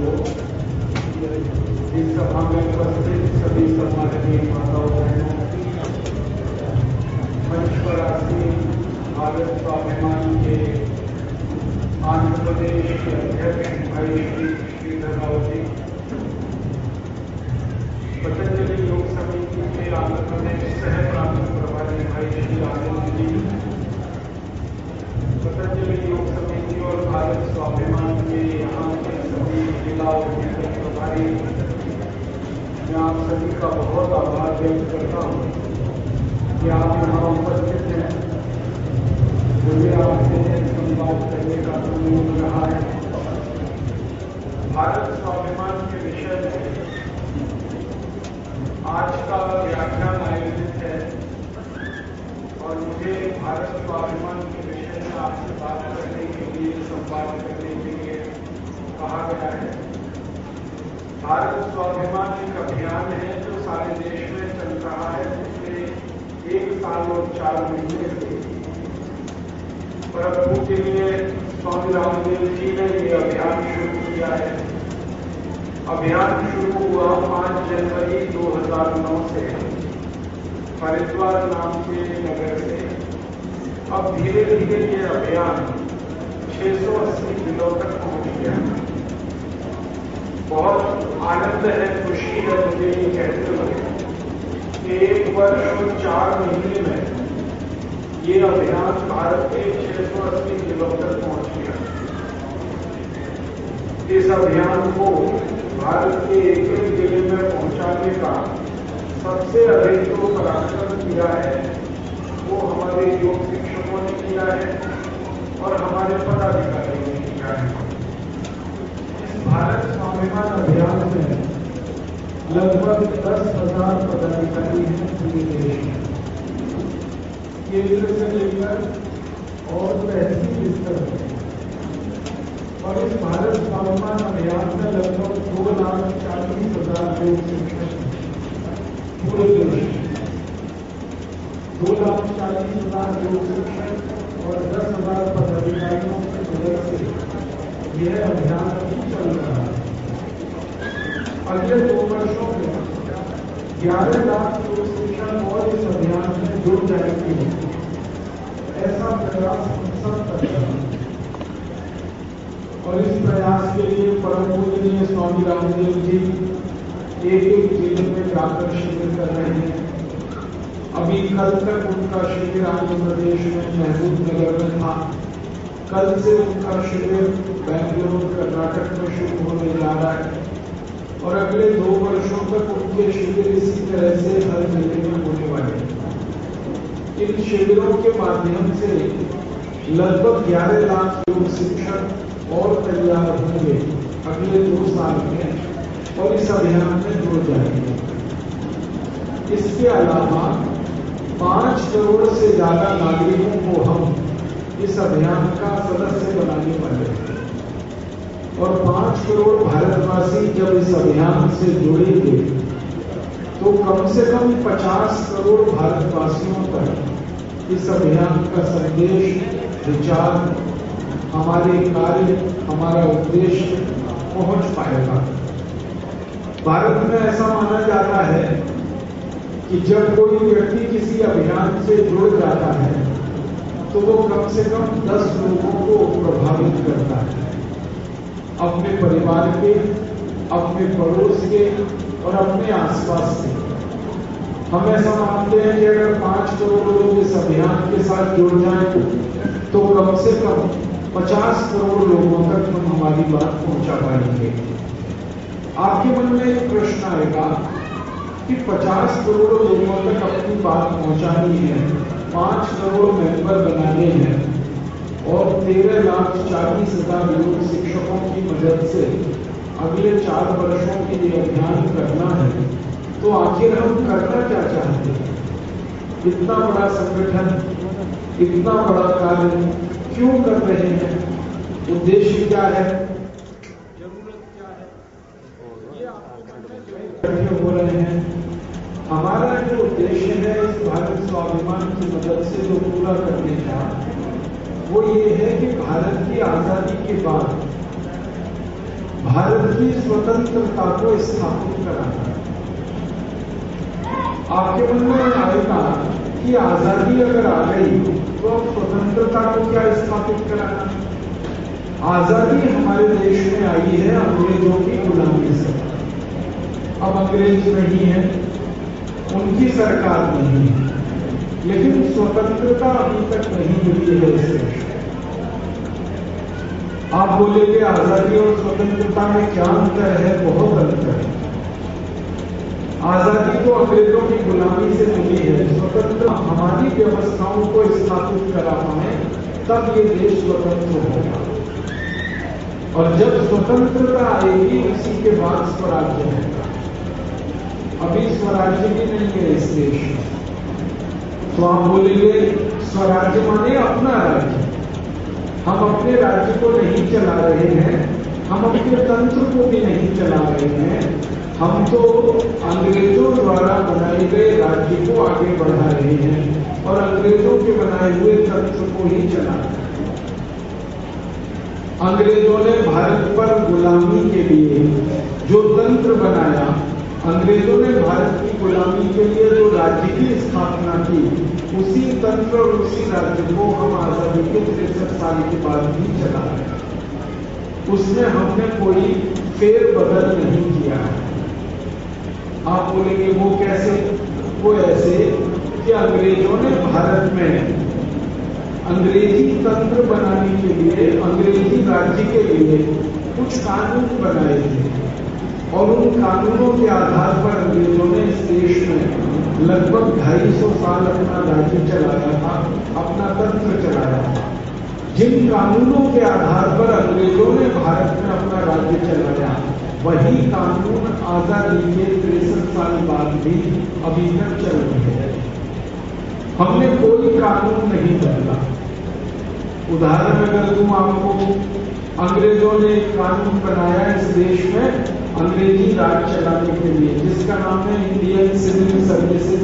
को, इस सभा में उपस्थित सभी सम्माननीय माताओं बहनों, मंच पर आसीन भारत स्वाभिमान के आंध्र प्रदेश के अध्यक्ष भाई श्रीधर राव जी, पतंजलि योग समिति के आंध्र प्रदेश सह प्रांत प्रभारी भाई श्री आनंद जी, पतंजलि योग समिति और भारत स्वाभिमान के यहाँ के सभी जिला और मंडल प्रभारी, मैं आप सभी का बहुत आभार व्यक्त करता हूँ कि आप यहाँ उपस्थित हैं। मुझे आपसे संवाद करने का समय मिल रहा है। भारत स्वाभिमान के विषय में आज का व्याख्यान आयोजित है और मुझे भारत स्वाभिमान के विषय में आपसे बात करने के लिए, संवाद करने के लिए कहा गया है। भारत स्वाभिमान एक अभियान है जो सारे देश में चल रहा है पिछले 1 साल और 4 महीने से। प्रभु के लिए स्वामी रामदेव जी ने ये अभियान शुरू किया है। अभियान शुरू हुआ 5 जनवरी 2009 से हरिद्वार नाम के नगर से। अब धीरे धीरे ये अभियान 680 जिलों तक पहुंच गया। बहुत आनंद है, खुशी है मुझे ये कहते हुए कि 1 वर्ष और 4 महीने में ये अभियान भारत के 680 जिलों तक पहुंच गया। इस अभियान को भारत के एक जिले में पहुंचाने का सबसे अधिक जो पराक्रम किया है वो हमारे योग शिक्षकों ने किया है और हमारे पदाधिकारियों ने किया है। इस भारत स्वाभिमान अभियान में लगभग 10,000 पदाधिकारी हैं पूरे देश में, केंद्र से लेकर और तहसील स्तर पर। और इस भारत स्वाभिमान अभियान में लगभग 2,40,000 योग शिक्षक पूरे देश में, 2,40,000 योग शिक्षक और 10,000 पदाधिकारियों की मदद से यह अभियान चल रहा है। अगले 2 वर्षों में 11 लाख योग शिक्षक और इस अभियान में जुड़ जाएंगे, ऐसा प्रयास हम सब कर रहे हैं। और इस प्रयास के लिए परम पूजनीय स्वामी रामदेव जी एक जिले में जाकर शिविर कर रहे हैं। अभी कल तक उनका शिविर आंध्र प्रदेश में महबूबनगर में था। कल से उनका शिविर बेंगलुरु कर्नाटक में शुरू होने जा रहा है और अगले 2 वर्षों तक उनके शिविर इसी तरह से हर जिले में होने वाले हैं। इन शिविरों के माध्यम से लगभग 11 लाख योग शिक्षक और तैयार होंगे अगले 2 साल में और इस अभियान में जुड़ जाएंगे। इसके अलावा 5 करोड़ से ज्यादा नागरिकों को हम इस अभियान का सदस्य बनाने वाले हैं और 5 करोड़ भारतवासी जब इस अभियान से जुड़ेंगे तो कम से कम 50 करोड़ भारतवासियों तक इस अभियान का संदेश, विचार, हमारे कार्य, हमारा उद्देश्य पहुंच पाएगा। भारत में ऐसा माना जाता है कि जब कोई व्यक्ति किसी अभियान से जुड़ जाता है तो वो कम से कम 10 लोगों को प्रभावित करता है, अपने परिवार के, अपने पड़ोस के और अपने आसपास के। हम ऐसा मानते हैं कि अगर 5 करोड़ लोग इस अभियान के साथ जुड़ जाएं तो कम से कम 50 करोड़ लोगों तक हम हमारी बात पहुंचा पाएंगे। आपके मन में एक प्रश्न आएगा कि 50 करोड़ लोगों तक अपनी बात पहुंचानी है, 5 करोड़ मेंबर बनाने हैं और 13,40,000 योग शिक्षकों की मदद से अगले 4 वर्षों के लिए अभियान करना है, तो आखिर हम करना क्या चाहते हैं? इतना बड़ा संगठन, इतना बड़ा कार्य क्यों कर रहे हैं? उद्देश्य क्या है? जरूरत क्या है? ये आपको हो रहे हैं। हमारा जो उद्देश्य है इस भारत स्वाभिमान की मदद से जो पूरा करने का, वो ये है कि भारत की आजादी के बाद भारत की स्वतंत्रता को स्थापित कराना। आपके मन में आएगा कि आजादी अगर आ गई तो अब स्वतंत्रता को क्या स्थापित कराना। आजादी हमारे देश में आई है अंग्रेजों की गुलामी से। अब अंग्रेज नहीं है, उनकी सरकार नहीं है, लेकिन स्वतंत्रता अभी तक नहीं मिली है इस देश में। आप बोलेंगे आजादी और स्वतंत्रता में क्या अंतर है? बहुत अंतर है। आजादी तो अंग्रेजों की गुलामी से मिली है, स्वतंत्र हमारी व्यवस्थाओं को स्थापित करा पाए तब ये देश स्वतंत्र होगा। और जब स्वतंत्रता आएगी उसी के बाद स्वराज्य होगा। अभी स्वराज्य भी नहीं है इस देश में। तो आप बोलेंगे स्वराज्य माने अपना राज्य। हम अपने राज्य को नहीं चला रहे हैं, हम अपने तंत्र को भी नहीं चला रहे हैं, हम तो अंग्रेजों द्वारा बनाए गए राज्य को आगे बढ़ा रहे हैं और अंग्रेजों के बनाए हुए तंत्र को ही चला रहे हैं। अंग्रेजों ने भारत पर गुलामी के लिए जो तंत्र बनाया, अंग्रेजों ने भारत की गुलामी के लिए जो राज्य की स्थापना की, उसी तंत्र और उसी राज्य को हम आजादी के 63 साल के बाद भी चला रहे हैं। उसमें हमने कोई फेरबदल नहीं किया है। आप बोलेंगे वो कैसे? वो ऐसे कि अंग्रेजों ने भारत में अंग्रेजी तंत्र बनाने के लिए, अंग्रेजी राज्य के लिए कुछ कानून बनाए थे और उन कानूनों के आधार पर अंग्रेजों ने इस देश में लगभग 250 साल अपना राज्य चलाया था, अपना तंत्र चलाया था। जिन कानूनों के आधार पर अंग्रेजों ने भारत में अपना राज्य चलाया, वही कानून आजादी के 63 साल बाद भी अभी तक चल रहे हैं। हमने कोई कानून नहीं बदला। उदाहरण अगर दूं आपको, अंग्रेजों ने एक कानून बनाया इस देश में अंग्रेजी राज चलाने के लिए, जिसका नाम है इंडियन सिविल सर्विसेज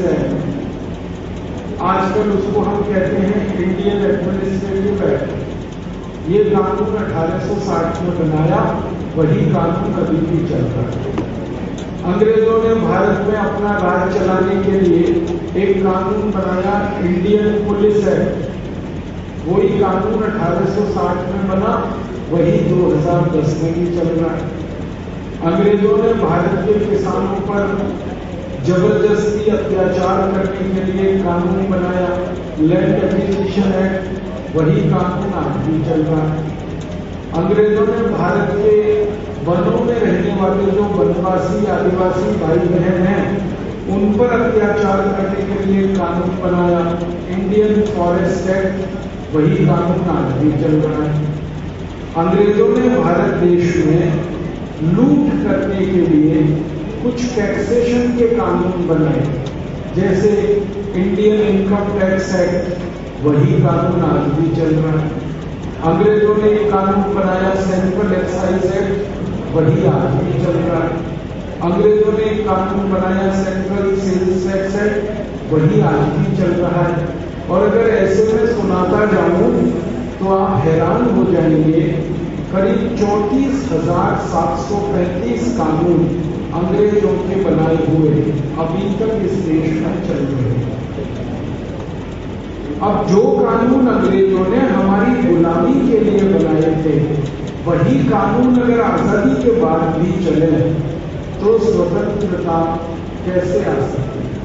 एक्ट। आजकल उसको हम कहते हैं इंडियन एडमिनिस्ट्रेटिव एक्ट। ये कानून 1860 में बनाया, वही कानून अभी भी चल रहा है। अंग्रेजों ने भारत में अपना राज चलाने के लिए एक कानून बनाया इंडियन पुलिस एक्ट। वही कानून 1860 में बना, वही 2010 में भी चल रहा है। अंग्रेजों ने भारत के किसानों पर जबरदस्ती अत्याचार करने के लिए कानून बनाया लैंड एक्विजिशन एक्ट, वही कानून आज भी चल रहा है। अंग्रेजों ने भारत के वनों में रहने वाले जो वनवासी आदिवासी भाई बहन हैं, उन पर अत्याचार करने के लिए कानून बनाया इंडियन फॉरेस्ट एक्ट, वही कानून आज भी चल रहा है। अंग्रेजों ने भारत देश में लूट करने के लिए कुछ टैक्सेशन के कानून बनाए, जैसे इंडियन इनकम टैक्स एक्ट, वही कानून आज भी चल रहा है। अंग्रेजों ने एक कानून बनाया सेंट्रल एक्साइज एक्ट, वही आज भी चल रहा है। अंग्रेजों ने एक कानून बनाया सेंट्रल सेल्स टैक्स एक्ट, वही आज भी चल रहा है। और अगर ऐसे में सुनाता जाऊं तो आप हैरान हो जाएंगे, करीब 34,735 कानून अंग्रेजों के बनाए हुए अभी तक इस देश में चल रहे हैं। अब जो कानून अंग्रेजों ने हमारी गुलामी के लिए बनाए थे, वही कानून अगर आजादी के बाद भी चले तो स्वतंत्रता कैसे आ सकती है?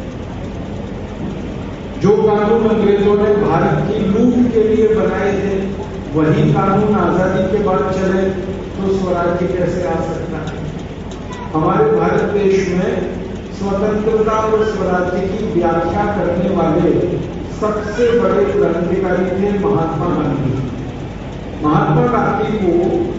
जो कानून अंग्रेजों ने भारत की लूट के लिए बनाए थे, वही कानून आजादी के बाद चले तो स्वराज्य कैसे आ सकता है? हमारे भारत देश में स्वतंत्रता और स्वराज्य की व्याख्या करने वाले सबसे बड़े क्रांतिकारी थे महात्मा गांधी। महात्मा गांधी को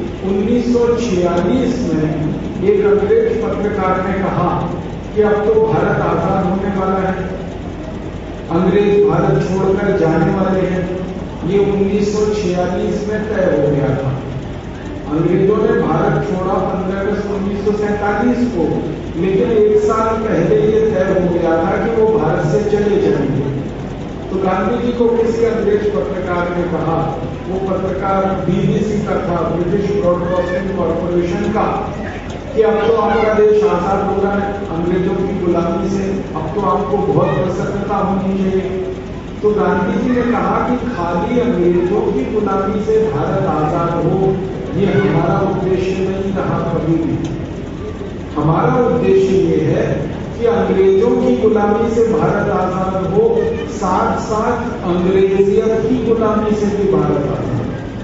1946 में एक अंग्रेज पत्रकार ने कहा कि अब तो भारत आजाद होने वाला है, अंग्रेज भारत छोड़कर जाने वाले हैं। ये 1946 में तय हो गया था। अंग्रेजों ने भारत छोड़ा 15 अगस्त 1947 को, लेकिन एक साल पहले ये तय हो गया था कि वो भारत से चले जाएंगे। तो गांधी जी को किसी अंग्रेज पत्रकार ने कहा, वो पत्रकार BBC का था, ब्रिटिश ब्रॉडकास्टिंग कॉर्पोरेशन का, कि अब तो आपका देश आजाद हो रहा है अंग्रेजों की गुलामी से, अब तो आपको बहुत प्रसन्नता होनी चाहिए। तो गांधी जी ने कहा कि खाली अंग्रेजों की गुलामी से भारत आजाद हो, ये हमारा उद्देश्य नहीं रहा कभी भी। हमारा उद्देश्य ये है कि अंग्रेजों की गुलामी से भारत आजाद हो, साथ साथ अंग्रेजियत की गुलामी से भी भारत आजाद।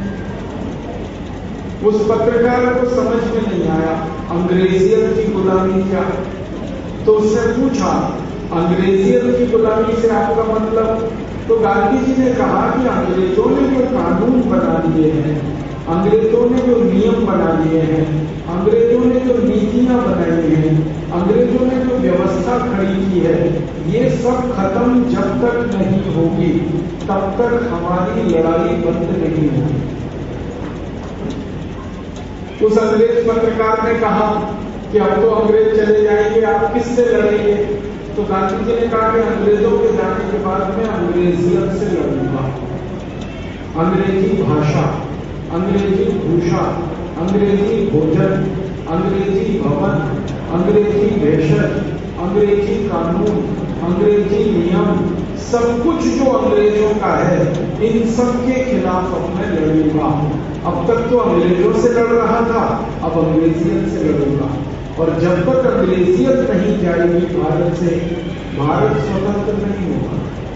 उस पत्रकार को समझ में नहीं आया अंग्रेजियत की गुलामी क्या, तो उसने पूछा अंग्रेजियत की गुलामी से आपका मतलब? तो गांधी जी ने कहा कि अंग्रेजों ने जो कानून बना दिए हैं, अंग्रेजों ने जो नियम बना दिए हैं, अंग्रेजों ने जो नीतियां बनाई हैं, अंग्रेजों ने जो व्यवस्था खड़ी की है, ये सब खत्म जब तक नहीं होगी तब तक हमारी लड़ाई बंद नहीं होगी। उस अंग्रेज पत्रकार ने कहा कि अब तो अंग्रेज चले जाएंगे, आप किससे लड़ेंगे? तो गांधी जी ने कहा कि अंग्रेजों के जाने के बाद मैं अंग्रेजियत से लड़ूंगा। अंग्रेजी भाषा, अंग्रेजी भूषा, अंग्रेजी भोजन, अंग्रेजी भवन, अंग्रेजी भेषज, अंग्रेजी कानून, अंग्रेजी नियम, सब कुछ जो अंग्रेजों का है, इन सब के खिलाफ अब मैं लड़ूंगा। अब तक तो अंग्रेजों से लड़ रहा था, अब अंग्रेजियत से लड़ूंगा। और जब तक अंग्रेजियत नहीं जाएगी भारत से, भारत स्वतंत्र नहीं होगा।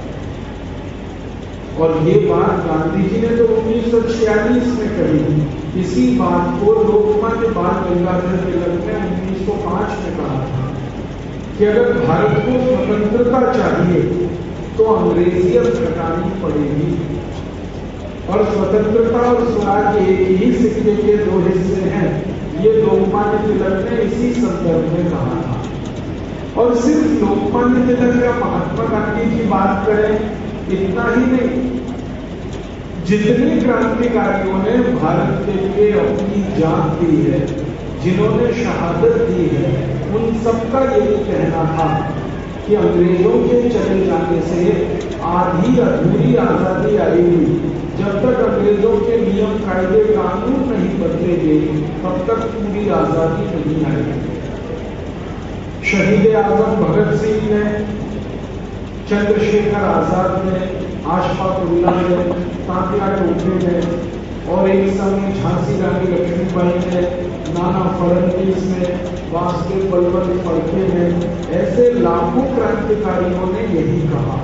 और ये बात गांधी जी ने तो 1946 में कही। इसी बात को लोकमान्य बाल गंगाधर तिलक ने 1905 में कहा था कि अगर भारत को स्वतंत्रता चाहिए तो अंग्रेजियत हटानी पड़ेगी। और स्वतंत्रता और स्वराज एक ही सिक्के के दो हिस्से हैं, ये लोकमान्य तिलक ने इसी संदर्भ में कहा था। और सिर्फ लोकमान्य तिलक या महात्मा गांधी की बात करें इतना ही नहीं, जितने क्रांतिकारियों ने भारत के लिए अपनी जान दी है, जिन्होंने शहादत दी है, उन सबका यही कहना था कि अंग्रेजों के चले जाने से आधी अधूरी आजादी आएगी। जब तक अंग्रेजों के नियम कायदे कानून नहीं बदलेंगे तब तक पूरी आजादी नहीं आएगी। शहीद आजम भगत सिंह ने, चंद्रशेखर आजाद ने, आशफाकुल्लाह ने, तात्या टोपे ने, और एक समय झांसी रानी लक्ष्मीबाई ने, नाना फडणवीस ने, वासुदेव बलवंत फड़के ने, ऐसे लाखों क्रांतिकारियों ने यही कहा।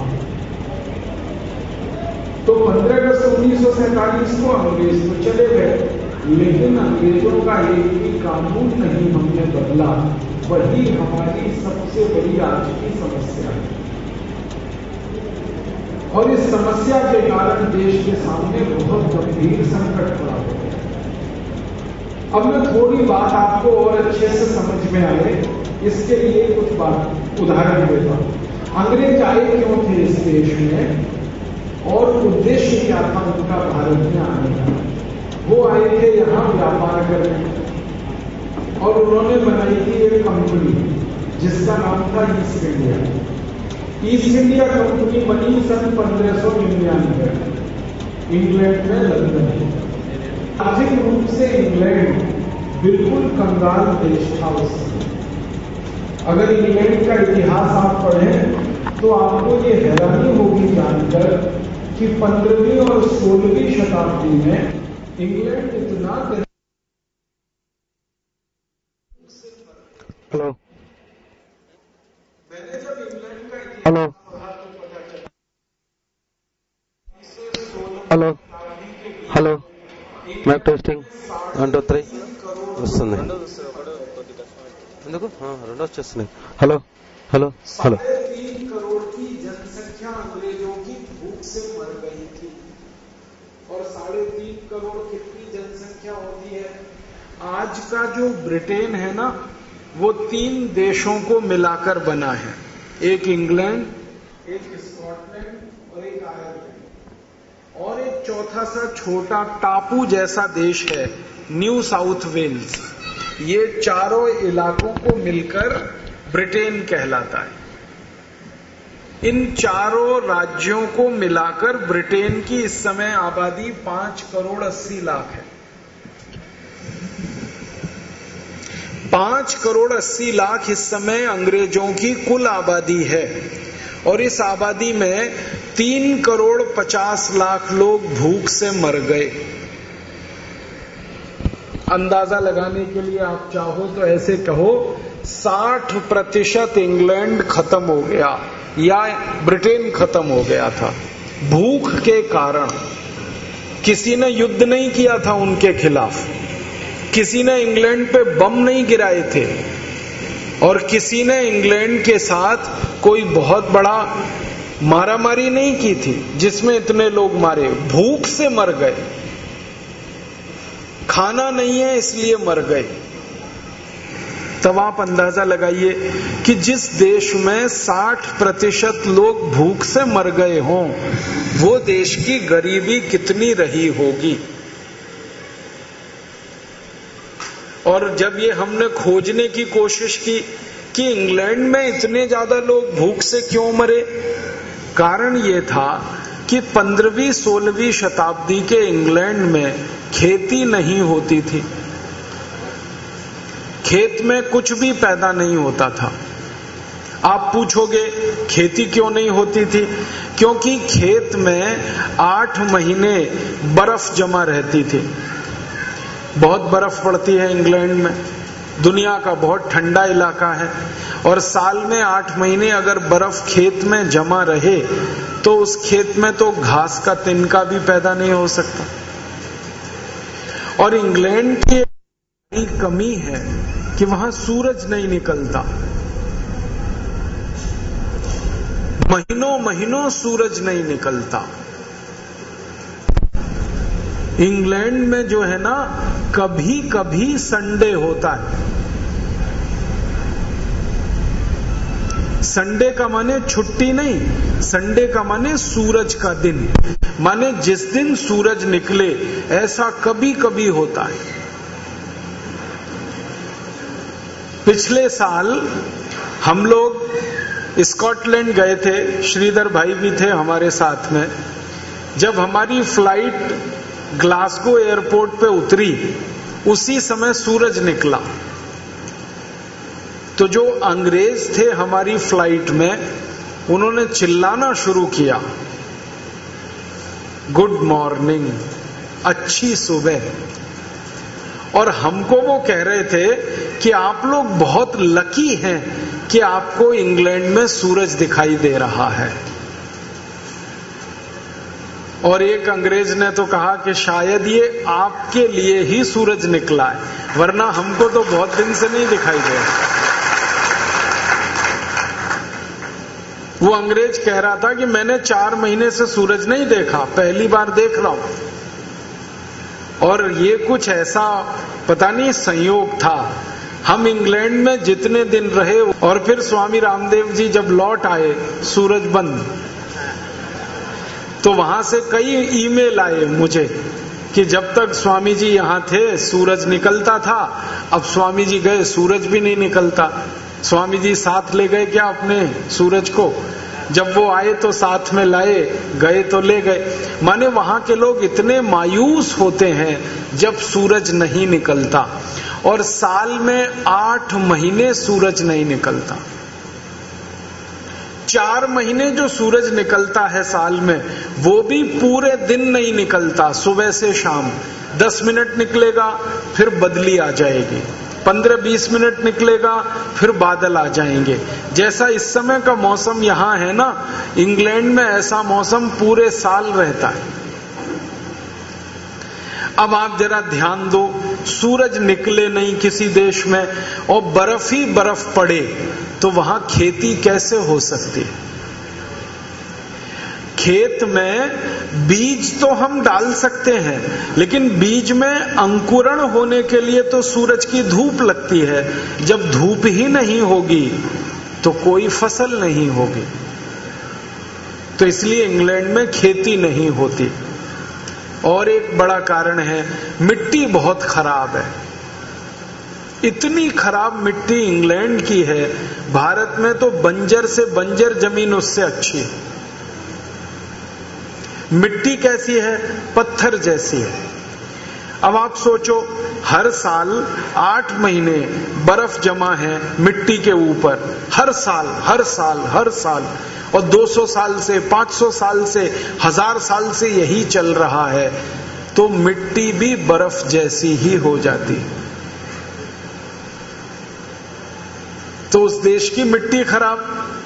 तो 15 अगस्त 1947 को अंग्रेज तो चले गए, लेकिन अंग्रेजों का एक भी कानून नहीं हमने बदला। वही हमारी सबसे बड़ी आज की समस्या है। और इस समस्या के कारण देश के सामने बहुत गंभीर संकट खड़ा हो गया। अब मैं थोड़ी बात आपको और अच्छे से समझ में आए, इसके लिए कुछ बात उदाहरण देता हूं। अंग्रेज आए क्यों थे इस देश में और उद्देश्य क्या था उनका भारत में आने का? वो आए थे यहां व्यापार करने, और उन्होंने बनाई थी एक कंपनी जिसका नाम था East India. East India company बनी सन 1599 इंग्लैंड में, लंदन में। आर्थिक रूप से इंग्लैंड बिल्कुल कंगाल देश था उस समय। अगर इंग्लैंड का इतिहास आप पढ़ें तो आपको ये हैरानी होगी जानकर कि 15वीं और 16वीं शताब्दी में इंग्लैंड इतना हेलो मैंने जब इंग्लैंड का hello hello hello mike testing 1 2 3 వస్తుంది ఎందుకు రెండు వచ్చేస్తున్నాయి హలో హలో హలో 3.5 करोड़ की जनसंख्या अंग्रेजों की भूख से मर गई थी। और 3.5 करोड़ कितनी जनसंख्या होती है? आज का जो ब्रिटेन है ना, वो 3 देशों को मिलाकर बना है, एक इंग्लैंड, एक स्कॉटलैंड और एक आयरलैंड, और एक चौथा सा छोटा टापू जैसा देश है न्यू साउथ वेल्स। ये चारों इलाकों को मिलकर ब्रिटेन कहलाता है। इन चारों राज्यों को मिलाकर ब्रिटेन की इस समय आबादी 5 करोड़ 80 लाख है। 5 करोड़ 80 लाख इस समय अंग्रेजों की कुल आबादी है, और इस आबादी में 3 करोड़ 50 लाख लोग भूख से मर गए। अंदाजा लगाने के लिए आप चाहो तो ऐसे कहो 60% इंग्लैंड खत्म हो गया या ब्रिटेन खत्म हो गया था भूख के कारण। किसी ने युद्ध नहीं किया था उनके खिलाफ, किसी ने इंग्लैंड पे बम नहीं गिराए थे, और किसी ने इंग्लैंड के साथ कोई बहुत बड़ा मारामारी नहीं की थी जिसमें इतने लोग मारे। भूख से मर गए, खाना नहीं है इसलिए मर गए। तब आप अंदाजा लगाइए कि जिस देश में 60% लोग भूख से मर गए हों, वो देश की गरीबी कितनी रही होगी। और जब ये हमने खोजने की कोशिश की कि इंग्लैंड में इतने ज्यादा लोग भूख से क्यों मरे, कारण ये था कि 15वीं 16वीं शताब्दी के इंग्लैंड में खेती नहीं होती थी, खेत में कुछ भी पैदा नहीं होता था। आप पूछोगे खेती क्यों नहीं होती थी? क्योंकि खेत में 8 महीने बर्फ जमा रहती थी। बहुत बर्फ पड़ती है इंग्लैंड में, दुनिया का बहुत ठंडा इलाका है, और साल में 8 महीने अगर बर्फ खेत में जमा रहे तो उस खेत में तो घास का तिनका भी पैदा नहीं हो सकता। और इंग्लैंड की कमी है कि वहां सूरज नहीं निकलता, महीनों महीनों सूरज नहीं निकलता। इंग्लैंड में जो है ना, कभी कभी संडे होता है। संडे का माने छुट्टी नहीं, संडे का माने सूरज का दिन, माने जिस दिन सूरज निकले, ऐसा कभी कभी होता है। पिछले साल हम लोग स्कॉटलैंड गए थे, श्रीधर भाई भी थे हमारे साथ में। जब हमारी फ्लाइट ग्लासगो एयरपोर्ट पे उतरी, उसी समय सूरज निकला। तो जो अंग्रेज थे हमारी फ्लाइट में, उन्होंने चिल्लाना शुरू किया, गुड मॉर्निंग, अच्छी सुबह। और हमको वो कह रहे थे कि आप लोग बहुत लकी हैं कि आपको इंग्लैंड में सूरज दिखाई दे रहा है। और एक अंग्रेज ने तो कहा कि शायद ये आपके लिए ही सूरज निकला है, वरना हमको तो बहुत दिन से नहीं दिखाई दे रहा। वो अंग्रेज कह रहा था कि मैंने 4 महीने से सूरज नहीं देखा, पहली बार देख रहा हूं। और ये कुछ ऐसा पता नहीं संयोग था। हम इंग्लैंड में जितने दिन रहे, और फिर स्वामी रामदेव जी जब लौट आए, सूरज बंद। तो वहां से कई ईमेल आए मुझे कि जब तक स्वामी जी यहां थे सूरज निकलता था, अब स्वामी जी गए सूरज भी नहीं निकलता। स्वामी जी साथ ले गए क्या अपने सूरज को? जब वो आए तो साथ में लाए, गए तो ले गए। माने वहां के लोग इतने मायूस होते हैं जब सूरज नहीं निकलता, और साल में 8 महीने सूरज नहीं निकलता। 4 महीने जो सूरज निकलता है साल में, वो भी पूरे दिन नहीं निकलता। सुबह से शाम 10 मिनट निकलेगा, फिर बदली आ जाएगी, 15-20 मिनट निकलेगा, फिर बादल आ जाएंगे। जैसा इस समय का मौसम यहाँ है ना, इंग्लैंड में ऐसा मौसम पूरे साल रहता है। अब आप जरा ध्यान दो, सूरज निकले नहीं किसी देश में और बर्फ ही बर्फ पड़े, तो वहां खेती कैसे हो सकती है? खेत में बीज तो हम डाल सकते हैं, लेकिन बीज में अंकुरण होने के लिए तो सूरज की धूप लगती है। जब धूप ही नहीं होगी तो कोई फसल नहीं होगी। तो इसलिए इंग्लैंड में खेती नहीं होती। और एक बड़ा कारण है, मिट्टी बहुत खराब है। इतनी खराब मिट्टी इंग्लैंड की है, भारत में तो बंजर से बंजर जमीन उससे अच्छी है। मिट्टी कैसी है? पत्थर जैसी है। अब आप सोचो, हर साल 8 महीने बर्फ जमा है मिट्टी के ऊपर, हर साल हर साल हर साल, और 200 साल से 500 साल से 1000 साल से यही चल रहा है, तो मिट्टी भी बर्फ जैसी ही हो जाती। तो उस देश की मिट्टी खराब,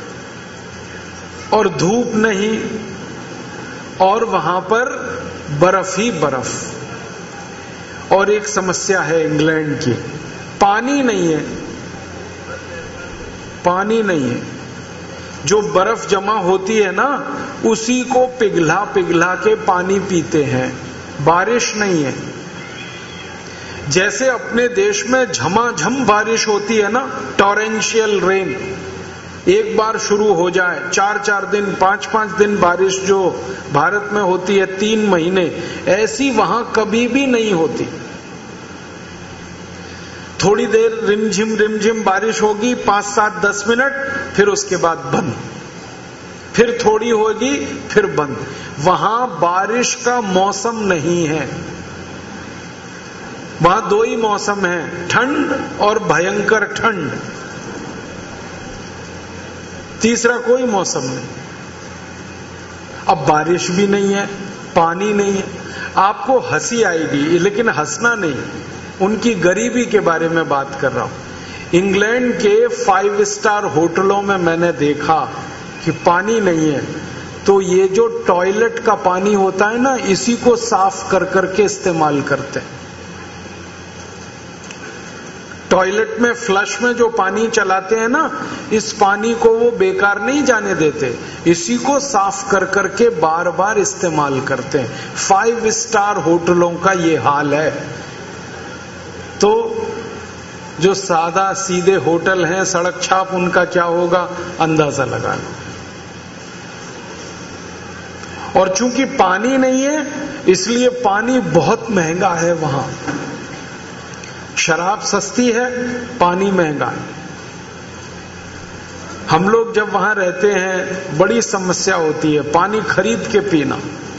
और धूप नहीं, और वहां पर बर्फ ही बर्फ। और एक समस्या है इंग्लैंड की, पानी नहीं है, पानी नहीं है। जो बर्फ जमा होती है ना, उसी को पिघला पिघला के पानी पीते हैं, बारिश नहीं है। जैसे अपने देश में झमाझम बारिश होती है ना, टॉरेंशियल रेन, एक बार शुरू हो जाए 4-4 दिन 5-5 दिन बारिश जो भारत में होती है 3 महीने, ऐसी वहां कभी भी नहीं होती। थोड़ी देर रिमझिम बारिश होगी, 5-7-10 मिनट, फिर उसके बाद बंद, फिर थोड़ी होगी, फिर बंद। वहां बारिश का मौसम नहीं है, वहां 2 ही मौसम है, ठंड और भयंकर ठंड, तीसरा कोई मौसम नहीं। अब बारिश भी नहीं है, पानी नहीं है। आपको हंसी आएगी, लेकिन हंसना नहीं, उनकी गरीबी के बारे में बात कर रहा हूं। इंग्लैंड के 5 स्टार होटलों में मैंने देखा कि पानी नहीं है, तो ये जो टॉयलेट का पानी होता है ना, इसी को साफ कर करके इस्तेमाल करते हैं। टॉयलेट में फ्लश में जो पानी चलाते हैं ना, इस पानी को वो बेकार नहीं जाने देते, इसी को साफ कर करके बार बार इस्तेमाल करते हैं। 5 स्टार होटलों का ये हाल है। तो जो सादा सीधे होटल हैं, सड़क छाप, उनका क्या होगा अंदाजा लगा लो। और चूंकि पानी नहीं है, इसलिए पानी बहुत महंगा है वहां। शराब सस्ती है, पानी महंगा है। हम लोग जब वहां रहते हैं, बड़ी समस्या होती है पानी खरीद के पीना,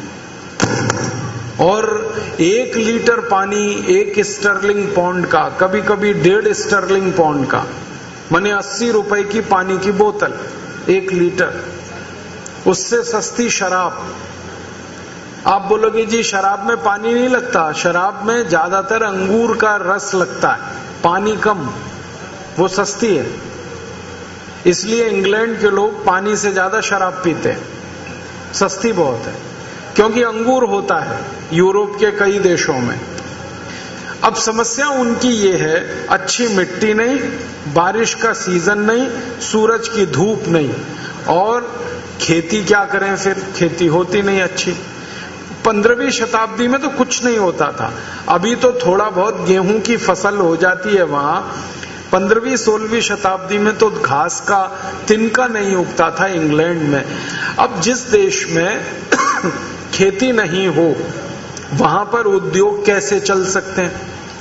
और 1 लीटर पानी 1 स्टर्लिंग पौंड का, कभी कभी 1.5 स्टर्लिंग पौंड का, माने 80 रुपए की पानी की बोतल 1 लीटर, उससे सस्ती शराब। आप बोलोगे जी शराब में पानी नहीं लगता, शराब में ज्यादातर अंगूर का रस लगता है, पानी कम, वो सस्ती है। इसलिए इंग्लैंड के लोग पानी से ज्यादा शराब पीते हैं, सस्ती बहुत है, क्योंकि अंगूर होता है यूरोप के कई देशों में। अब समस्या उनकी ये है, अच्छी मिट्टी नहीं, बारिश का सीजन नहीं, सूरज की धूप नहीं, और खेती क्या करें फिर, खेती होती नहीं अच्छी। 15वीं शताब्दी में तो कुछ नहीं होता था, अभी तो थोड़ा बहुत गेहूं की फसल हो जाती है वहां। 15वीं-16वीं शताब्दी में तो घास का तिनका नहीं उगता था इंग्लैंड में। अब जिस देश में खेती नहीं हो, वहां पर उद्योग कैसे चल सकते हैं?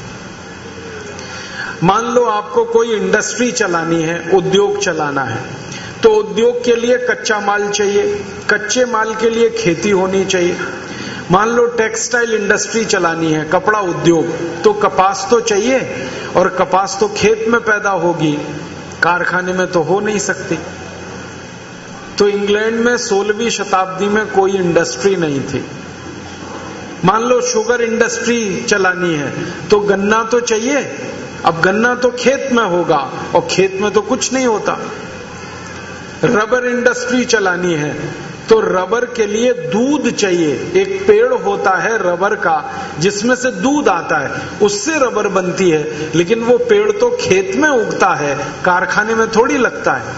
मान लो आपको कोई इंडस्ट्री चलानी है, उद्योग चलाना है, तो उद्योग के लिए कच्चा माल चाहिए, कच्चे माल के लिए खेती होनी चाहिए। मान लो टेक्सटाइल इंडस्ट्री चलानी है, कपड़ा उद्योग, तो कपास तो चाहिए, और कपास तो खेत में पैदा होगी, कारखाने में तो हो नहीं सकती। तो इंग्लैंड में 16वीं शताब्दी में कोई इंडस्ट्री नहीं थी। मान लो शुगर इंडस्ट्री चलानी है, तो गन्ना तो चाहिए, अब गन्ना तो खेत में होगा, और खेत में तो कुछ नहीं होता। रबर इंडस्ट्री चलानी है, तो रबर के लिए दूध चाहिए, एक पेड़ होता है रबर का जिसमें से दूध आता है, उससे रबर बनती है, लेकिन वो पेड़ तो खेत में उगता है, कारखाने में थोड़ी लगता है।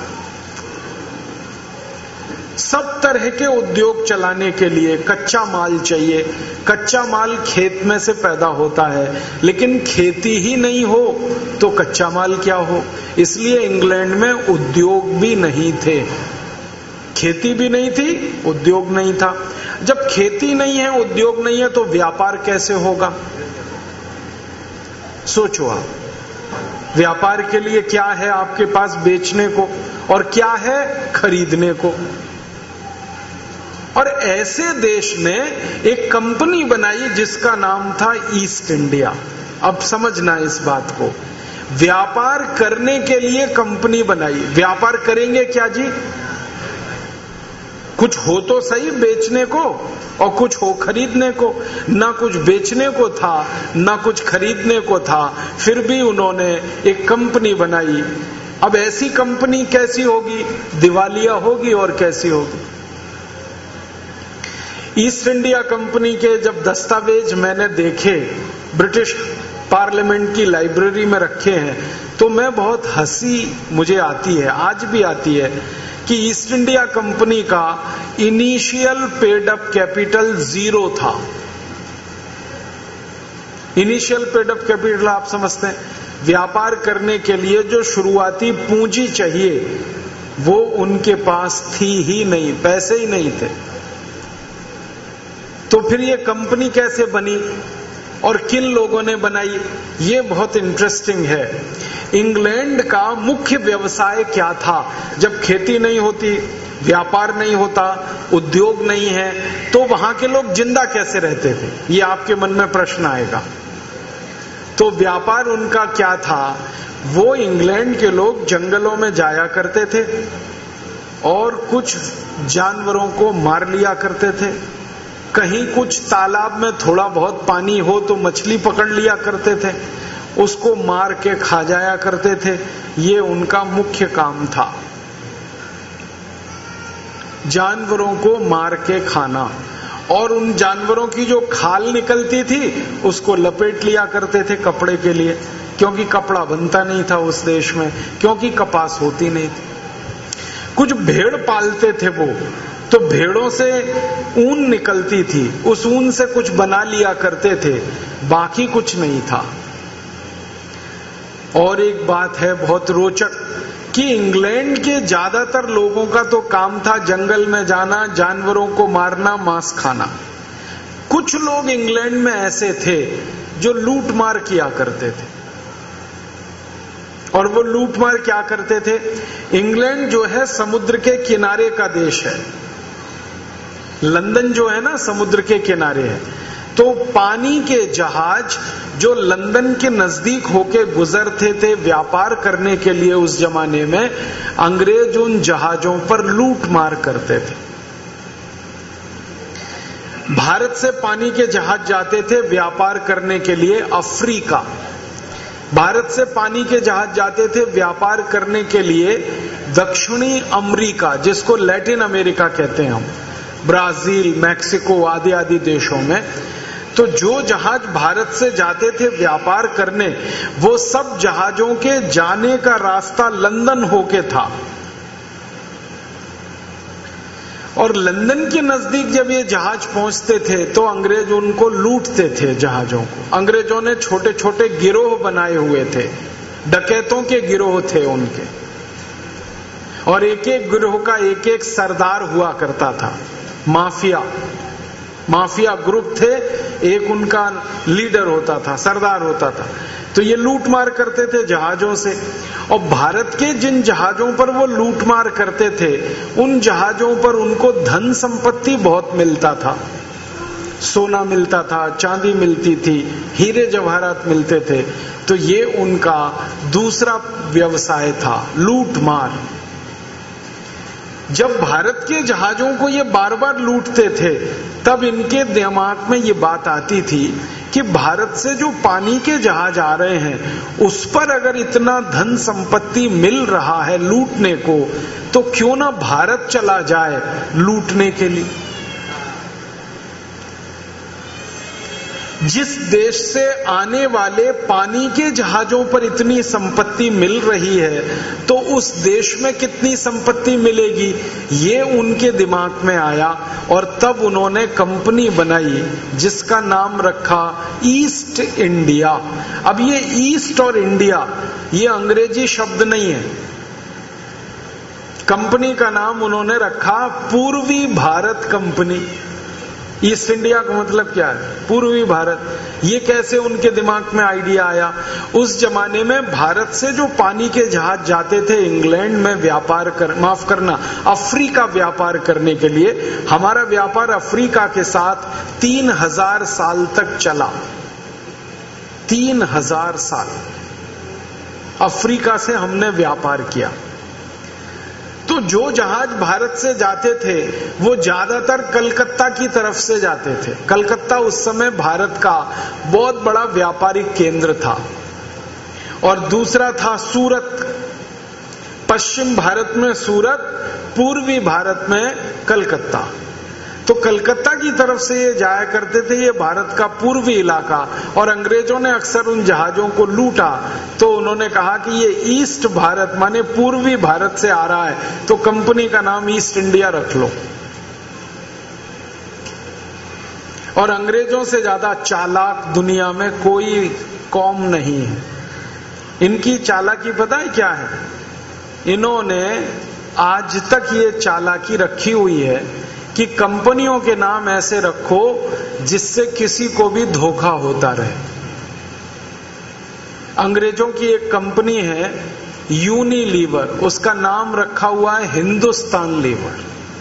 सब तरह के उद्योग चलाने के लिए कच्चा माल चाहिए, कच्चा माल खेत में से पैदा होता है, लेकिन खेती ही नहीं हो तो कच्चा माल क्या हो। इसलिए इंग्लैंड में उद्योग भी नहीं थे, खेती भी नहीं थी, उद्योग नहीं था। जब खेती नहीं है, उद्योग नहीं है, तो व्यापार कैसे होगा? सोचो आप, व्यापार के लिए क्या है आपके पास बेचने को और क्या है खरीदने को। और ऐसे देश ने एक कंपनी बनाई जिसका नाम था ईस्ट इंडिया। अब समझना इस बात को, व्यापार करने के लिए कंपनी बनाई। व्यापार करेंगे क्या जी? कुछ हो तो सही बेचने को और कुछ हो खरीदने को। ना कुछ बेचने को था ना कुछ खरीदने को था, फिर भी उन्होंने एक कंपनी बनाई। अब ऐसी कंपनी कैसी होगी? दिवालिया होगी और कैसी होगी। ईस्ट इंडिया कंपनी के जब दस्तावेज मैंने देखे, ब्रिटिश पार्लियामेंट की लाइब्रेरी में रखे हैं, तो मैं बहुत हंसी मुझे आती है, आज भी आती है, कि ईस्ट इंडिया कंपनी का इनिशियल पेड अप कैपिटल 0 था। इनिशियल पेड अप कैपिटल आप समझते हैं, व्यापार करने के लिए जो शुरुआती पूंजी चाहिए वो उनके पास थी ही नहीं, पैसे ही नहीं थे। तो फिर ये कंपनी कैसे बनी और किन लोगों ने बनाई, ये बहुत इंटरेस्टिंग है। इंग्लैंड का मुख्य व्यवसाय क्या था? जब खेती नहीं होती, व्यापार नहीं होता, उद्योग नहीं है, तो वहां के लोग जिंदा कैसे रहते थे? ये आपके मन में प्रश्न आएगा। तो व्यापार उनका क्या था? वो इंग्लैंड के लोग जंगलों में जाया करते थे और कुछ जानवरों को मार लिया करते थे। कहीं कुछ तालाब में थोड़ा बहुत पानी हो तो मछली पकड़ लिया करते थे, उसको मार के खा जाया करते थे। ये उनका मुख्य काम था, जानवरों को मार के खाना। और उन जानवरों की जो खाल निकलती थी उसको लपेट लिया करते थे कपड़े के लिए, क्योंकि कपड़ा बनता नहीं था उस देश में, क्योंकि कपास होती नहीं थी। कुछ भेड़ पालते थे वो, तो भेड़ों से ऊन निकलती थी, उस ऊन से कुछ बना लिया करते थे, बाकी कुछ नहीं था। और एक बात है बहुत रोचक, कि इंग्लैंड के ज्यादातर लोगों का तो काम था जंगल में जाना, जानवरों को मारना, मांस खाना। कुछ लोग इंग्लैंड में ऐसे थे जो लूट मार किया करते थे। और वो लूट मार क्या करते थे? इंग्लैंड जो है समुद्र के किनारे का देश है, लंदन जो है ना समुद्र के किनारे है, तो पानी के जहाज जो लंदन के नजदीक होके गुजरते थे व्यापार करने के लिए, उस जमाने में अंग्रेज उन जहाजों पर लूट मार करते थे। भारत से पानी के जहाज जाते थे व्यापार करने के लिए अफ्रीका, भारत से पानी के जहाज जाते थे व्यापार करने के लिए दक्षिणी अमेरिका, जिसको लैटिन अमेरिका कहते हैं हम, ब्राजील, मैक्सिको आदि आदि देशों में। तो जो जहाज भारत से जाते थे व्यापार करने, वो सब जहाजों के जाने का रास्ता लंदन होके था। और लंदन के नजदीक जब ये जहाज पहुंचते थे तो अंग्रेज उनको लूटते थे जहाजों को। अंग्रेजों ने छोटे छोटे गिरोह बनाए हुए थे, डकैतों के गिरोह थे उनके, और एक एक गिरोह का एक एक सरदार हुआ करता था। माफिया ग्रुप थे, एक उनका लीडर होता था, सरदार होता था। तो ये लूट मार करते थे जहाजों से, और भारत के जिन जहाजों पर वो लूट मार करते थे उन जहाजों पर उनको धन संपत्ति बहुत मिलता था, सोना मिलता था, चांदी मिलती थी, हीरे जवाहरात मिलते थे। तो ये उनका दूसरा व्यवसाय था, लूट मार। जब भारत के जहाजों को ये बार बार लूटते थे तब इनके दिमाग में ये बात आती थी कि भारत से जो पानी के जहाज आ रहे हैं उस पर अगर इतना धन संपत्ति मिल रहा है लूटने को, तो क्यों ना भारत चला जाए लूटने के लिए। जिस देश से आने वाले पानी के जहाजों पर इतनी संपत्ति मिल रही है तो उस देश में कितनी संपत्ति मिलेगी, ये उनके दिमाग में आया। और तब उन्होंने कंपनी बनाई जिसका नाम रखा ईस्ट इंडिया। अब ये ईस्ट और इंडिया ये अंग्रेजी शब्द नहीं है, कंपनी का नाम उन्होंने रखा पूर्वी भारत कंपनी। ईस्ट इंडिया का मतलब क्या है? पूर्वी भारत। ये कैसे उनके दिमाग में आइडिया आया? उस जमाने में भारत से जो पानी के जहाज जाते थे इंग्लैंड में व्यापार अफ्रीका व्यापार करने के लिए, हमारा व्यापार अफ्रीका के साथ 3000 साल तक चला। 3000 साल अफ्रीका से हमने व्यापार किया। तो जो जहाज भारत से जाते थे वो ज्यादातर कलकत्ता की तरफ से जाते थे। कलकत्ता उस समय भारत का बहुत बड़ा व्यापारिक केंद्र था। और दूसरा था सूरत, पश्चिम भारत में सूरत, पूर्वी भारत में कलकत्ता। तो कलकत्ता की तरफ से ये जाया करते थे, ये भारत का पूर्वी इलाका। और अंग्रेजों ने अक्सर उन जहाजों को लूटा, तो उन्होंने कहा कि ये ईस्ट भारत माने पूर्वी भारत से आ रहा है, तो कंपनी का नाम ईस्ट इंडिया रख लो। और अंग्रेजों से ज्यादा चालाक दुनिया में कोई कौम नहीं है। इनकी चालाकी पता है क्या है? इन्होंने आज तक ये चालाकी रखी हुई है कि कंपनियों के नाम ऐसे रखो जिससे किसी को भी धोखा होता रहे। अंग्रेजों की एक कंपनी है यूनिलीवर, उसका नाम रखा हुआ है हिंदुस्तान लीवर,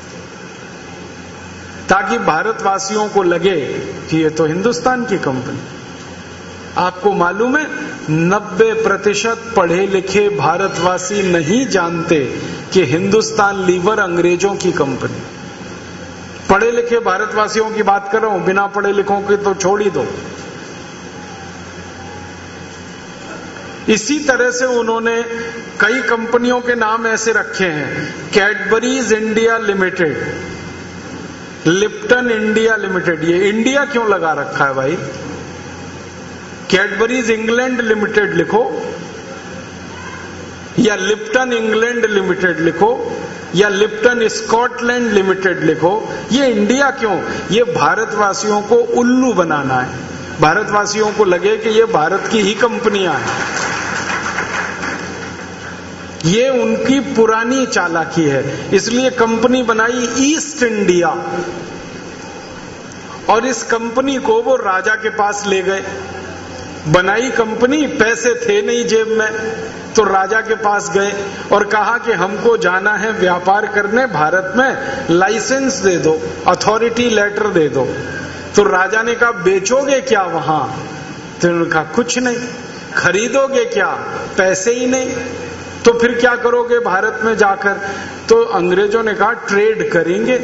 ताकि भारतवासियों को लगे कि ये तो हिंदुस्तान की कंपनी। आपको मालूम है 90% पढ़े लिखे भारतवासी नहीं जानते कि हिंदुस्तान लीवर अंग्रेजों की कंपनी। पढ़े लिखे भारतवासियों की बात कर रहा हूं, बिना पढ़े लिखों की तो छोड़ ही दो। इसी तरह से उन्होंने कई कंपनियों के नाम ऐसे रखे हैं, Cadbury's India limited, Lipton India limited. ये इंडिया क्यों लगा रखा है भाई? कैडबरीज इंग्लैंड लिमिटेड लिखो, या लिप्टन इंग्लैंड लिमिटेड लिखो, या लिप्टन स्कॉटलैंड लिमिटेड लिखो। ये इंडिया क्यों? ये भारतवासियों को उल्लू बनाना है, भारतवासियों को लगे कि ये भारत की ही कंपनियां हैं। ये उनकी पुरानी चालाकी है। इसलिए कंपनी बनाई ईस्ट इंडिया, और इस कंपनी को वो राजा के पास ले गए। बनाई कंपनी, पैसे थे नहीं जेब में, तो राजा के पास गए और कहा कि हमको जाना है व्यापार करने भारत में, लाइसेंस दे दो, अथॉरिटी लेटर दे दो। तो राजा ने कहा बेचोगे क्या वहां? तो उन्होंने कहा कुछ नहीं। खरीदोगे क्या? पैसे ही नहीं। तो फिर क्या करोगे भारत में जाकर? तो अंग्रेजों ने कहा ट्रेड करेंगे।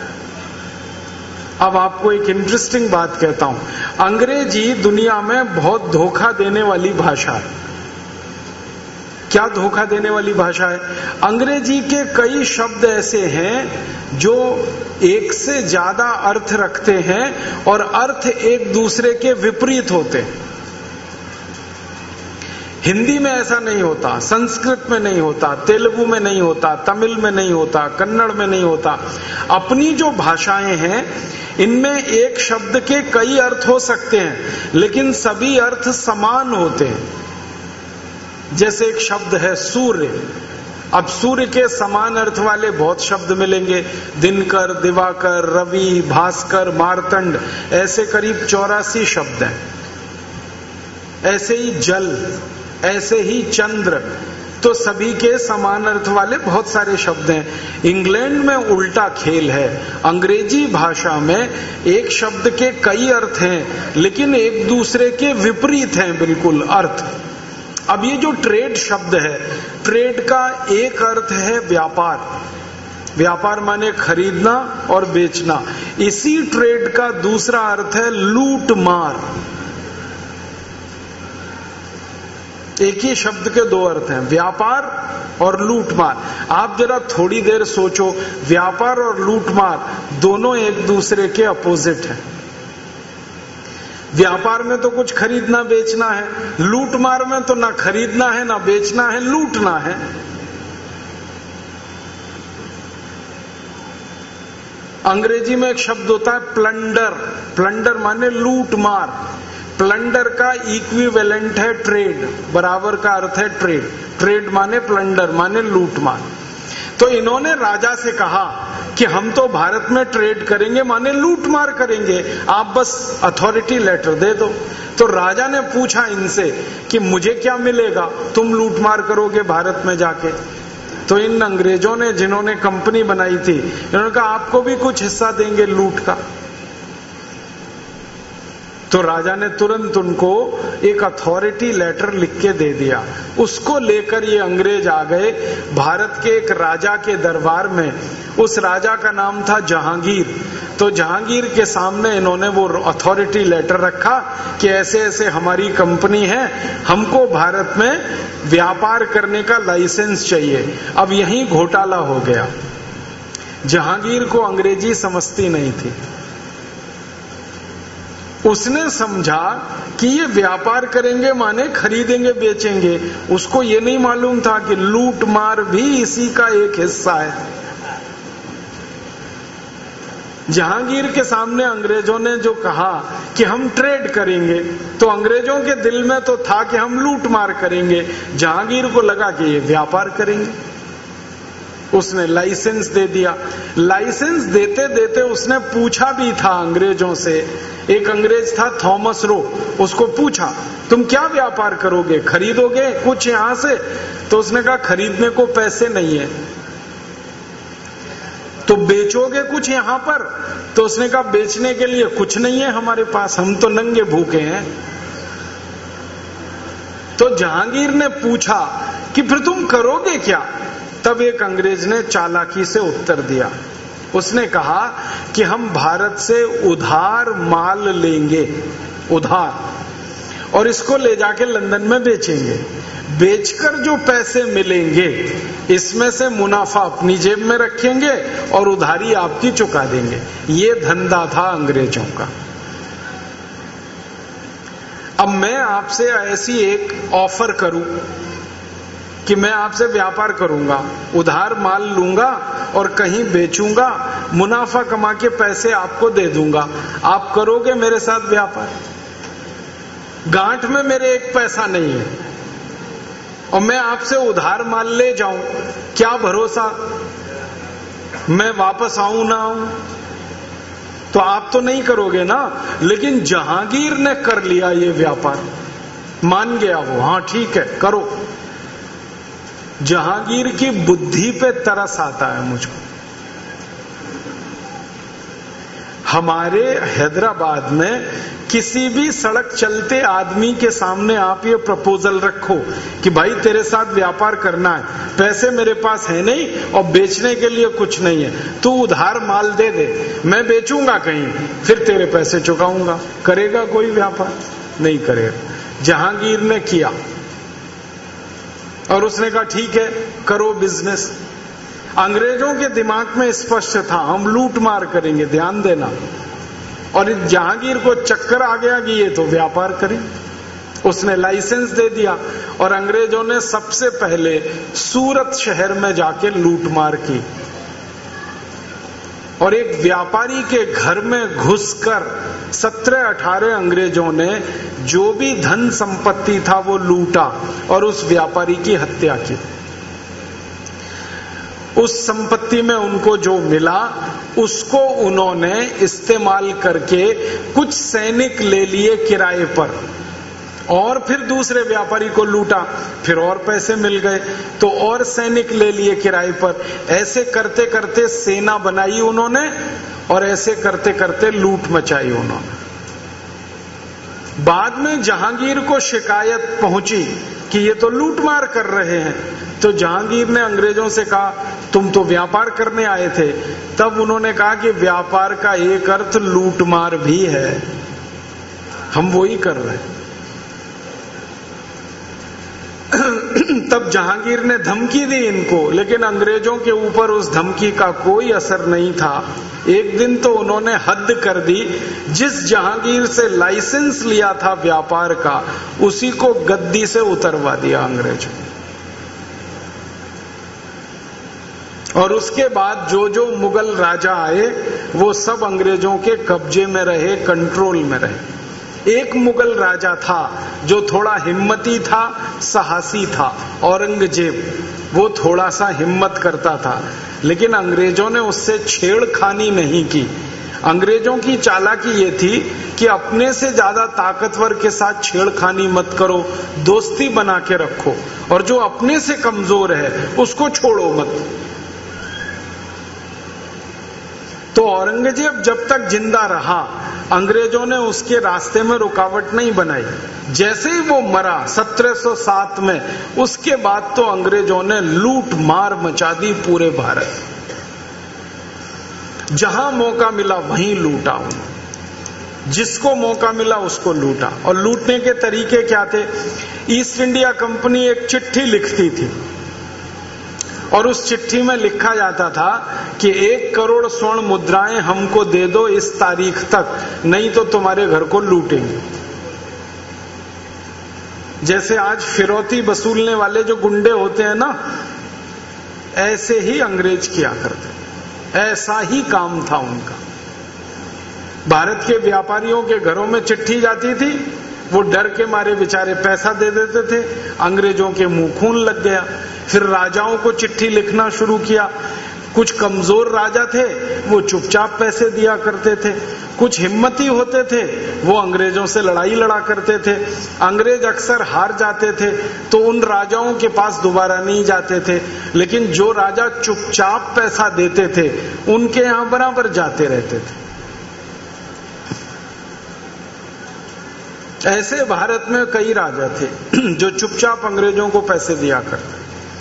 अब आपको एक इंटरेस्टिंग बात कहता हूं, अंग्रेजी दुनिया में बहुत धोखा देने वाली भाषा है। क्या धोखा देने वाली भाषा है? अंग्रेजी के कई शब्द ऐसे हैं जो एक से ज्यादा अर्थ रखते हैं और अर्थ एक दूसरे के विपरीत होते हैं। हिंदी में ऐसा नहीं होता, संस्कृत में नहीं होता, तेलुगु में नहीं होता, तमिल में नहीं होता, कन्नड़ में नहीं होता। अपनी जो भाषाएं हैं इनमें एक शब्द के कई अर्थ हो सकते हैं, लेकिन सभी अर्थ समान होते हैं। जैसे एक शब्द है सूर्य, अब सूर्य के समान अर्थ वाले बहुत शब्द मिलेंगे, दिनकर, दिवाकर, रवि, भास्कर, मार्तंड, ऐसे करीब 84 शब्द हैं। ऐसे ही जल, ऐसे ही चंद्र, तो सभी के समान अर्थ वाले बहुत सारे शब्द हैं। इंग्लैंड में उल्टा खेल है, अंग्रेजी भाषा में एक शब्द के कई अर्थ हैं लेकिन एक दूसरे के विपरीत हैं बिल्कुल अर्थ। अब ये जो ट्रेड शब्द है, ट्रेड का एक अर्थ है व्यापार, व्यापार माने खरीदना और बेचना। इसी ट्रेड का दूसरा अर्थ है लूट मार। एक ही शब्द के दो अर्थ हैं, व्यापार और लूटमार। आप जरा थोड़ी देर सोचो, व्यापार और लूटमार दोनों एक दूसरे के अपोजिट हैं। व्यापार में तो कुछ खरीदना बेचना है, लूटमार में तो ना खरीदना है ना बेचना है, लूटना है। अंग्रेजी में एक शब्द होता है प्लंडर, प्लंडर माने लूटमार। प्लंडर का इक्विवेलेंट है ट्रेड, बराबर का अर्थ है ट्रेड। ट्रेड माने प्लंडर माने लूटमार। तो इन्होंने राजा से कहा कि हम तो भारत में ट्रेड करेंगे, माने लूट मार करेंगे, आप बस अथॉरिटी लेटर दे दो। तो राजा ने पूछा इनसे कि मुझे क्या मिलेगा, तुम लूट मार करोगे भारत में जाके। तो इन अंग्रेजों ने, जिन्होंने कंपनी बनाई थी, इन्होंने कहा आपको भी कुछ हिस्सा देंगे लूट का। तो राजा ने तुरंत उनको एक अथॉरिटी लेटर लिख के दे दिया। उसको लेकर ये अंग्रेज आ गए भारत के एक राजा के दरबार में। उस राजा का नाम था जहांगीर। तो जहांगीर के सामने इन्होंने वो अथॉरिटी लेटर रखा कि ऐसे ऐसे हमारी कंपनी है, हमको भारत में व्यापार करने का लाइसेंस चाहिए। अब यही घोटाला हो गया। जहांगीर को अंग्रेजी समझती नहीं थी। उसने समझा कि ये व्यापार करेंगे माने खरीदेंगे बेचेंगे। उसको ये नहीं मालूम था कि लूट मार भी इसी का एक हिस्सा है। जहांगीर के सामने अंग्रेजों ने जो कहा कि हम ट्रेड करेंगे, तो अंग्रेजों के दिल में तो था कि हम लूट मार करेंगे। जहांगीर को लगा कि ये व्यापार करेंगे। उसने लाइसेंस दे दिया। लाइसेंस देते देते उसने पूछा भी था अंग्रेजों से। एक अंग्रेज था थॉमस रो, उसको पूछा तुम क्या व्यापार करोगे, खरीदोगे कुछ यहां से? तो उसने कहा खरीदने को पैसे नहीं है। तो बेचोगे कुछ यहां पर? तो उसने कहा बेचने के लिए कुछ नहीं है हमारे पास, हम तो नंगे भूखे हैं। तो जहांगीर ने पूछा कि फिर तुम करोगे क्या? तब एक अंग्रेज ने चालाकी से उत्तर दिया। उसने कहा कि हम भारत से उधार माल लेंगे, उधार, और इसको ले जाके लंदन में बेचेंगे। बेचकर जो पैसे मिलेंगे इसमें से मुनाफा अपनी जेब में रखेंगे और उधारी आपकी चुका देंगे। ये धंधा था अंग्रेजों का। अब मैं आपसे ऐसी एक ऑफर करूं कि मैं आपसे व्यापार करूंगा, उधार माल लूंगा और कहीं बेचूंगा, मुनाफा कमा के पैसे आपको दे दूंगा। आप करोगे मेरे साथ व्यापार? गांठ में मेरे एक पैसा नहीं है और मैं आपसे उधार माल ले जाऊं, क्या भरोसा मैं वापस आऊं ना आऊं? तो आप तो नहीं करोगे ना। लेकिन जहांगीर ने कर लिया ये व्यापार, मान गया वो, हाँ ठीक है करो। जहांगीर की बुद्धि पे तरस आता है मुझको। हमारे हैदराबाद में किसी भी सड़क चलते आदमी के सामने आप ये प्रपोजल रखो कि भाई तेरे साथ व्यापार करना है, पैसे मेरे पास है नहीं और बेचने के लिए कुछ नहीं है, तू उधार माल दे दे, मैं बेचूंगा कहीं, फिर तेरे पैसे चुकाऊंगा। करेगा कोई व्यापार? नहीं करेगा। जहांगीर ने किया और उसने कहा ठीक है करो बिजनेस। अंग्रेजों के दिमाग में स्पष्ट था हम लूट मार करेंगे, ध्यान देना। और जहांगीर को चक्कर आ गया कि ये तो व्यापार करें। उसने लाइसेंस दे दिया और अंग्रेजों ने सबसे पहले सूरत शहर में जाके लूट मार की और एक व्यापारी के घर में घुसकर 17-18 अंग्रेजों ने जो भी धन संपत्ति था वो लूटा और उस व्यापारी की हत्या की। उस संपत्ति में उनको जो मिला उसको उन्होंने इस्तेमाल करके कुछ सैनिक ले लिए किराए पर और फिर दूसरे व्यापारी को लूटा, फिर और पैसे मिल गए तो और सैनिक ले लिए किराए पर। ऐसे करते करते सेना बनाई उन्होंने और ऐसे करते करते लूट मचाई उन्होंने। बाद में जहांगीर को शिकायत पहुंची कि ये तो लूट मार कर रहे हैं, तो जहांगीर ने अंग्रेजों से कहा तुम तो व्यापार करने आए थे। तब उन्होंने कहा कि व्यापार का एक अर्थ लूट मार भी है, हम वही कर रहे हैं। तब जहांगीर ने धमकी दी इनको, लेकिन अंग्रेजों के ऊपर उस धमकी का कोई असर नहीं था। एक दिन तो उन्होंने हद कर दी, जिस जहांगीर से लाइसेंस लिया था व्यापार का उसी को गद्दी से उतरवा दिया अंग्रेजों। और उसके बाद जो जो मुगल राजा आए वो सब अंग्रेजों के कब्जे में रहे, कंट्रोल में रहे। एक मुगल राजा था जो थोड़ा हिम्मती था, साहसी था, औरंगजेब। वो थोड़ा सा हिम्मत करता था, लेकिन अंग्रेजों ने उससे छेड़खानी नहीं की। अंग्रेजों की चालाकी ये थी कि अपने से ज्यादा ताकतवर के साथ छेड़खानी मत करो, दोस्ती बना के रखो, और जो अपने से कमजोर है उसको छोड़ो मत। तो औरंगजेब जब तक जिंदा रहा, अंग्रेजों ने उसके रास्ते में रुकावट नहीं बनाई। जैसे ही वो मरा 1707 में, उसके बाद तो अंग्रेजों ने लूट मार मचा दी पूरे भारत। जहां मौका मिला वहीं लूटा, जिसको मौका मिला उसको लूटा। और लूटने के तरीके क्या थे? ईस्ट इंडिया कंपनी एक चिट्ठी लिखती थी, और उस चिट्ठी में लिखा जाता था कि 1 करोड़ स्वर्ण मुद्राएं हमको दे दो इस तारीख तक, नहीं तो तुम्हारे घर को लूटेंगे। जैसे आज फिरौती वसूलने वाले जो गुंडे होते हैं ना, ऐसे ही अंग्रेज किया करते, ऐसा ही काम था उनका। भारत के व्यापारियों के घरों में चिट्ठी जाती थी, वो डर के मारे बेचारे पैसा दे देते थे, अंग्रेजों के मुंह खून लग गया। फिर राजाओं को चिट्ठी लिखना शुरू किया। कुछ कमजोर राजा थे, वो चुपचाप पैसे दिया करते थे। कुछ हिम्मती होते थे, वो अंग्रेजों से लड़ाई लड़ा करते थे। अंग्रेज अक्सर हार जाते थे तो उन राजाओं के पास दोबारा नहीं जाते थे, लेकिन जो राजा चुपचाप पैसा देते थे उनके यहां बराबर जाते रहते थे। ऐसे भारत में कई राजा थे जो चुपचाप अंग्रेजों को पैसे दिया करते।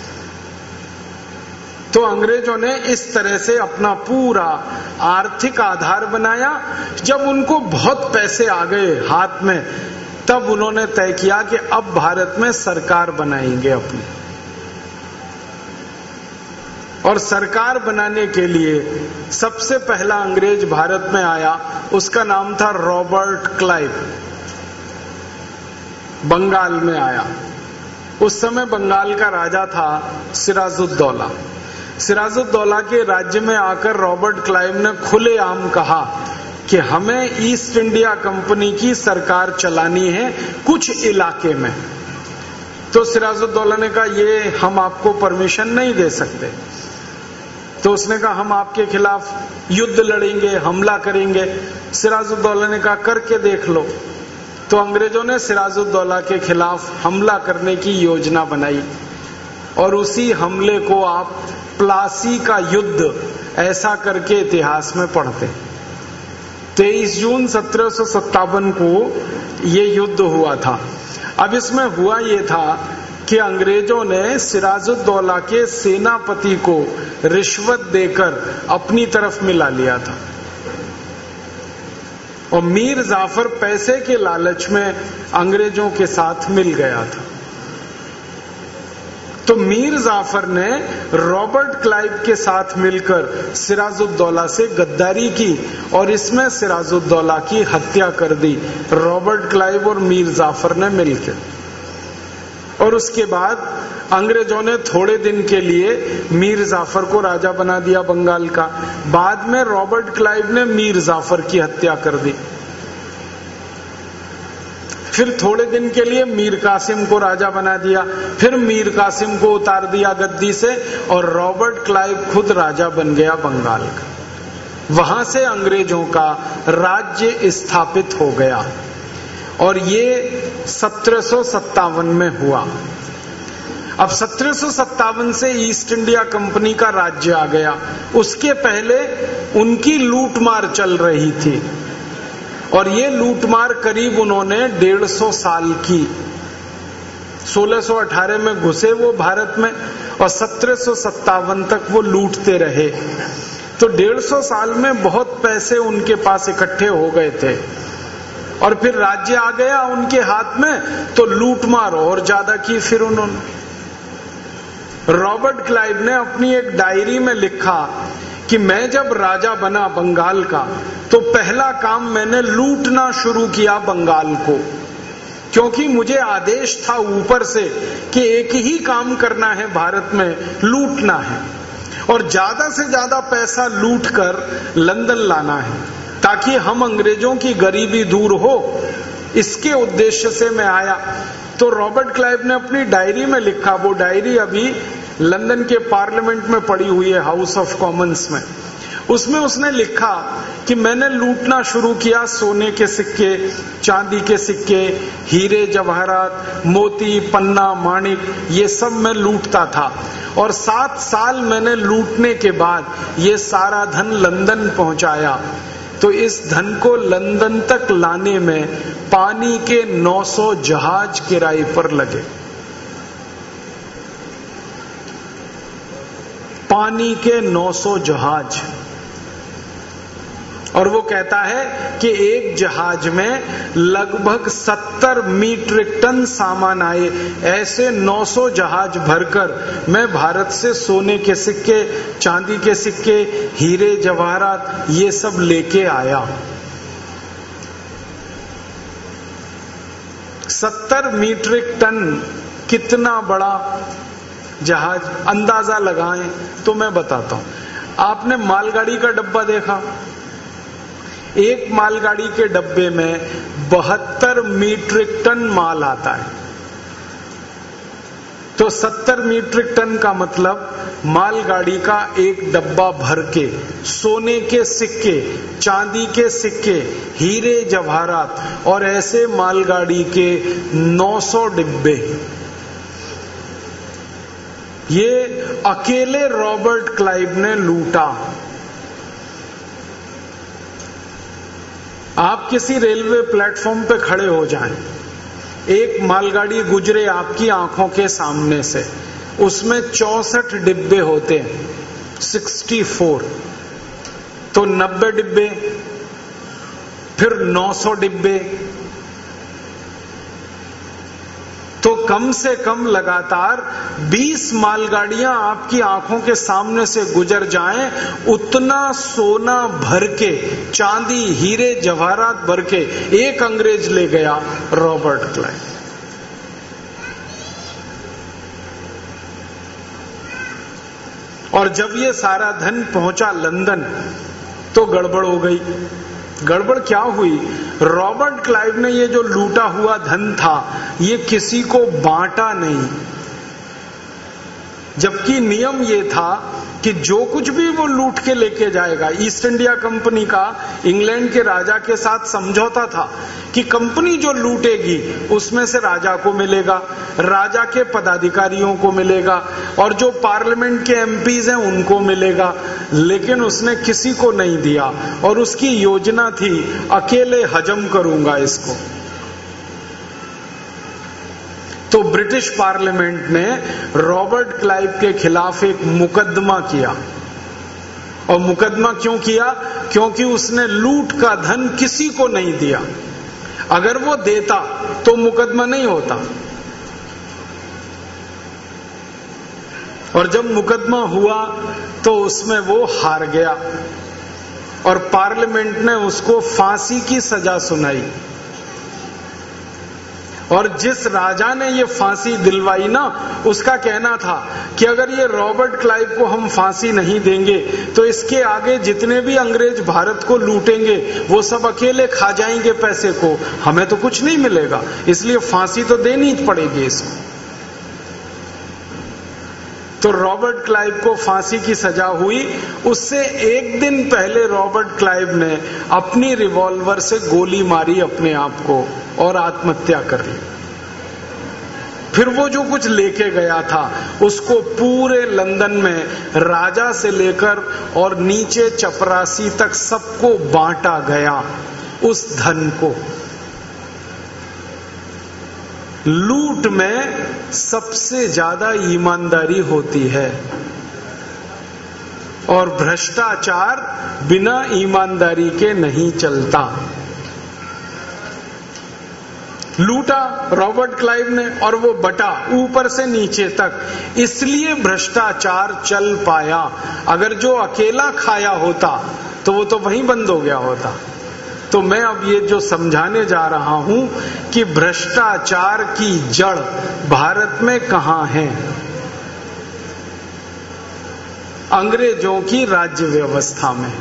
तो अंग्रेजों ने इस तरह से अपना पूरा आर्थिक आधार बनाया। जब उनको बहुत पैसे आ गए हाथ में, तब उन्होंने तय किया कि अब भारत में सरकार बनाएंगे अपनी। और सरकार बनाने के लिए सबसे पहला अंग्रेज भारत में आया, उसका नाम था रॉबर्ट क्लाइव। बंगाल में आया। उस समय बंगाल का राजा था सिराजुद्दौला। सिराजुद्दौला के राज्य में आकर रॉबर्ट क्लाइव ने खुलेआम कहा कि हमें ईस्ट इंडिया कंपनी की सरकार चलानी है कुछ इलाके में। तो सिराजुद्दौला ने कहा ये हम आपको परमिशन नहीं दे सकते। तो उसने कहा हम आपके खिलाफ युद्ध लड़ेंगे, हमला करेंगे। सिराजुद्दौला ने कहा करके देख लो। तो अंग्रेजों ने सिराजुद्दौला के खिलाफ हमला करने की योजना बनाई, और उसी हमले को आप प्लासी का युद्ध ऐसा करके इतिहास में पढ़ते। 23 जून 1757 को ये युद्ध हुआ था। अब इसमें हुआ ये था कि अंग्रेजों ने सिराजुद्दौला के सेनापति को रिश्वत देकर अपनी तरफ मिला लिया था, और मीर जाफर पैसे के लालच में अंग्रेजों के साथ मिल गया था। तो मीर जाफर ने रॉबर्ट क्लाइव के साथ मिलकर सिराजुद्दौला से गद्दारी की, और इसमें सिराजुद्दौला की हत्या कर दी रॉबर्ट क्लाइव और मीर जाफर ने मिलकर। और उसके बाद अंग्रेजों ने थोड़े दिन के लिए मीर जाफर को राजा बना दिया बंगाल का। बाद में रॉबर्ट क्लाइव ने मीर जाफर की हत्या कर दी। फिर थोड़े दिन के लिए मीर कासिम को राजा बना दिया। फिर मीर कासिम को उतार दिया गद्दी से, और रॉबर्ट क्लाइव खुद राजा बन गया बंगाल का। वहां से अंग्रेजों का राज्य स्थापित हो गया, और ये 1757 में हुआ। अब 1757 से ईस्ट इंडिया कंपनी का राज्य आ गया। उसके पहले उनकी लूटमार चल रही थी, और ये लूटमार करीब उन्होंने 150 साल की। 1618 में घुसे वो भारत में, और 1757 तक वो लूटते रहे। तो 150 साल में बहुत पैसे उनके पास इकट्ठे हो गए थे, और फिर राज्य आ गया उनके हाथ में, तो लूटमार और ज्यादा की फिर उन्होंने। रॉबर्ट क्लाइव ने अपनी एक डायरी में लिखा कि मैं जब राजा बना बंगाल का, तो पहला काम मैंने लूटना शुरू किया बंगाल को, क्योंकि मुझे आदेश था ऊपर से कि एक ही काम करना है भारत में, लूटना है, और ज्यादा से ज्यादा पैसा लूटकर लंदन लाना है, ताकि हम अंग्रेजों की गरीबी दूर हो। इसके उद्देश्य से मैं आया। तो रॉबर्ट क्लाइव ने अपनी डायरी में लिखा, वो डायरी अभी लंदन के पार्लियामेंट में पड़ी हुई है, हाउस ऑफ कॉमन्स में। उसमें उसने लिखा कि मैंने लूटना शुरू किया सोने के सिक्के, चांदी के सिक्के, हीरे जवाहरात, मोती, पन्ना, माणिक, ये सब मैं लूटता था। और 7 साल मैंने लूटने के बाद ये सारा धन लंदन पहुंचाया। तो इस धन को लंदन तक लाने में पानी के 900 जहाज किराए पर लगे। पानी के 900 जहाज। और वो कहता है कि एक जहाज में लगभग 70 मीट्रिक टन सामान आए। ऐसे 900 जहाज भरकर मैं भारत से सोने के सिक्के, चांदी के सिक्के, हीरे जवाहरात ये सब लेके आया। 70 मीट्रिक टन कितना बड़ा जहाज, अंदाजा लगाएं तो मैं बताता हूं। आपने मालगाड़ी का डब्बा देखा? एक मालगाड़ी के डब्बे में 72 मीट्रिक टन माल आता है। तो 70 मीट्रिक टन का मतलब मालगाड़ी का एक डब्बा भर के सोने के सिक्के, चांदी के सिक्के, हीरे जवाहरात और ऐसे मालगाड़ी के 900 डिब्बे। ये अकेले रॉबर्ट क्लाइव ने लूटा। आप किसी रेलवे प्लेटफॉर्म पे खड़े हो जाएं, एक मालगाड़ी गुजरे आपकी आंखों के सामने से, उसमें 64 डिब्बे होते हैं, 64, तो 90 डिब्बे, फिर 900 डिब्बे, तो कम से कम लगातार 20 मालगाड़ियां आपकी आंखों के सामने से गुजर जाएं, उतना सोना भर के, चांदी, हीरे जवाहरात भर के एक अंग्रेज ले गया, रॉबर्ट क्लाइव। और जब ये सारा धन पहुंचा लंदन तो गड़बड़ हो गई। गड़बड़ क्या हुई? रॉबर्ट क्लाइव ने ये जो लूटा हुआ धन था ये किसी को बांटा नहीं, जबकि नियम ये था कि जो कुछ भी वो लूट के लेके जाएगा, ईस्ट इंडिया कंपनी का इंग्लैंड के राजा के साथ समझौता था कि कंपनी जो लूटेगी उसमें से राजा को मिलेगा, राजा के पदाधिकारियों को मिलेगा और जो पार्लियामेंट के एमपीज हैं उनको मिलेगा। लेकिन उसने किसी को नहीं दिया और उसकी योजना थी अकेले हजम करूंगा इसको। तो ब्रिटिश पार्लियामेंट ने रॉबर्ट क्लाइव के खिलाफ एक मुकदमा किया। और मुकदमा क्यों किया? क्योंकि उसने लूट का धन किसी को नहीं दिया। अगर वो देता तो मुकदमा नहीं होता। और जब मुकदमा हुआ तो उसमें वो हार गया और पार्लियामेंट ने उसको फांसी की सजा सुनाई। और जिस राजा ने ये फांसी दिलवाई ना, उसका कहना था कि अगर ये रॉबर्ट क्लाइव को हम फांसी नहीं देंगे तो इसके आगे जितने भी अंग्रेज भारत को लूटेंगे वो सब अकेले खा जाएंगे पैसे को, हमें तो कुछ नहीं मिलेगा, इसलिए फांसी तो देनी पड़ेगी इसको। तो रॉबर्ट क्लाइव को फांसी की सजा हुई। उससे एक दिन पहले रॉबर्ट क्लाइव ने अपनी रिवॉल्वर से गोली मारी अपने आप को और आत्महत्या कर ली। फिर वो जो कुछ लेके गया था उसको पूरे लंदन में राजा से लेकर और नीचे चपरासी तक सबको बांटा गया उस धन को। लूट में सबसे ज्यादा ईमानदारी होती है और भ्रष्टाचार बिना ईमानदारी के नहीं चलता। लूटा रॉबर्ट क्लाइव ने और वो बटा ऊपर से नीचे तक, इसलिए भ्रष्टाचार चल पाया। अगर जो अकेला खाया होता तो वो तो वहीं बंद हो गया होता। तो मैं अब ये जो समझाने जा रहा हूं कि भ्रष्टाचार की जड़ भारत में कहां है? अंग्रेजों की राज्य व्यवस्था में।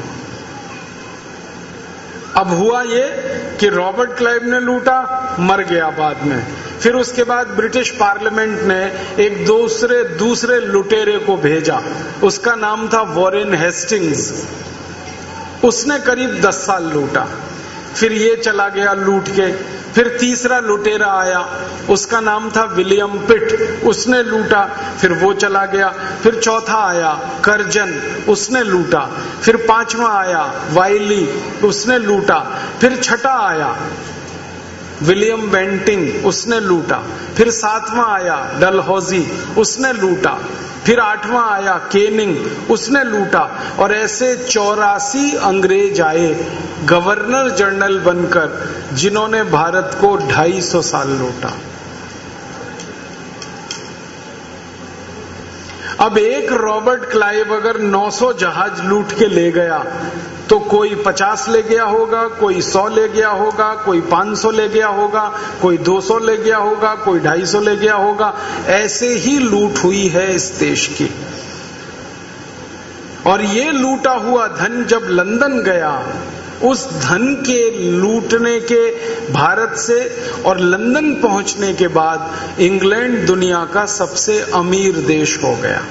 अब हुआ ये कि रॉबर्ट क्लाइव ने लूटा, मर गया बाद में। फिर उसके बाद ब्रिटिश पार्लियामेंट ने एक दूसरे लुटेरे को भेजा, उसका नाम था वॉरेन हेस्टिंग्स। उसने करीब 10 साल लूटा, फिर ये चला गया लूट के। फिर तीसरा लुटेरा आया, उसका नाम था विलियम पिट, उसने लूटा, फिर वो चला गया। फिर चौथा आया कर्जन, उसने लूटा। फिर पांचवा आया वाइली, उसने लूटा। फिर छठा आया विलियम बेंटिंग, उसने लूटा। फिर सातवां आया डलहौजी, उसने लूटा। फिर आठवां आया केनिंग, उसने लूटा। और ऐसे 84 अंग्रेज आए गवर्नर जनरल बनकर, जिन्होंने भारत को 250 साल लूटा। अब एक रॉबर्ट क्लाइव अगर 900 जहाज लूट के ले गया तो कोई 50 ले गया होगा, कोई 100 ले गया होगा, कोई 500 ले गया होगा, कोई 200 ले गया होगा, कोई 250 ले गया होगा। ऐसे ही लूट हुई है इस देश की। और ये लूटा हुआ धन जब लंदन गया, उस धन के लूटने के भारत से और लंदन पहुंचने के बाद इंग्लैंड दुनिया का सबसे अमीर देश हो गया।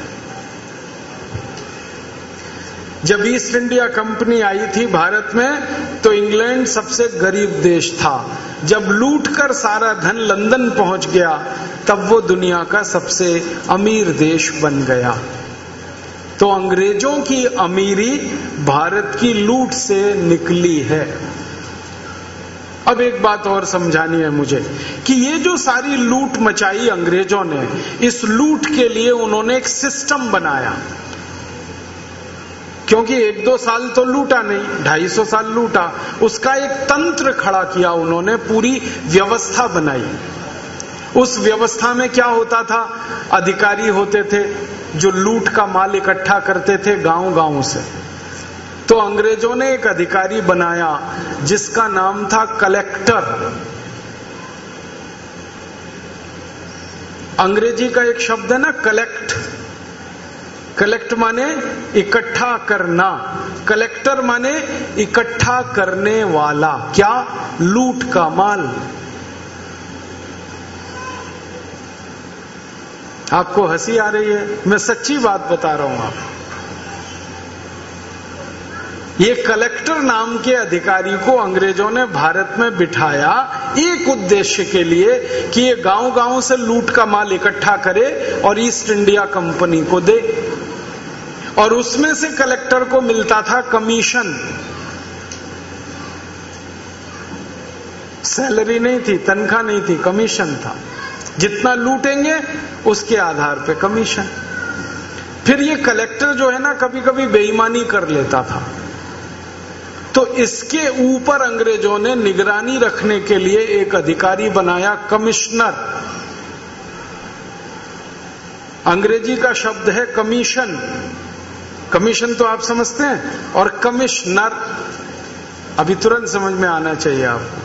जब ईस्ट इंडिया कंपनी आई थी भारत में तो इंग्लैंड सबसे गरीब देश था। जब लूटकर सारा धन लंदन पहुंच गया तब वो दुनिया का सबसे अमीर देश बन गया। तो अंग्रेजों की अमीरी भारत की लूट से निकली है। अब एक बात और समझानी है मुझे कि ये जो सारी लूट मचाई अंग्रेजों ने, इस लूट के लिए उन्होंने एक सिस्टम बनाया। क्योंकि 1-2 साल तो लूटा नहीं, 250 साल लूटा, उसका एक तंत्र खड़ा किया उन्होंने, पूरी व्यवस्था बनाई। उस व्यवस्था में क्या होता था, अधिकारी होते थे जो लूट का माल इकट्ठा करते थे गांव-गांव से। तो अंग्रेजों ने एक अधिकारी बनाया जिसका नाम था कलेक्टर। अंग्रेजी का एक शब्द है ना कलेक्ट, कलेक्ट माने इकट्ठा करना, कलेक्टर माने इकट्ठा करने वाला। क्या? लूट का माल। आपको हंसी आ रही है, मैं सच्ची बात बता रहा हूं आपको। ये कलेक्टर नाम के अधिकारी को अंग्रेजों ने भारत में बिठाया एक उद्देश्य के लिए कि ये गांव-गांव से लूट का माल इकट्ठा करे और ईस्ट इंडिया कंपनी को दे। और उसमें से कलेक्टर को मिलता था कमीशन। सैलरी नहीं थी, तनख्वाह नहीं थी, कमीशन था। जितना लूटेंगे उसके आधार पे कमीशन। फिर ये कलेक्टर जो है ना कभी कभी बेईमानी कर लेता था, तो इसके ऊपर अंग्रेजों ने निगरानी रखने के लिए एक अधिकारी बनाया कमिश्नर। अंग्रेजी का शब्द है कमीशन। कमीशन तो आप समझते हैं, और कमिश्नर अभी तुरंत समझ में आना चाहिए आपको।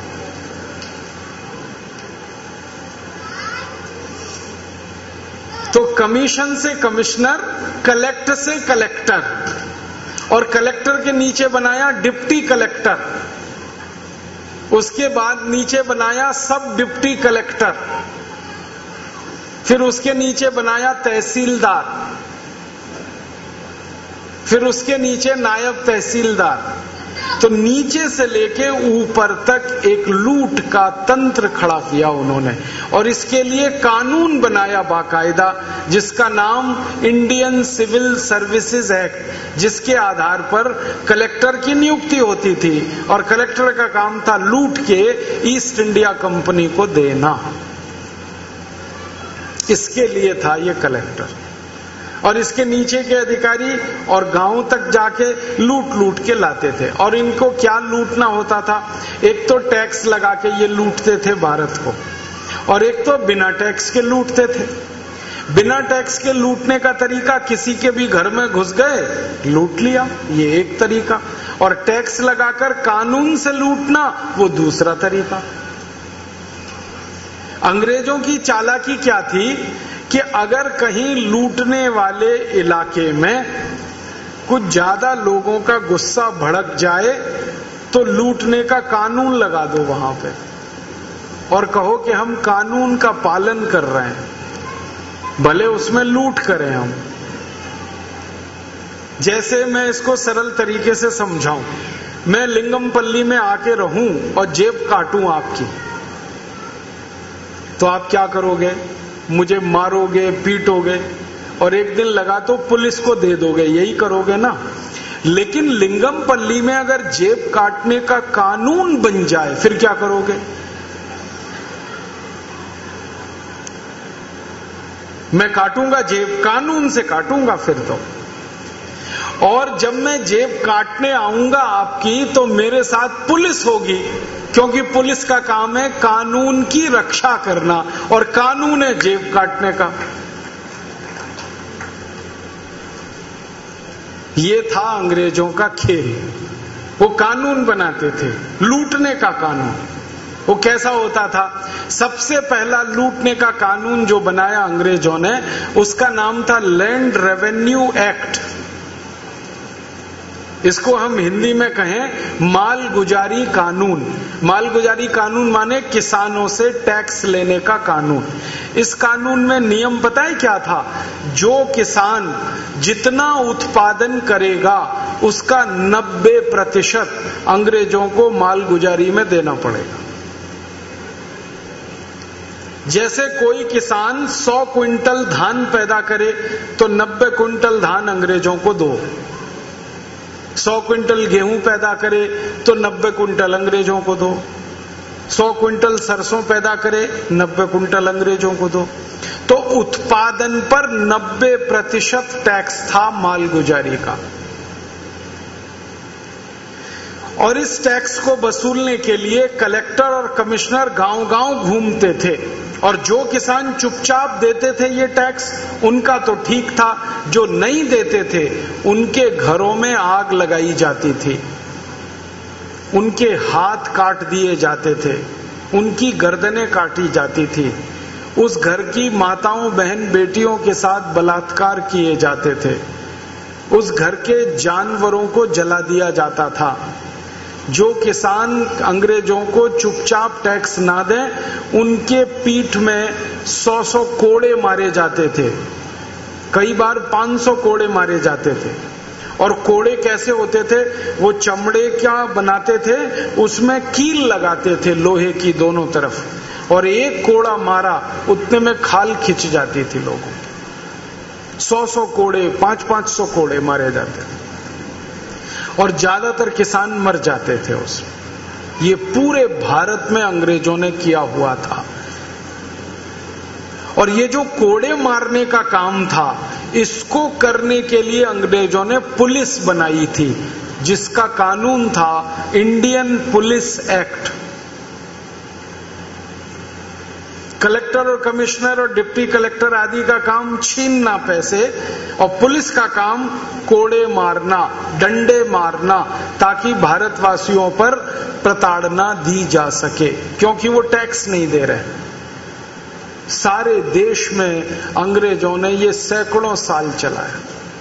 तो कमीशन से कमिश्नर, कलेक्ट से कलेक्टर, और कलेक्टर के नीचे बनाया डिप्टी कलेक्टर, उसके बाद नीचे बनाया सब डिप्टी कलेक्टर, फिर उसके नीचे बनाया तहसीलदार, फिर उसके नीचे नायब तहसीलदार। तो नीचे से लेके ऊपर तक एक लूट का तंत्र खड़ा किया उन्होंने, और इसके लिए कानून बनाया बाकायदा, जिसका नाम इंडियन सिविल सर्विसेज एक्ट, जिसके आधार पर कलेक्टर की नियुक्ति होती थी और कलेक्टर का काम था लूट के ईस्ट इंडिया कंपनी को देना। इसके लिए था ये कलेक्टर। और इसके नीचे के अधिकारी और गांव तक जाके लूट के लाते थे। और इनको क्या लूटना होता था, एक तो टैक्स लगा के ये लूटते थे भारत को, और एक तो बिना टैक्स के लूटते थे। बिना टैक्स के लूटने का तरीका, किसी के भी घर में घुस गए लूट लिया, ये एक तरीका, और टैक्स लगाकर कानून से लूटना वो दूसरा तरीका। अंग्रेजों की चालाकी क्या थी कि अगर कहीं लूटने वाले इलाके में कुछ ज्यादा लोगों का गुस्सा भड़क जाए तो लूटने का कानून लगा दो वहां पे। और कहो कि हम कानून का पालन कर रहे हैं, भले उसमें लूट करें हम। जैसे मैं इसको सरल तरीके से समझाऊं, मैं लिंगमपल्ली में आके रहूं और जेब काटूं आपकी, तो आप क्या करोगे? मुझे मारोगे, पीटोगे और एक दिन लगा तो पुलिस को दे दोगे, यही करोगे ना। लेकिन लिंगमपल्ली में अगर जेब काटने का कानून बन जाए फिर क्या करोगे? मैं काटूंगा जेब, कानून से काटूंगा फिर तो। और जब मैं जेब काटने आऊंगा आपकी तो मेरे साथ पुलिस होगी, क्योंकि पुलिस का काम है कानून की रक्षा करना, और कानून है जेब काटने का। ये था अंग्रेजों का खेल। वो कानून बनाते थे, लूटने का कानून। वो कैसा होता था? सबसे पहला लूटने का कानून जो बनाया अंग्रेजों ने, उसका नाम था लैंड रेवेन्यू एक्ट। इसको हम हिंदी में कहें मालगुजारी कानून। मालगुजारी कानून माने किसानों से टैक्स लेने का कानून। इस कानून में नियम पता है क्या था? जो किसान जितना उत्पादन करेगा उसका 90% अंग्रेजों को मालगुजारी में देना पड़ेगा। जैसे कोई किसान 100 क्विंटल धान पैदा करे तो 90 क्विंटल धान अंग्रेजों को दो। 100 क्विंटल गेहूं पैदा करे तो 90 क्विंटल अंग्रेजों को दो। 100 क्विंटल सरसों पैदा करे 90 क्विंटल अंग्रेजों को दो। तो उत्पादन पर 90% टैक्स था मालगुजारी का। और इस टैक्स को वसूलने के लिए कलेक्टर और कमिश्नर गांव-गांव घूमते थे, और जो किसान चुपचाप देते थे ये टैक्स, उनका तो ठीक था। जो नहीं देते थे उनके घरों में आग लगाई जाती थी, उनके हाथ काट दिए जाते थे, उनकी गर्दनें काटी जाती थी, उस घर की माताओं बहन बेटियों के साथ बलात्कार किए जाते थे, उस घर के जानवरों को जला दिया जाता था। जो किसान अंग्रेजों को चुपचाप टैक्स ना दें उनके पीठ में 100 कोड़े मारे जाते थे, कई बार 500 कोड़े मारे जाते थे। और कोड़े कैसे होते थे? वो चमड़े क्या बनाते थे, उसमें कील लगाते थे लोहे की दोनों तरफ, और एक कोड़ा मारा उतने में खाल खिंच जाती थी लोगों की। 100 कोड़े, 500 कोड़े मारे जाते थे, और ज्यादातर किसान मर जाते थे उसमें। ये पूरे भारत में अंग्रेजों ने किया हुआ था। और ये जो कोड़े मारने का काम था, इसको करने के लिए अंग्रेजों ने पुलिस बनाई थी, जिसका कानून था इंडियन पुलिस एक्ट। कलेक्टर और कमिश्नर और डिप्टी कलेक्टर आदि का काम छीनना पैसे, और पुलिस का काम कोड़े मारना, डंडे मारना, ताकि भारतवासियों पर प्रताड़ना दी जा सके, क्योंकि वो टैक्स नहीं दे रहे। सारे देश में अंग्रेजों ने ये सैकड़ों साल चलाया।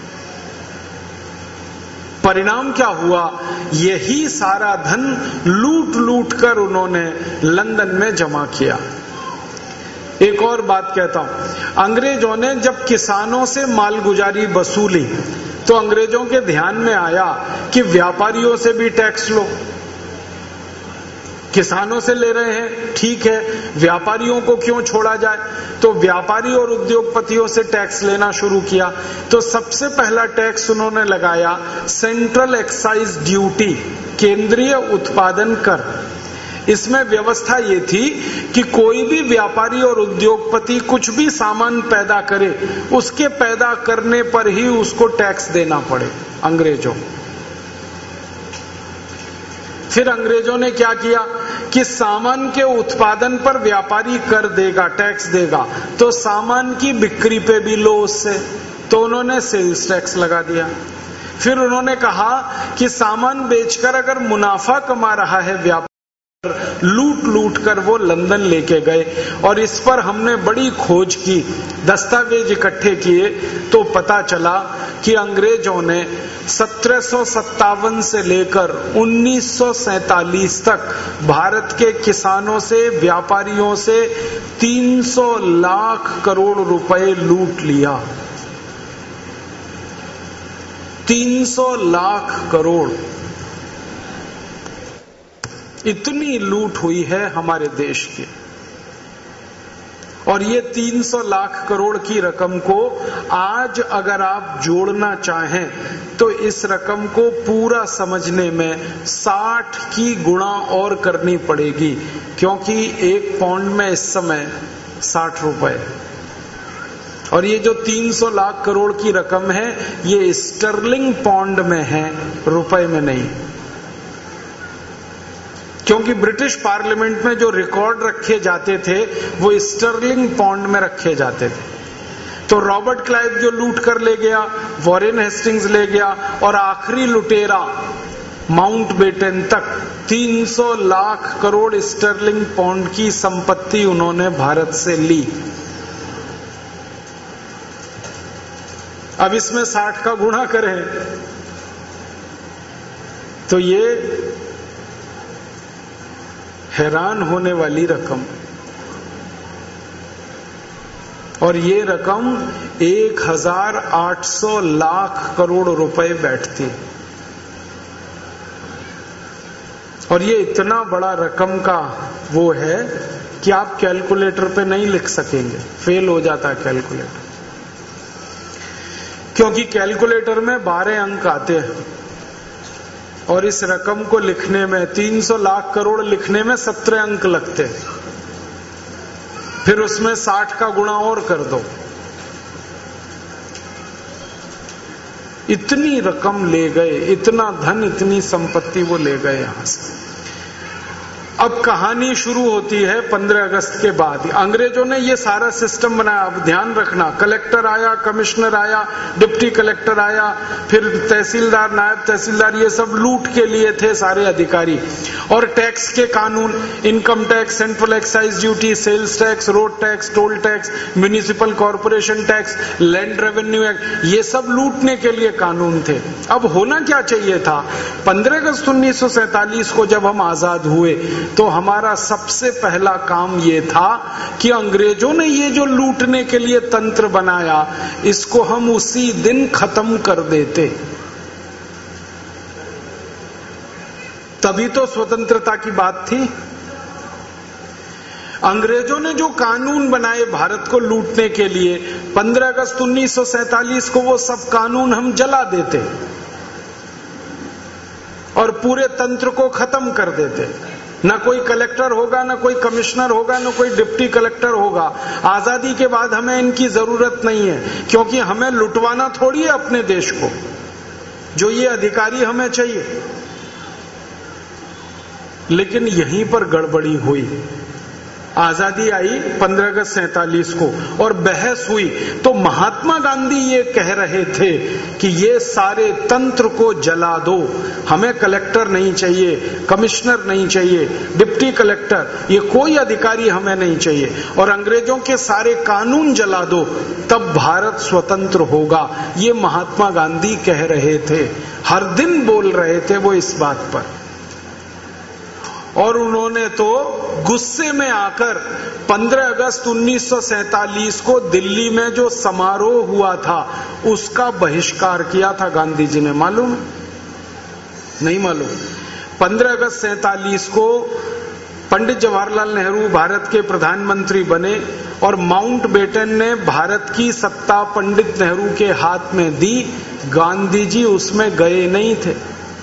परिणाम क्या हुआ? यही सारा धन लूट लूट कर उन्होंने लंदन में जमा किया। एक और बात कहता हूं, अंग्रेजों ने जब किसानों से मालगुजारी वसूली तो अंग्रेजों के ध्यान में आया कि व्यापारियों से भी टैक्स लो। किसानों से ले रहे हैं, ठीक है, व्यापारियों को क्यों छोड़ा जाए? तो व्यापारी और उद्योगपतियों से टैक्स लेना शुरू किया। तो सबसे पहला टैक्स उन्होंने लगाया सेंट्रल एक्साइज ड्यूटी, केंद्रीय उत्पादन कर। इसमें व्यवस्था ये थी कि कोई भी व्यापारी और उद्योगपति कुछ भी सामान पैदा करे, उसके पैदा करने पर ही उसको टैक्स देना पड़े अंग्रेजों। फिर अंग्रेजों ने क्या किया कि सामान के उत्पादन पर व्यापारी कर देगा, टैक्स देगा, तो सामान की बिक्री पे भी लो उससे, तो उन्होंने सेल्स टैक्स लगा दिया। फिर उन्होंने कहा कि सामान बेचकर अगर मुनाफा कमा रहा है व्यापारी लूट लूट कर वो लंदन लेके गए। और इस पर हमने बड़ी खोज की, दस्तावेज इकट्ठे किए, तो पता चला कि अंग्रेजों ने 1757 से लेकर 1947 तक भारत के किसानों से, व्यापारियों से 300 लाख करोड़ रुपए लूट लिया। 300 लाख करोड़, इतनी लूट हुई है हमारे देश की। और ये 300 लाख करोड़ की रकम को आज अगर आप जोड़ना चाहें तो इस रकम को पूरा समझने में 60 की गुणा और करनी पड़ेगी, क्योंकि एक पाउंड में इस समय 60 रुपए। और ये जो 300 लाख करोड़ की रकम है ये स्टर्लिंग पाउंड में है, रुपए में नहीं। क्योंकि ब्रिटिश पार्लियामेंट में जो रिकॉर्ड रखे जाते थे वो स्टर्लिंग पाउंड में रखे जाते थे। तो रॉबर्ट क्लाइव जो लूट कर ले गया, वॉरेन हेस्टिंग्स ले गया, और आखिरी लुटेरा माउंटबेटन तक 300 लाख करोड़ स्टर्लिंग पाउंड की संपत्ति उन्होंने भारत से ली। अब इसमें 60 का गुणा करें तो ये हैरान होने वाली रकम। और ये रकम 1800 लाख करोड़ रुपए बैठती। और ये इतना बड़ा रकम का वो है कि आप कैलकुलेटर पे नहीं लिख सकेंगे, फेल हो जाता है कैलकुलेटर। क्योंकि कैलकुलेटर में 12 अंक आते हैं और इस रकम को लिखने में 300 लाख करोड़ लिखने में 17 अंक लगते। फिर उसमें 60 का गुणा और कर दो। इतनी रकम ले गए, इतना धन, इतनी संपत्ति वो ले गए यहां से। अब कहानी शुरू होती है 15 अगस्त के बाद। अंग्रेजों ने ये सारा सिस्टम बनाया। अब ध्यान रखना, कलेक्टर आया, कमिश्नर आया, डिप्टी कलेक्टर आया, फिर तहसीलदार, नायब तहसीलदार, ये सब लूट के लिए थे सारे अधिकारी। और टैक्स के कानून, income tax, central excise duty, sales tax, road tax, toll tax, municipal corporation tax, land revenue act, ये सब लूटने के लिए कानून थे। अब होना क्या चाहिए था? 15 अगस्त 1947 को जब हम आजाद हुए तो हमारा सबसे पहला काम ये था कि अंग्रेजों ने ये जो लूटने के लिए तंत्र बनाया, इसको हम उसी दिन खत्म कर देते। तभी तो स्वतंत्रता की बात थी। अंग्रेजों ने जो कानून बनाए भारत को लूटने के लिए, 15 अगस्त 1947 को वो सब कानून हम जला देते और पूरे तंत्र को खत्म कर देते। ना कोई कलेक्टर होगा, ना कोई कमिश्नर होगा, ना कोई डिप्टी कलेक्टर होगा। आजादी के बाद हमें इनकी जरूरत नहीं है, क्योंकि हमें लुटवाना थोड़ी है अपने देश को। जो ये अधिकारी हमें चाहिए। लेकिन यहीं पर गड़बड़ी हुई। आजादी आई 15 अगस्त 47 को और बहस हुई तो महात्मा गांधी ये कह रहे थे कि ये सारे तंत्र को जला दो, हमें कलेक्टर नहीं चाहिए, कमिश्नर नहीं चाहिए, डिप्टी कलेक्टर, ये कोई अधिकारी हमें नहीं चाहिए, और अंग्रेजों के सारे कानून जला दो, तब भारत स्वतंत्र होगा। ये महात्मा गांधी कह रहे थे, हर दिन बोल रहे थे वो इस बात पर। और उन्होंने तो गुस्से में आकर 15 अगस्त 1947 को दिल्ली में जो समारोह हुआ था उसका बहिष्कार किया था गांधी जी ने। मालूम है? नहीं मालूम? 15 अगस्त 47 को पंडित जवाहरलाल नेहरू भारत के प्रधानमंत्री बने और माउंटबेटन ने भारत की सत्ता पंडित नेहरू के हाथ में दी। गांधी जी उसमें गए नहीं थे।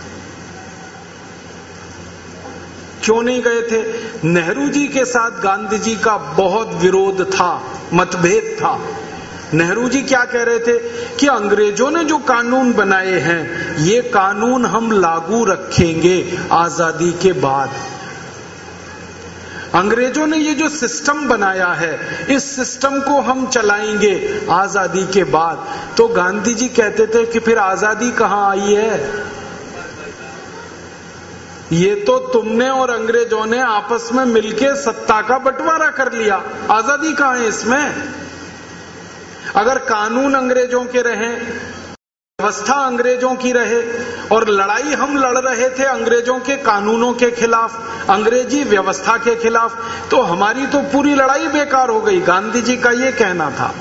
क्यों नहीं गए थे? नेहरू जी के साथ गांधी जी का बहुत विरोध था, मतभेद था। नेहरू जी क्या कह रहे थे कि अंग्रेजों ने जो कानून बनाए हैं ये कानून हम लागू रखेंगे आजादी के बाद। अंग्रेजों ने ये जो सिस्टम बनाया है इस सिस्टम को हम चलाएंगे आजादी के बाद। तो गांधी जी कहते थे कि फिर आजादी कहां आई है? ये तो तुमने और अंग्रेजों ने आपस में मिलके सत्ता का बंटवारा कर लिया, आजादी कहां है इसमें? अगर कानून अंग्रेजों के रहे, व्यवस्था अंग्रेजों की रहे, और लड़ाई हम लड़ रहे थे अंग्रेजों के कानूनों के खिलाफ, अंग्रेजी व्यवस्था के खिलाफ, तो हमारी तो पूरी लड़ाई बेकार हो गई। गांधी जी का ये कहना था।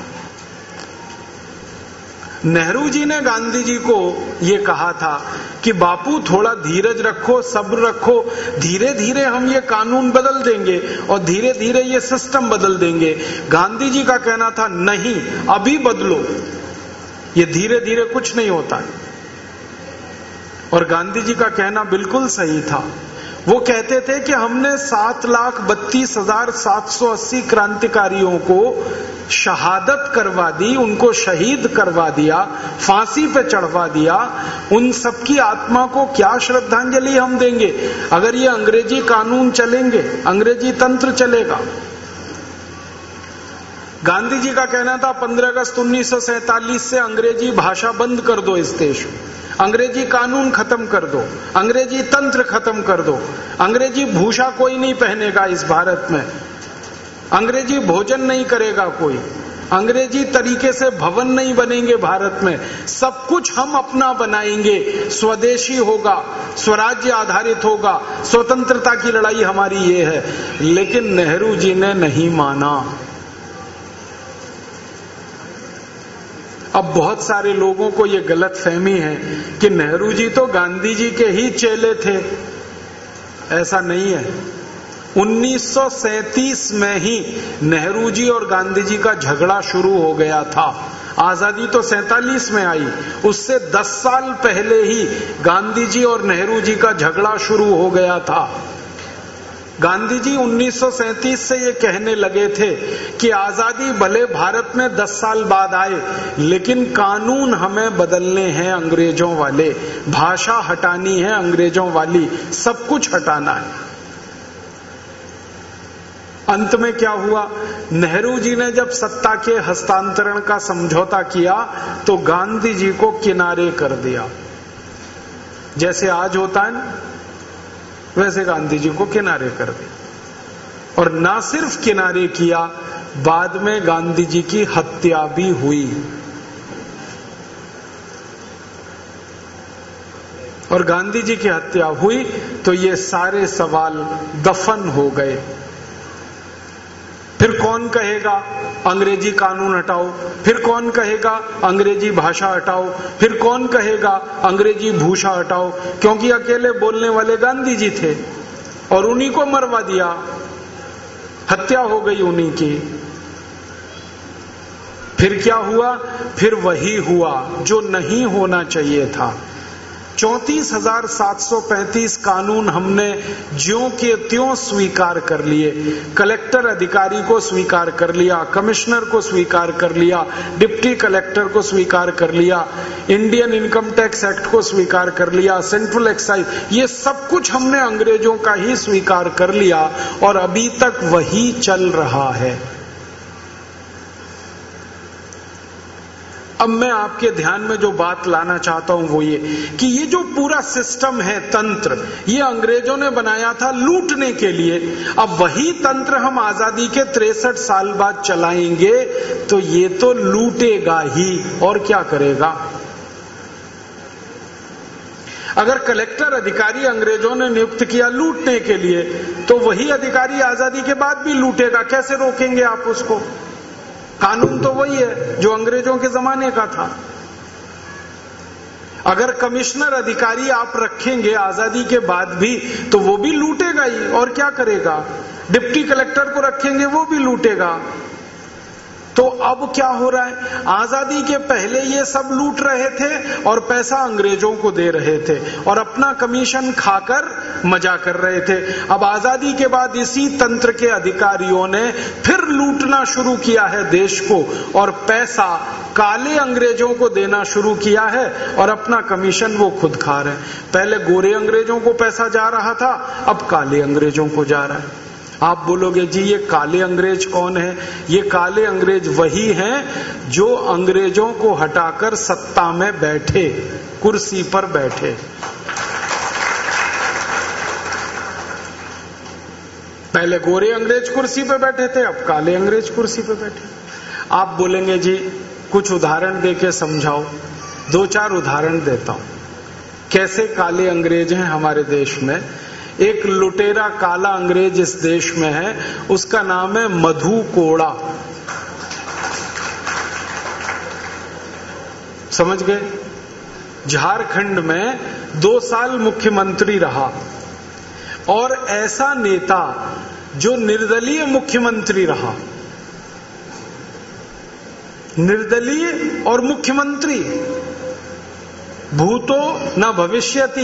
नेहरू जी ने गांधी जी को ये कहा था कि बापू थोड़ा धीरज रखो, सब्र रखो, धीरे धीरे हम ये कानून बदल देंगे और धीरे धीरे ये सिस्टम बदल देंगे। गांधी जी का कहना था नहीं, अभी बदलो, ये धीरे धीरे कुछ नहीं होता है। और गांधी जी का कहना बिल्कुल सही था। वो कहते थे कि हमने 7,32,780 क्रांतिकारियों को शहादत करवा दी, उनको शहीद करवा दिया, फांसी पे चढ़वा दिया, उन सबकी आत्मा को क्या श्रद्धांजलि हम देंगे अगर ये अंग्रेजी कानून चलेंगे, अंग्रेजी तंत्र चलेगा। गांधी जी का कहना था 15 अगस्त 1947 से अंग्रेजी भाषा बंद कर दो इस देश में, अंग्रेजी कानून खत्म कर दो, अंग्रेजी तंत्र खत्म कर दो, अंग्रेजी भूषा कोई नहीं पहनेगा इस भारत में, अंग्रेजी भोजन नहीं करेगा कोई, अंग्रेजी तरीके से भवन नहीं बनेंगे भारत में, सब कुछ हम अपना बनाएंगे, स्वदेशी होगा, स्वराज्य आधारित होगा, स्वतंत्रता की लड़ाई हमारी ये है। लेकिन नेहरू जी ने नहीं माना। अब बहुत सारे लोगों को ये गलत फहमी है कि नेहरू जी तो गांधी जी के ही चेले थे। ऐसा नहीं है। 1937 में ही नेहरू जी और गांधी जी का झगड़ा शुरू हो गया था। आजादी तो 47 में आई, उससे 10 साल पहले ही गांधी जी और नेहरू जी का झगड़ा शुरू हो गया था। गांधी जी 1937 से ये कहने लगे थे कि आजादी भले भारत में 10 साल बाद आए, लेकिन कानून हमें बदलने हैं अंग्रेजों वाले, भाषा हटानी है अंग्रेजों वाली, सब कुछ हटाना है। अंत में क्या हुआ? नेहरू जी ने जब सत्ता के हस्तांतरण का समझौता किया तो गांधी जी को किनारे कर दिया। जैसे आज होता है ना, वैसे गांधी जी को किनारे कर दिया। और ना सिर्फ किनारे किया, बाद में गांधी जी की हत्या भी हुई। और गांधी जी की हत्या हुई तो ये सारे सवाल दफन हो गए। फिर कौन कहेगा अंग्रेजी कानून हटाओ, फिर कौन कहेगा अंग्रेजी भाषा हटाओ, फिर कौन कहेगा अंग्रेजी भूषा हटाओ, क्योंकि अकेले बोलने वाले गांधी जी थे और उन्हीं को मरवा दिया, हत्या हो गई उन्हीं की। फिर क्या हुआ? फिर वही हुआ जो नहीं होना चाहिए था। 34,735 कानून हमने ज्यों के त्यों स्वीकार कर लिए। कलेक्टर अधिकारी को स्वीकार कर लिया, कमिश्नर को स्वीकार कर लिया, डिप्टी कलेक्टर को स्वीकार कर लिया, इंडियन इनकम टैक्स एक्ट को स्वीकार कर लिया, सेंट्रल एक्साइज, ये सब कुछ हमने अंग्रेजों का ही स्वीकार कर लिया और अभी तक वही चल रहा है। अब मैं आपके ध्यान में जो बात लाना चाहता हूं वो ये कि ये जो पूरा सिस्टम है, तंत्र, ये अंग्रेजों ने बनाया था लूटने के लिए। अब वही तंत्र हम आजादी के 63 साल बाद चलाएंगे तो ये तो लूटेगा ही, और क्या करेगा। अगर कलेक्टर अधिकारी अंग्रेजों ने नियुक्त किया लूटने के लिए, तो वही अधिकारी आजादी के बाद भी लूटेगा। कैसे रोकेंगे आप उसको? कानून तो वही है जो अंग्रेजों के जमाने का था। अगर कमिश्नर अधिकारी आप रखेंगे आजादी के बाद भी तो वो भी लूटेगा ही, और क्या करेगा। डिप्टी कलेक्टर को रखेंगे वो भी लूटेगा। तो अब क्या हो रहा है? आजादी के पहले ये सब लूट रहे थे और पैसा अंग्रेजों को दे रहे थे और अपना कमीशन खाकर मजा कर रहे थे। अब आजादी के बाद इसी तंत्र के अधिकारियों ने फिर लूटना शुरू किया है देश को, और पैसा काले अंग्रेजों को देना शुरू किया है और अपना कमीशन वो खुद खा रहे हैं। पहले गोरे अंग्रेजों को पैसा जा रहा था, अब काले अंग्रेजों को जा रहा है। आप बोलोगे जी ये काले अंग्रेज कौन है? ये काले अंग्रेज वही हैं जो अंग्रेजों को हटाकर सत्ता में बैठे, कुर्सी पर बैठे। पहले गोरे अंग्रेज कुर्सी पे बैठे थे, अब काले अंग्रेज कुर्सी पे बैठे। आप बोलेंगे जी कुछ उदाहरण देके समझाओ। 2-4 उदाहरण देता हूं कैसे काले अंग्रेज हैं हमारे देश में। एक लुटेरा काला अंग्रेज इस देश में है, उसका नाम है मधु कोड़ा। समझ गए? झारखंड में 2 साल मुख्यमंत्री रहा और ऐसा नेता जो निर्दलीय मुख्यमंत्री रहा, निर्दलीय और मुख्यमंत्री, भूतो न भविष्यति।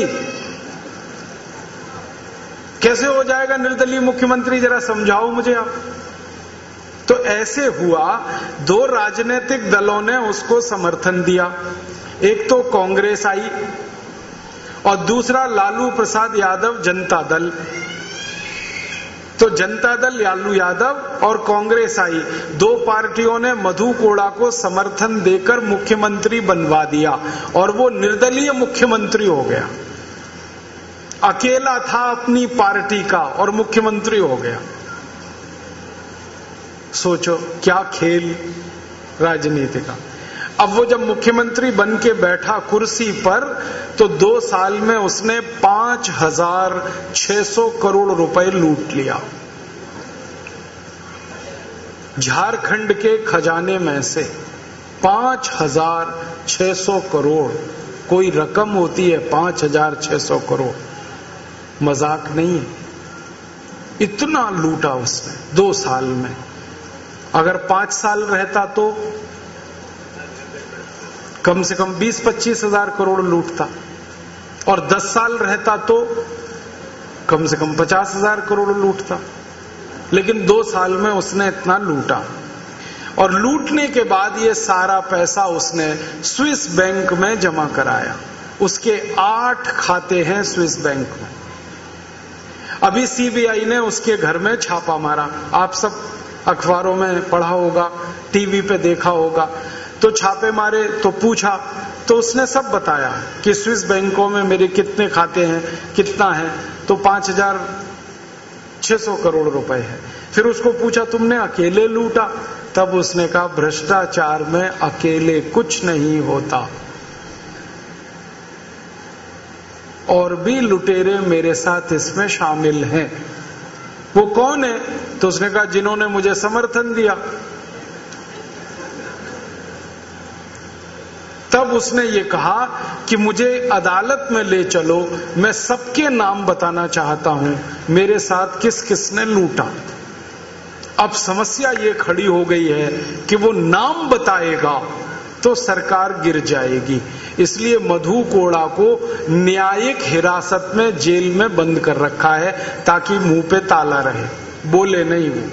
कैसे हो जाएगा निर्दलीय मुख्यमंत्री, जरा समझाओ मुझे आप। तो ऐसे हुआ, 2 राजनीतिक दलों ने उसको समर्थन दिया। एक तो कांग्रेस आई और दूसरा लालू प्रसाद यादव जनता दल। तो जनता दल लालू यादव और कांग्रेस आई, 2 पार्टियों ने मधु कोड़ा को समर्थन देकर मुख्यमंत्री बनवा दिया और वो निर्दलीय मुख्यमंत्री हो गया। अकेला था अपनी पार्टी का और मुख्यमंत्री हो गया। सोचो क्या खेल राजनीति का। अब वो जब मुख्यमंत्री बन के बैठा कुर्सी पर, तो 2 साल में उसने 5,600 करोड़ रुपए लूट लिया। झारखंड के खजाने में से 5,600 करोड़ कोई रकम होती है? 5,600 करोड़ मजाक नहीं है। इतना लूटा उसने 2 साल में। अगर 5 साल रहता तो कम से कम 20-25 हजार करोड़ लूटता, और 10 साल रहता तो कम से कम 50,000 करोड़ लूटता। लेकिन 2 साल में उसने इतना लूटा। और लूटने के बाद ये सारा पैसा उसने स्विस बैंक में जमा कराया। उसके 8 खाते हैं स्विस बैंक में। अभी सीबीआई ने उसके घर में छापा मारा। आप सब अखबारों में पढ़ा होगा, टीवी पे देखा होगा। तो छापे मारे तो पूछा, तो उसने सब बताया कि स्विस बैंकों में मेरे कितने खाते हैं, कितना है। तो 5,600 करोड़ रुपए है। फिर उसको पूछा तुमने अकेले लूटा? तब उसने कहा भ्रष्टाचार में अकेले कुछ नहीं होता, और भी लुटेरे मेरे साथ इसमें शामिल हैं। वो कौन है? तो उसने कहा जिन्होंने मुझे समर्थन दिया। तब उसने ये कहा कि मुझे अदालत में ले चलो, मैं सबके नाम बताना चाहता हूं मेरे साथ किस किसने लूटा। अब समस्या ये खड़ी हो गई है कि वो नाम बताएगा तो सरकार गिर जाएगी। इसलिए मधु कोड़ा को न्यायिक हिरासत में जेल में बंद कर रखा है ताकि मुंह पे ताला रहे, बोले नहीं वो।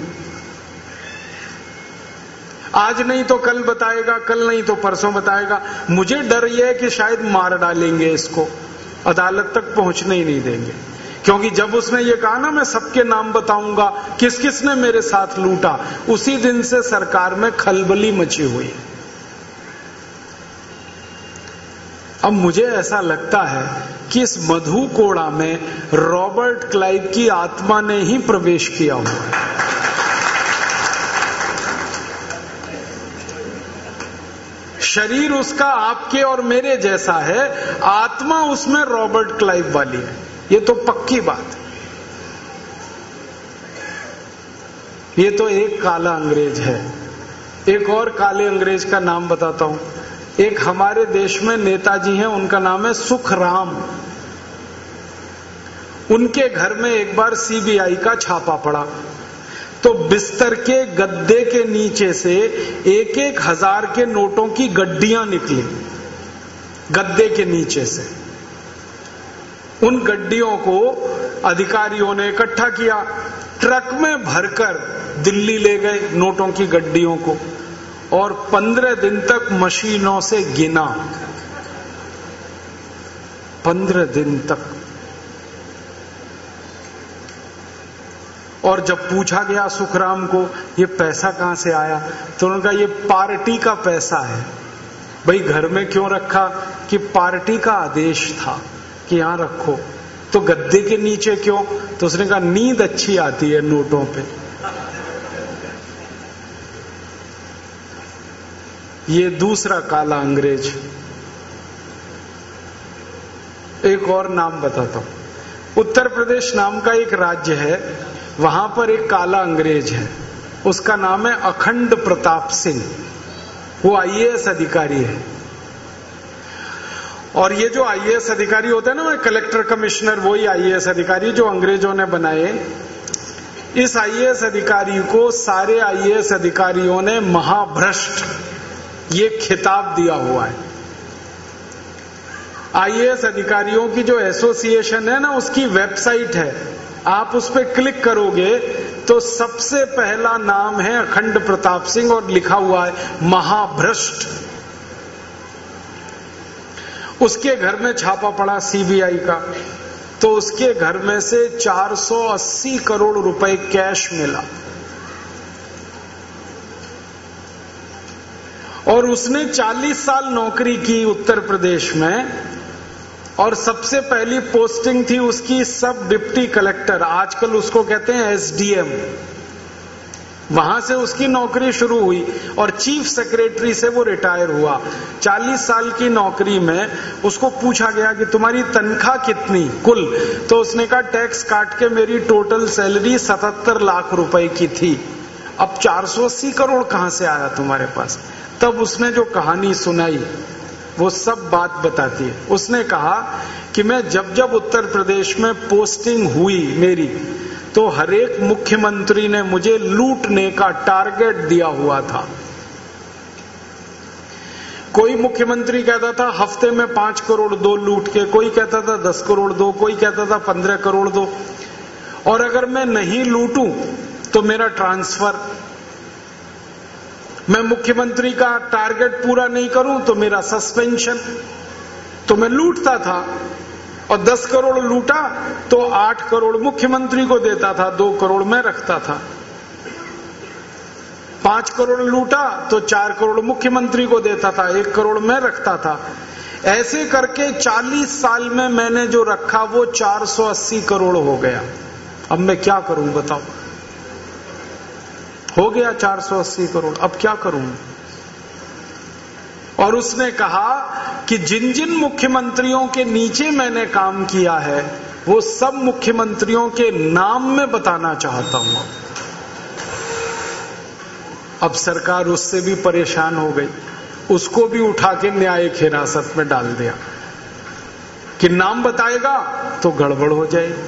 आज नहीं तो कल बताएगा, कल नहीं तो परसों बताएगा। मुझे डर यह है कि शायद मार डालेंगे इसको, अदालत तक पहुंचने ही नहीं देंगे। क्योंकि जब उसने ये कहा ना मैं सबके नाम बताऊंगा किस किस ने मेरे साथ लूटा, उसी दिन से सरकार में खलबली मची हुई। अब मुझे ऐसा लगता है कि इस मधु कोड़ा में रॉबर्ट क्लाइव की आत्मा ने ही प्रवेश किया हुआ है। शरीर उसका आपके और मेरे जैसा है, आत्मा उसमें रॉबर्ट क्लाइव वाली है। ये तो पक्की बात है। ये तो एक काला अंग्रेज है। एक और काले अंग्रेज का नाम बताता हूं। एक हमारे देश में नेताजी हैं, उनका नाम है सुखराम। उनके घर में एक बार सीबीआई का छापा पड़ा तो बिस्तर के गद्दे के नीचे से 1-1 हजार के नोटों की गड्डियां निकली। गद्दे के नीचे से उन गड्डियों को अधिकारियों ने इकट्ठा किया, ट्रक में भरकर दिल्ली ले गए नोटों की गड्डियों को, और 15 दिन तक मशीनों से गिना। 15 दिन तक। और जब पूछा गया सुखराम को ये पैसा कहां से आया, तो उन्होंने कहा ये पार्टी का पैसा है। भाई घर में क्यों रखा? कि पार्टी का आदेश था कि यहां रखो। तो गद्दे के नीचे क्यों? तो उसने कहा नींद अच्छी आती है नोटों पे। ये दूसरा काला अंग्रेज। एक और नाम बताता हूं। उत्तर प्रदेश नाम का एक राज्य है, वहां पर एक काला अंग्रेज है, उसका नाम है अखंड प्रताप सिंह। वो आईएएस अधिकारी है। और ये जो आईएएस अधिकारी होते हैं ना, वो कलेक्टर कमिश्नर, वही आईएएस अधिकारी जो अंग्रेजों ने बनाए। इस आईएएस अधिकारी को सारे आईएएस अधिकारियों ने महाभ्रष्ट ये खिताब दिया हुआ है। आईएएस अधिकारियों की जो एसोसिएशन है ना, उसकी वेबसाइट है, आप उस पर क्लिक करोगे तो सबसे पहला नाम है अखंड प्रताप सिंह और लिखा हुआ है महाभ्रष्ट। उसके घर में छापा पड़ा सीबीआई का, तो उसके घर में से 480 करोड़ रुपए कैश मिला। और उसने 40 साल नौकरी की उत्तर प्रदेश में, और सबसे पहली पोस्टिंग थी उसकी सब डिप्टी कलेक्टर, आजकल उसको कहते हैं एसडीएम। वहां से उसकी नौकरी शुरू हुई और चीफ सेक्रेटरी से वो रिटायर हुआ। 40 साल की नौकरी में उसको पूछा गया कि तुम्हारी तनख्वाह कितनी कुल, तो उसने कहा टैक्स काट के मेरी टोटल सैलरी 77 लाख रुपए की थी। अब 480 करोड़ कहां से आया तुम्हारे पास? तब उसने जो कहानी सुनाई वो सब बात बताती है। उसने कहा कि मैं जब जब उत्तर प्रदेश में पोस्टिंग हुई मेरी, तो हरेक मुख्यमंत्री ने मुझे लूटने का टारगेट दिया हुआ था। कोई मुख्यमंत्री कहता था हफ्ते में 5 करोड़ दो लूट के, कोई कहता था 10 करोड़ दो, कोई कहता था 15 करोड़ दो, और अगर मैं नहीं लूटूं तो मेरा ट्रांसफर, मैं मुख्यमंत्री का टारगेट पूरा नहीं करूं तो मेरा सस्पेंशन। तो मैं लूटता था, और 10 करोड़ लूटा तो 8 करोड़ मुख्यमंत्री को देता था, 2 करोड़ मैं रखता था। 5 करोड़ लूटा तो 4 करोड़ मुख्यमंत्री को देता था, 1 करोड़ मैं रखता था। ऐसे करके 40 साल में मैंने जो रखा वो 480 करोड़ हो गया। अब मैं क्या करूं बताओ? हो गया 480 करोड़, अब क्या करूं? और उसने कहा कि जिन जिन मुख्यमंत्रियों के नीचे मैंने काम किया है वो सब मुख्यमंत्रियों के नाम में बताना चाहता हूं। अब सरकार उससे भी परेशान हो गई, उसको भी उठा के न्यायिक हिरासत में डाल दिया कि नाम बताएगा तो गड़बड़ हो जाएगी।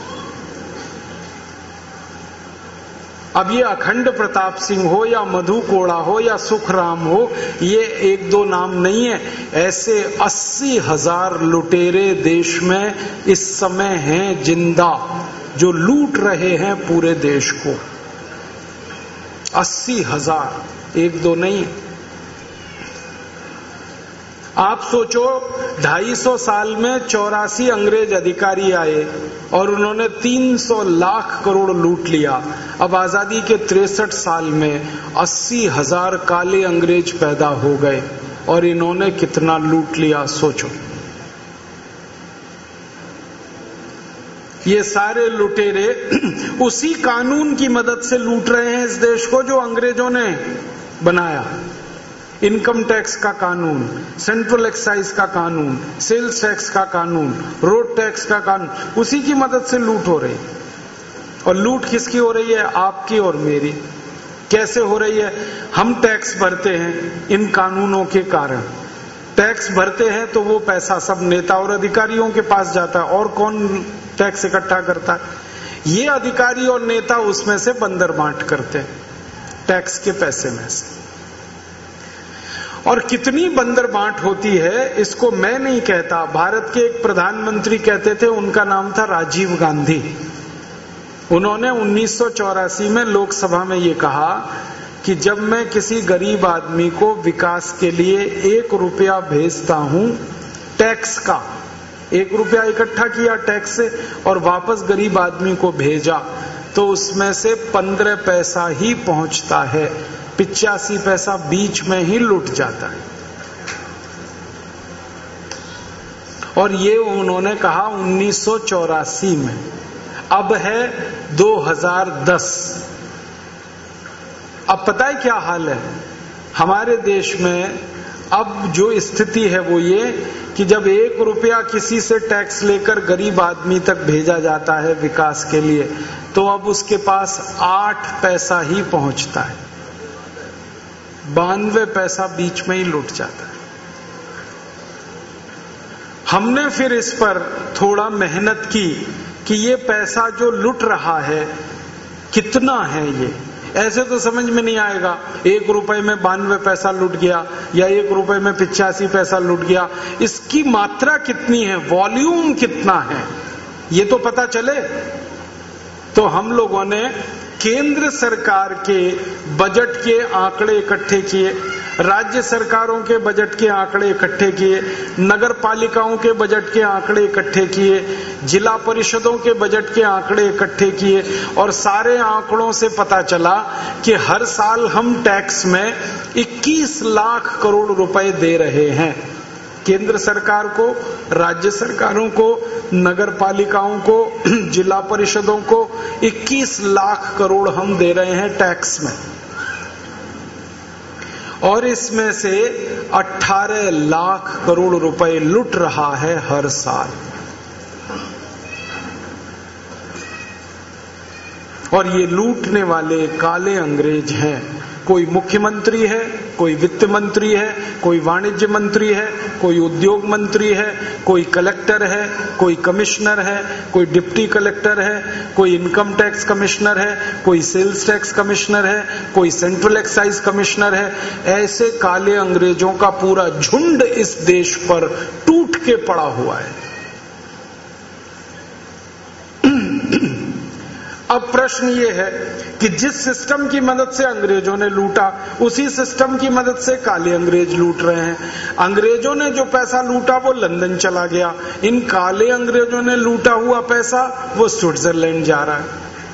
अब ये अखंड प्रताप सिंह हो या मधु कोड़ा हो या सुखराम हो, ये 1-2 नाम नहीं है, ऐसे 80,000 लुटेरे देश में इस समय हैं जिंदा, जो लूट रहे हैं पूरे देश को। 80,000, 1-2 नहीं। आप सोचो 250 साल में 84 अंग्रेज अधिकारी आए और उन्होंने 300 लाख करोड़ लूट लिया। अब आजादी के 63 साल में 80,000 काले अंग्रेज पैदा हो गए और इन्होंने कितना लूट लिया सोचो। ये सारे लुटेरे उसी कानून की मदद से लूट रहे हैं इस देश को जो अंग्रेजों ने बनाया। इनकम टैक्स का कानून, सेंट्रल एक्साइज का कानून, सेल्स टैक्स का कानून, रोड टैक्स का कानून, उसी की मदद से लूट हो रही। और लूट किसकी हो रही है? आपकी और मेरी। कैसे हो रही है? हम टैक्स भरते हैं इन कानूनों के कारण। टैक्स भरते हैं तो वो पैसा सब नेता और अधिकारियों के पास जाता है, और कौन टैक्स इकट्ठा करता है? ये अधिकारी और नेता उसमें से बंदर बांट करते हैं टैक्स के पैसे में से। और कितनी बंदर बांट होती है इसको मैं नहीं कहता, भारत के एक प्रधानमंत्री कहते थे, उनका नाम था राजीव गांधी। उन्होंने 1984 में लोकसभा में ये कहा कि जब मैं किसी गरीब आदमी को विकास के लिए 1 रुपया भेजता हूं टैक्स का, 1 रुपया इकट्ठा किया टैक्स से और वापस गरीब आदमी को भेजा, तो उसमें से 15 पैसा ही पहुंचता है, 85 पैसा बीच में ही लुट जाता है। और ये उन्होंने कहा 1984 में, अब है 2010। अब पता है क्या हाल है हमारे देश में? अब जो स्थिति है वो ये कि जब 1 रुपया किसी से टैक्स लेकर गरीब आदमी तक भेजा जाता है विकास के लिए, तो अब उसके पास 8 पैसा ही पहुंचता है, 92 पैसा बीच में ही लुट जाता है। हमने फिर इस पर थोड़ा मेहनत की कि ये पैसा जो लुट रहा है कितना है ये। ऐसे तो समझ में नहीं आएगा 1 रुपए में 92 पैसा लुट गया या 1 रुपए में 85 पैसा लुट गया। इसकी मात्रा कितनी है, वॉल्यूम कितना है, ये तो पता चले। तो हम लोगों ने केंद्र सरकार के बजट के आंकड़े इकट्ठे किए, राज्य सरकारों के बजट के आंकड़े इकट्ठे किए, नगर पालिकाओं के बजट के आंकड़े इकट्ठे किए, जिला परिषदों के बजट के आंकड़े इकट्ठे किए, और सारे आंकड़ों से पता चला कि हर साल हम टैक्स में 21 लाख करोड़ रुपए दे रहे हैं। केंद्र सरकार को, राज्य सरकारों को, नगर पालिकाओं को, जिला परिषदों को 21 लाख करोड़ हम दे रहे हैं टैक्स में, और इसमें से 18 लाख करोड़ रुपए लुट रहा है हर साल। और ये लूटने वाले काले अंग्रेज हैं। कोई मुख्यमंत्री है, कोई वित्त मंत्री है, कोई वाणिज्य मंत्री है, कोई उद्योग मंत्री है, कोई कलेक्टर है, कोई कमिश्नर है, कोई डिप्टी कलेक्टर है, कोई इनकम टैक्स कमिश्नर है, कोई सेल्स टैक्स कमिश्नर है, कोई सेंट्रल एक्साइज कमिश्नर है। ऐसे काले अंग्रेजों का पूरा झुंड इस देश पर टूट के पड़ा हुआ है। अब प्रश्न ये है कि जिस सिस्टम की मदद से अंग्रेजों ने लूटा, उसी सिस्टम की मदद से काले अंग्रेज लूट रहे हैं। अंग्रेजों ने जो पैसा लूटा वो लंदन चला गया, इन काले अंग्रेजों ने लूटा हुआ पैसा वो स्विट्जरलैंड जा रहा है।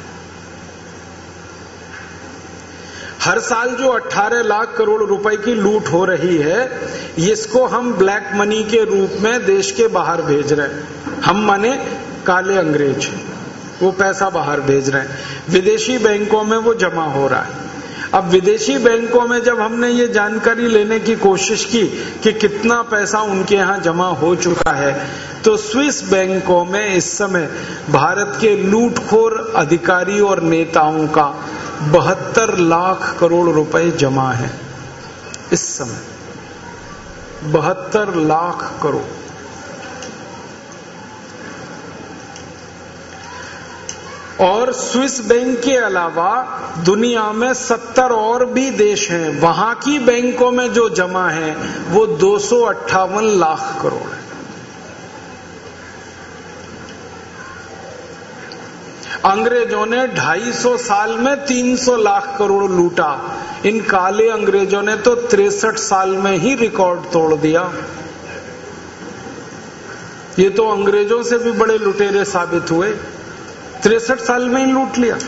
हर साल जो 18 लाख करोड़ रुपए की लूट हो रही है, इसको हम ब्लैक मनी के रूप में देश के बाहर भेज रहे हैं। हम माने काले अंग्रेज वो पैसा बाहर भेज रहे हैं, विदेशी बैंकों में वो जमा हो रहा है। अब विदेशी बैंकों में जब हमने ये जानकारी लेने की कोशिश की कि कितना पैसा उनके यहाँ जमा हो चुका है, तो स्विस बैंकों में इस समय भारत के लूटखोर अधिकारी और नेताओं का 72 लाख करोड़ रुपए जमा है। इस समय 72 लाख करोड़। और स्विस बैंक के अलावा दुनिया में 70 और भी देश हैं, वहां की बैंकों में जो जमा है वो 258 लाख करोड़ है। अंग्रेजों ने 250 साल में 300 लाख करोड़ लूटा, इन काले अंग्रेजों ने तो 63 साल में ही रिकॉर्ड तोड़ दिया। ये तो अंग्रेजों से भी बड़े लुटेरे साबित हुए, 63 साल में ही लूट लिया।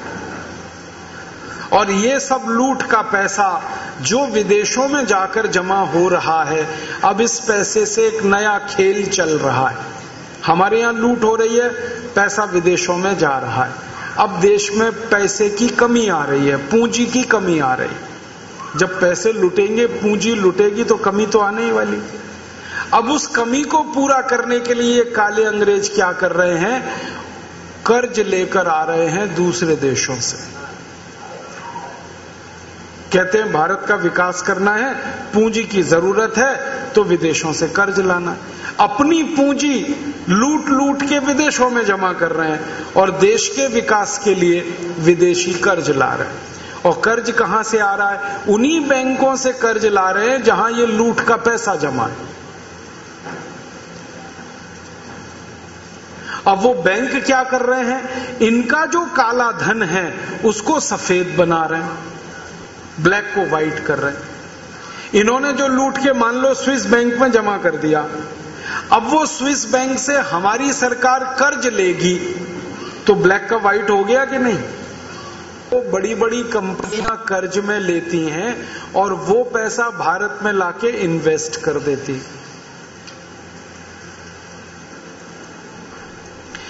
और ये सब लूट का पैसा जो विदेशों में जाकर जमा हो रहा है, अब इस पैसे से एक नया खेल चल रहा है। हमारे यहाँ लूट हो रही है, पैसा विदेशों में जा रहा है। अब देश में पैसे की कमी आ रही है, पूंजी की कमी आ रही है। जब पैसे लुटेंगे, पूंजी लुटेगी, तो कमी तो आने ही वाली। अब उस कमी को पूरा करने के लिए ये काले अंग्रेज क्या कर रहे हैं? कर्ज लेकर आ रहे हैं दूसरे देशों से। कहते हैं भारत का विकास करना है, पूंजी की जरूरत है, तो विदेशों से कर्ज लाना है। अपनी पूंजी लूट लूट के विदेशों में जमा कर रहे हैं और देश के विकास के लिए विदेशी कर्ज ला रहे हैं। और कर्ज कहां से आ रहा है? उन्हीं बैंकों से कर्ज ला रहे हैं जहां ये लूट का पैसा जमा है। अब वो बैंक क्या कर रहे हैं? इनका जो काला धन है उसको सफेद बना रहे हैं, ब्लैक को व्हाइट कर रहे हैं। इन्होंने जो लूट के मान लो स्विस बैंक में जमा कर दिया, अब वो स्विस बैंक से हमारी सरकार कर्ज लेगी तो ब्लैक का व्हाइट हो गया कि नहीं? वो बड़ी बड़ी कंपनियां कर्ज में लेती हैं और वो पैसा भारत में लाके इन्वेस्ट कर देती।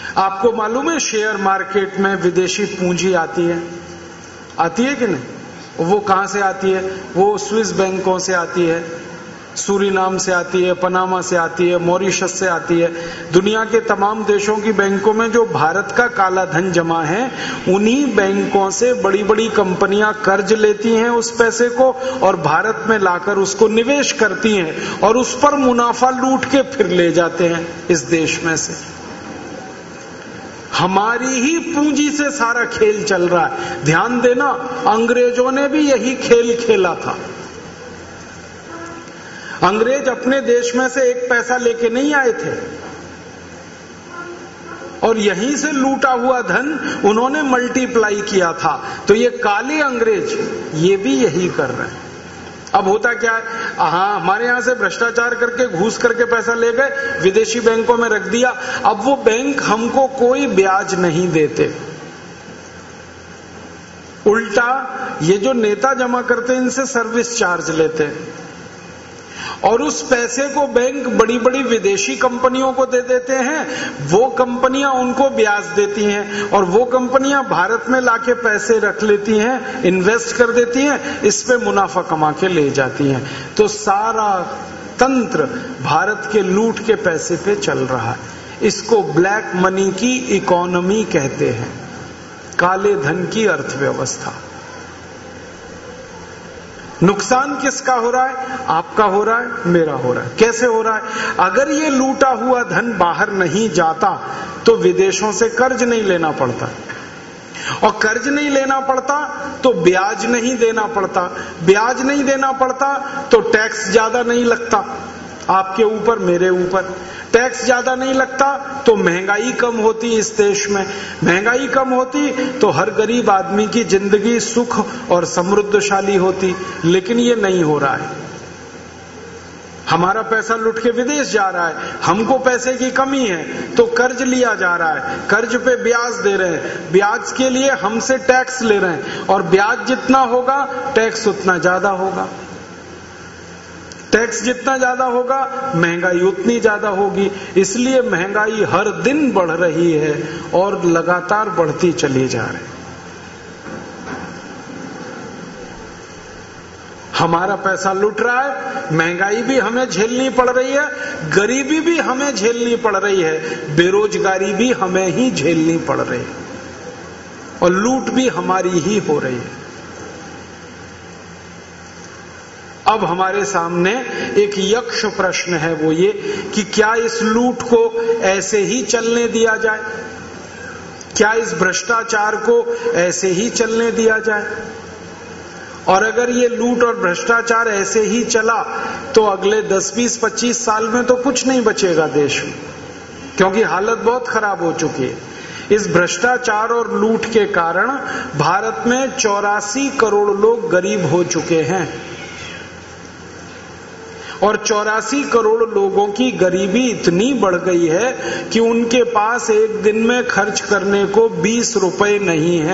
आपको मालूम है शेयर मार्केट में विदेशी पूंजी आती है कि नहीं? वो कहां से आती है? वो स्विस बैंकों से आती है, सूरीनाम से आती है, पनामा से आती है, मॉरिशस से आती है। दुनिया के तमाम देशों की बैंकों में जो भारत का काला धन जमा है, उन्हीं बैंकों से बड़ी बड़ी कंपनियां कर्ज लेती हैं उस पैसे को और भारत में लाकर उसको निवेश करती हैं और उस पर मुनाफा लूट के फिर ले जाते हैं इस देश में से। हमारी ही पूंजी से सारा खेल चल रहा है। ध्यान देना, अंग्रेजों ने भी यही खेल खेला था। अंग्रेज अपने देश में से एक पैसा लेके नहीं आए थे और यहीं से लूटा हुआ धन उन्होंने मल्टीप्लाई किया था। तो ये काले अंग्रेज ये भी यही कर रहे हैं। अब होता क्या है, हाँ, हमारे यहां से भ्रष्टाचार करके घूस करके पैसा ले गए, विदेशी बैंकों में रख दिया। अब वो बैंक हमको कोई ब्याज नहीं देते, उल्टा ये जो नेता जमा करते हैं इनसे सर्विस चार्ज लेते हैं और उस पैसे को बैंक बड़ी बड़ी विदेशी कंपनियों को दे देते हैं। वो कंपनियां उनको ब्याज देती हैं और वो कंपनियां भारत में लाके पैसे रख लेती हैं, इन्वेस्ट कर देती हैं, इस पे मुनाफा कमा के ले जाती हैं। तो सारा तंत्र भारत के लूट के पैसे पे चल रहा है। इसको ब्लैक मनी की इकोनॉमी कहते हैं, काले धन की अर्थव्यवस्था। नुकसान किसका हो रहा है? आपका हो रहा है, मेरा हो रहा है। कैसे हो रहा है? अगर ये लूटा हुआ धन बाहर नहीं जाता तो विदेशों से कर्ज नहीं लेना पड़ता और कर्ज नहीं लेना पड़ता तो ब्याज नहीं देना पड़ता, ब्याज नहीं देना पड़ता तो टैक्स ज्यादा नहीं लगता आपके ऊपर, मेरे ऊपर। टैक्स ज्यादा नहीं लगता तो महंगाई कम होती इस देश में, महंगाई कम होती तो हर गरीब आदमी की जिंदगी सुख और समृद्धशाली होती। लेकिन ये नहीं हो रहा है। हमारा पैसा लुट के विदेश जा रहा है, हमको पैसे की कमी है तो कर्ज लिया जा रहा है, कर्ज पे ब्याज दे रहे हैं, ब्याज के लिए हमसे टैक्स ले रहे हैं और ब्याज जितना होगा टैक्स उतना ज्यादा होगा, टैक्स जितना ज्यादा होगा महंगाई उतनी ज्यादा होगी। इसलिए महंगाई हर दिन बढ़ रही है और लगातार बढ़ती चली जा रही है। हमारा पैसा लुट रहा है, महंगाई भी हमें झेलनी पड़ रही है, गरीबी भी हमें झेलनी पड़ रही है, बेरोजगारी भी हमें ही झेलनी पड़ रही है और लूट भी हमारी ही हो रही है। अब हमारे सामने एक यक्ष प्रश्न है, वो ये कि क्या इस लूट को ऐसे ही चलने दिया जाए? क्या इस भ्रष्टाचार को ऐसे ही चलने दिया जाए? और अगर ये लूट और भ्रष्टाचार ऐसे ही चला तो अगले 10, 20, 25 साल में तो कुछ नहीं बचेगा देश में, क्योंकि हालत बहुत खराब हो चुकी है। इस भ्रष्टाचार और लूट के कारण भारत में 84 करोड़ लोग गरीब हो चुके हैं और 84 करोड़ लोगों की गरीबी इतनी बढ़ गई है कि उनके पास एक दिन में खर्च करने को 20 रुपए नहीं है।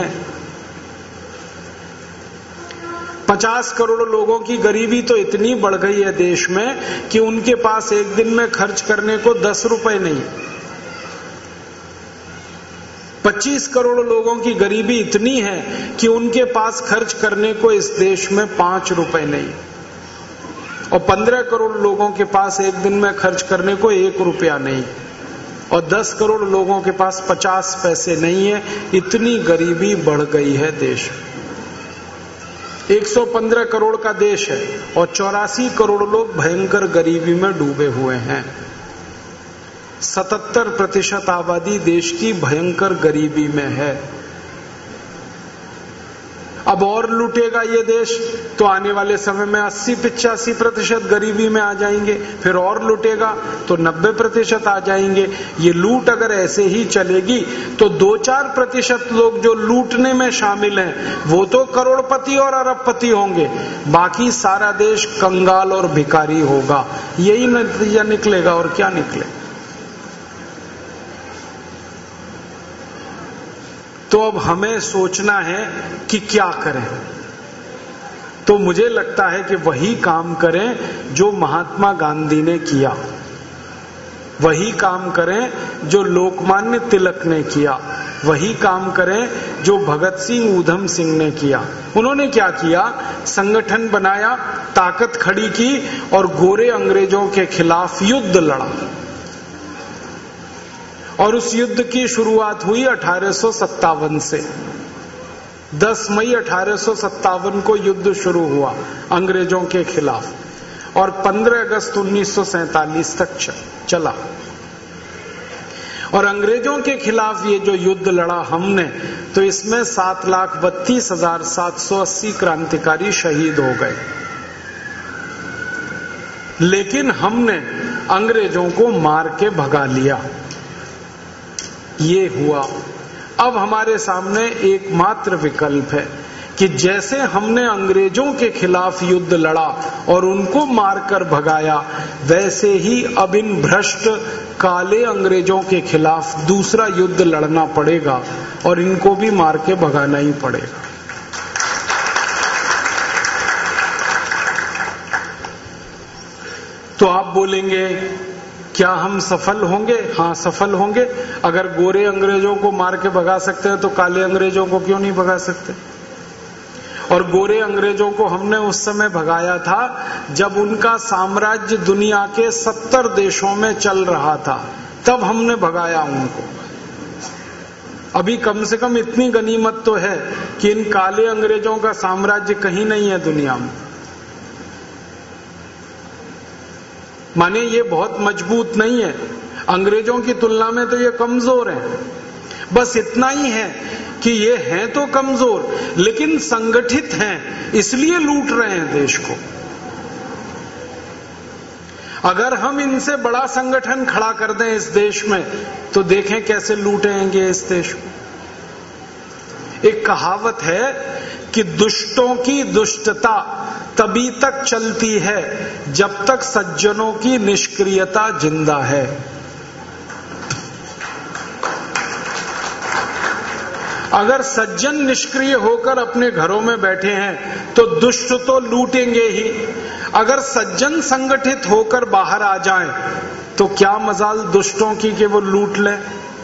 50 करोड़ लोगों की गरीबी तो इतनी बढ़ गई है देश में कि उनके पास एक दिन में खर्च करने को 10 रुपए नहीं। 25 करोड़ लोगों की गरीबी इतनी है कि उनके पास खर्च करने को इस देश में 5 रुपए नहीं और 15 करोड़ लोगों के पास एक दिन में खर्च करने को 1 रुपया नहीं और 10 करोड़ लोगों के पास 50 पैसे नहीं है। इतनी गरीबी बढ़ गई है देश। 115 करोड़ का देश है और 84 करोड़ लोग भयंकर गरीबी में डूबे हुए हैं। 77% आबादी देश की भयंकर गरीबी में है। अब और लूटेगा ये देश तो आने वाले समय में 80-85% गरीबी में आ जाएंगे, फिर और लूटेगा तो 90% आ जाएंगे। ये लूट अगर ऐसे ही चलेगी तो 2-4% लोग जो लूटने में शामिल हैं वो तो करोड़पति और अरबपति होंगे, बाकी सारा देश कंगाल और भिखारी होगा। यही नतीजा निकलेगा और क्या निकले। तो अब हमें सोचना है कि क्या करें। तो मुझे लगता है कि वही काम करें जो महात्मा गांधी ने किया। वही काम करें जो लोकमान्य तिलक ने किया, वही काम करें जो भगत सिंह ऊधम सिंह ने किया। उन्होंने क्या किया? संगठन बनाया, ताकत खड़ी की और गोरे अंग्रेजों के खिलाफ युद्ध लड़ा। और उस युद्ध की शुरुआत हुई 1857 से। 10 मई 1857 को युद्ध शुरू हुआ अंग्रेजों के खिलाफ और 15 अगस्त 1947 तक चला। और अंग्रेजों के खिलाफ ये जो युद्ध लड़ा हमने, तो इसमें 7,32,780 क्रांतिकारी शहीद हो गए। लेकिन हमने अंग्रेजों को मार के भगा लिया। ये हुआ। अब हमारे सामने एकमात्र विकल्प है कि जैसे हमने अंग्रेजों के खिलाफ युद्ध लड़ा और उनको मारकर भगाया, वैसे ही अब इन भ्रष्ट काले अंग्रेजों के खिलाफ दूसरा युद्ध लड़ना पड़ेगा और इनको भी मार के भगाना ही पड़ेगा। तो आप बोलेंगे, क्या हम सफल होंगे? हाँ, सफल होंगे। अगर गोरे अंग्रेजों को मार के भगा सकते हैं तो काले अंग्रेजों को क्यों नहीं भगा सकते? और गोरे अंग्रेजों को हमने उस समय भगाया था जब उनका साम्राज्य दुनिया के 70 देशों में चल रहा था, तब हमने भगाया उनको। अभी कम से कम इतनी गनीमत तो है कि इन काले अंग्रेजों का साम्राज्य कहीं नहीं है दुनिया में। माने ये बहुत मजबूत नहीं है, अंग्रेजों की तुलना में तो ये कमजोर है। बस इतना ही है कि ये हैं तो कमजोर, लेकिन संगठित हैं, इसलिए लूट रहे हैं देश को। अगर हम इनसे बड़ा संगठन खड़ा कर दें इस देश में, तो देखें कैसे लूटेंगे इस देश को। एक कहावत है कि दुष्टों की दुष्टता तभी तक चलती है जब तक सज्जनों की निष्क्रियता जिंदा है। अगर सज्जन निष्क्रिय होकर अपने घरों में बैठे हैं तो दुष्ट तो लूटेंगे ही। अगर सज्जन संगठित होकर बाहर आ जाएं तो क्या मजाल दुष्टों की कि वो लूट लें।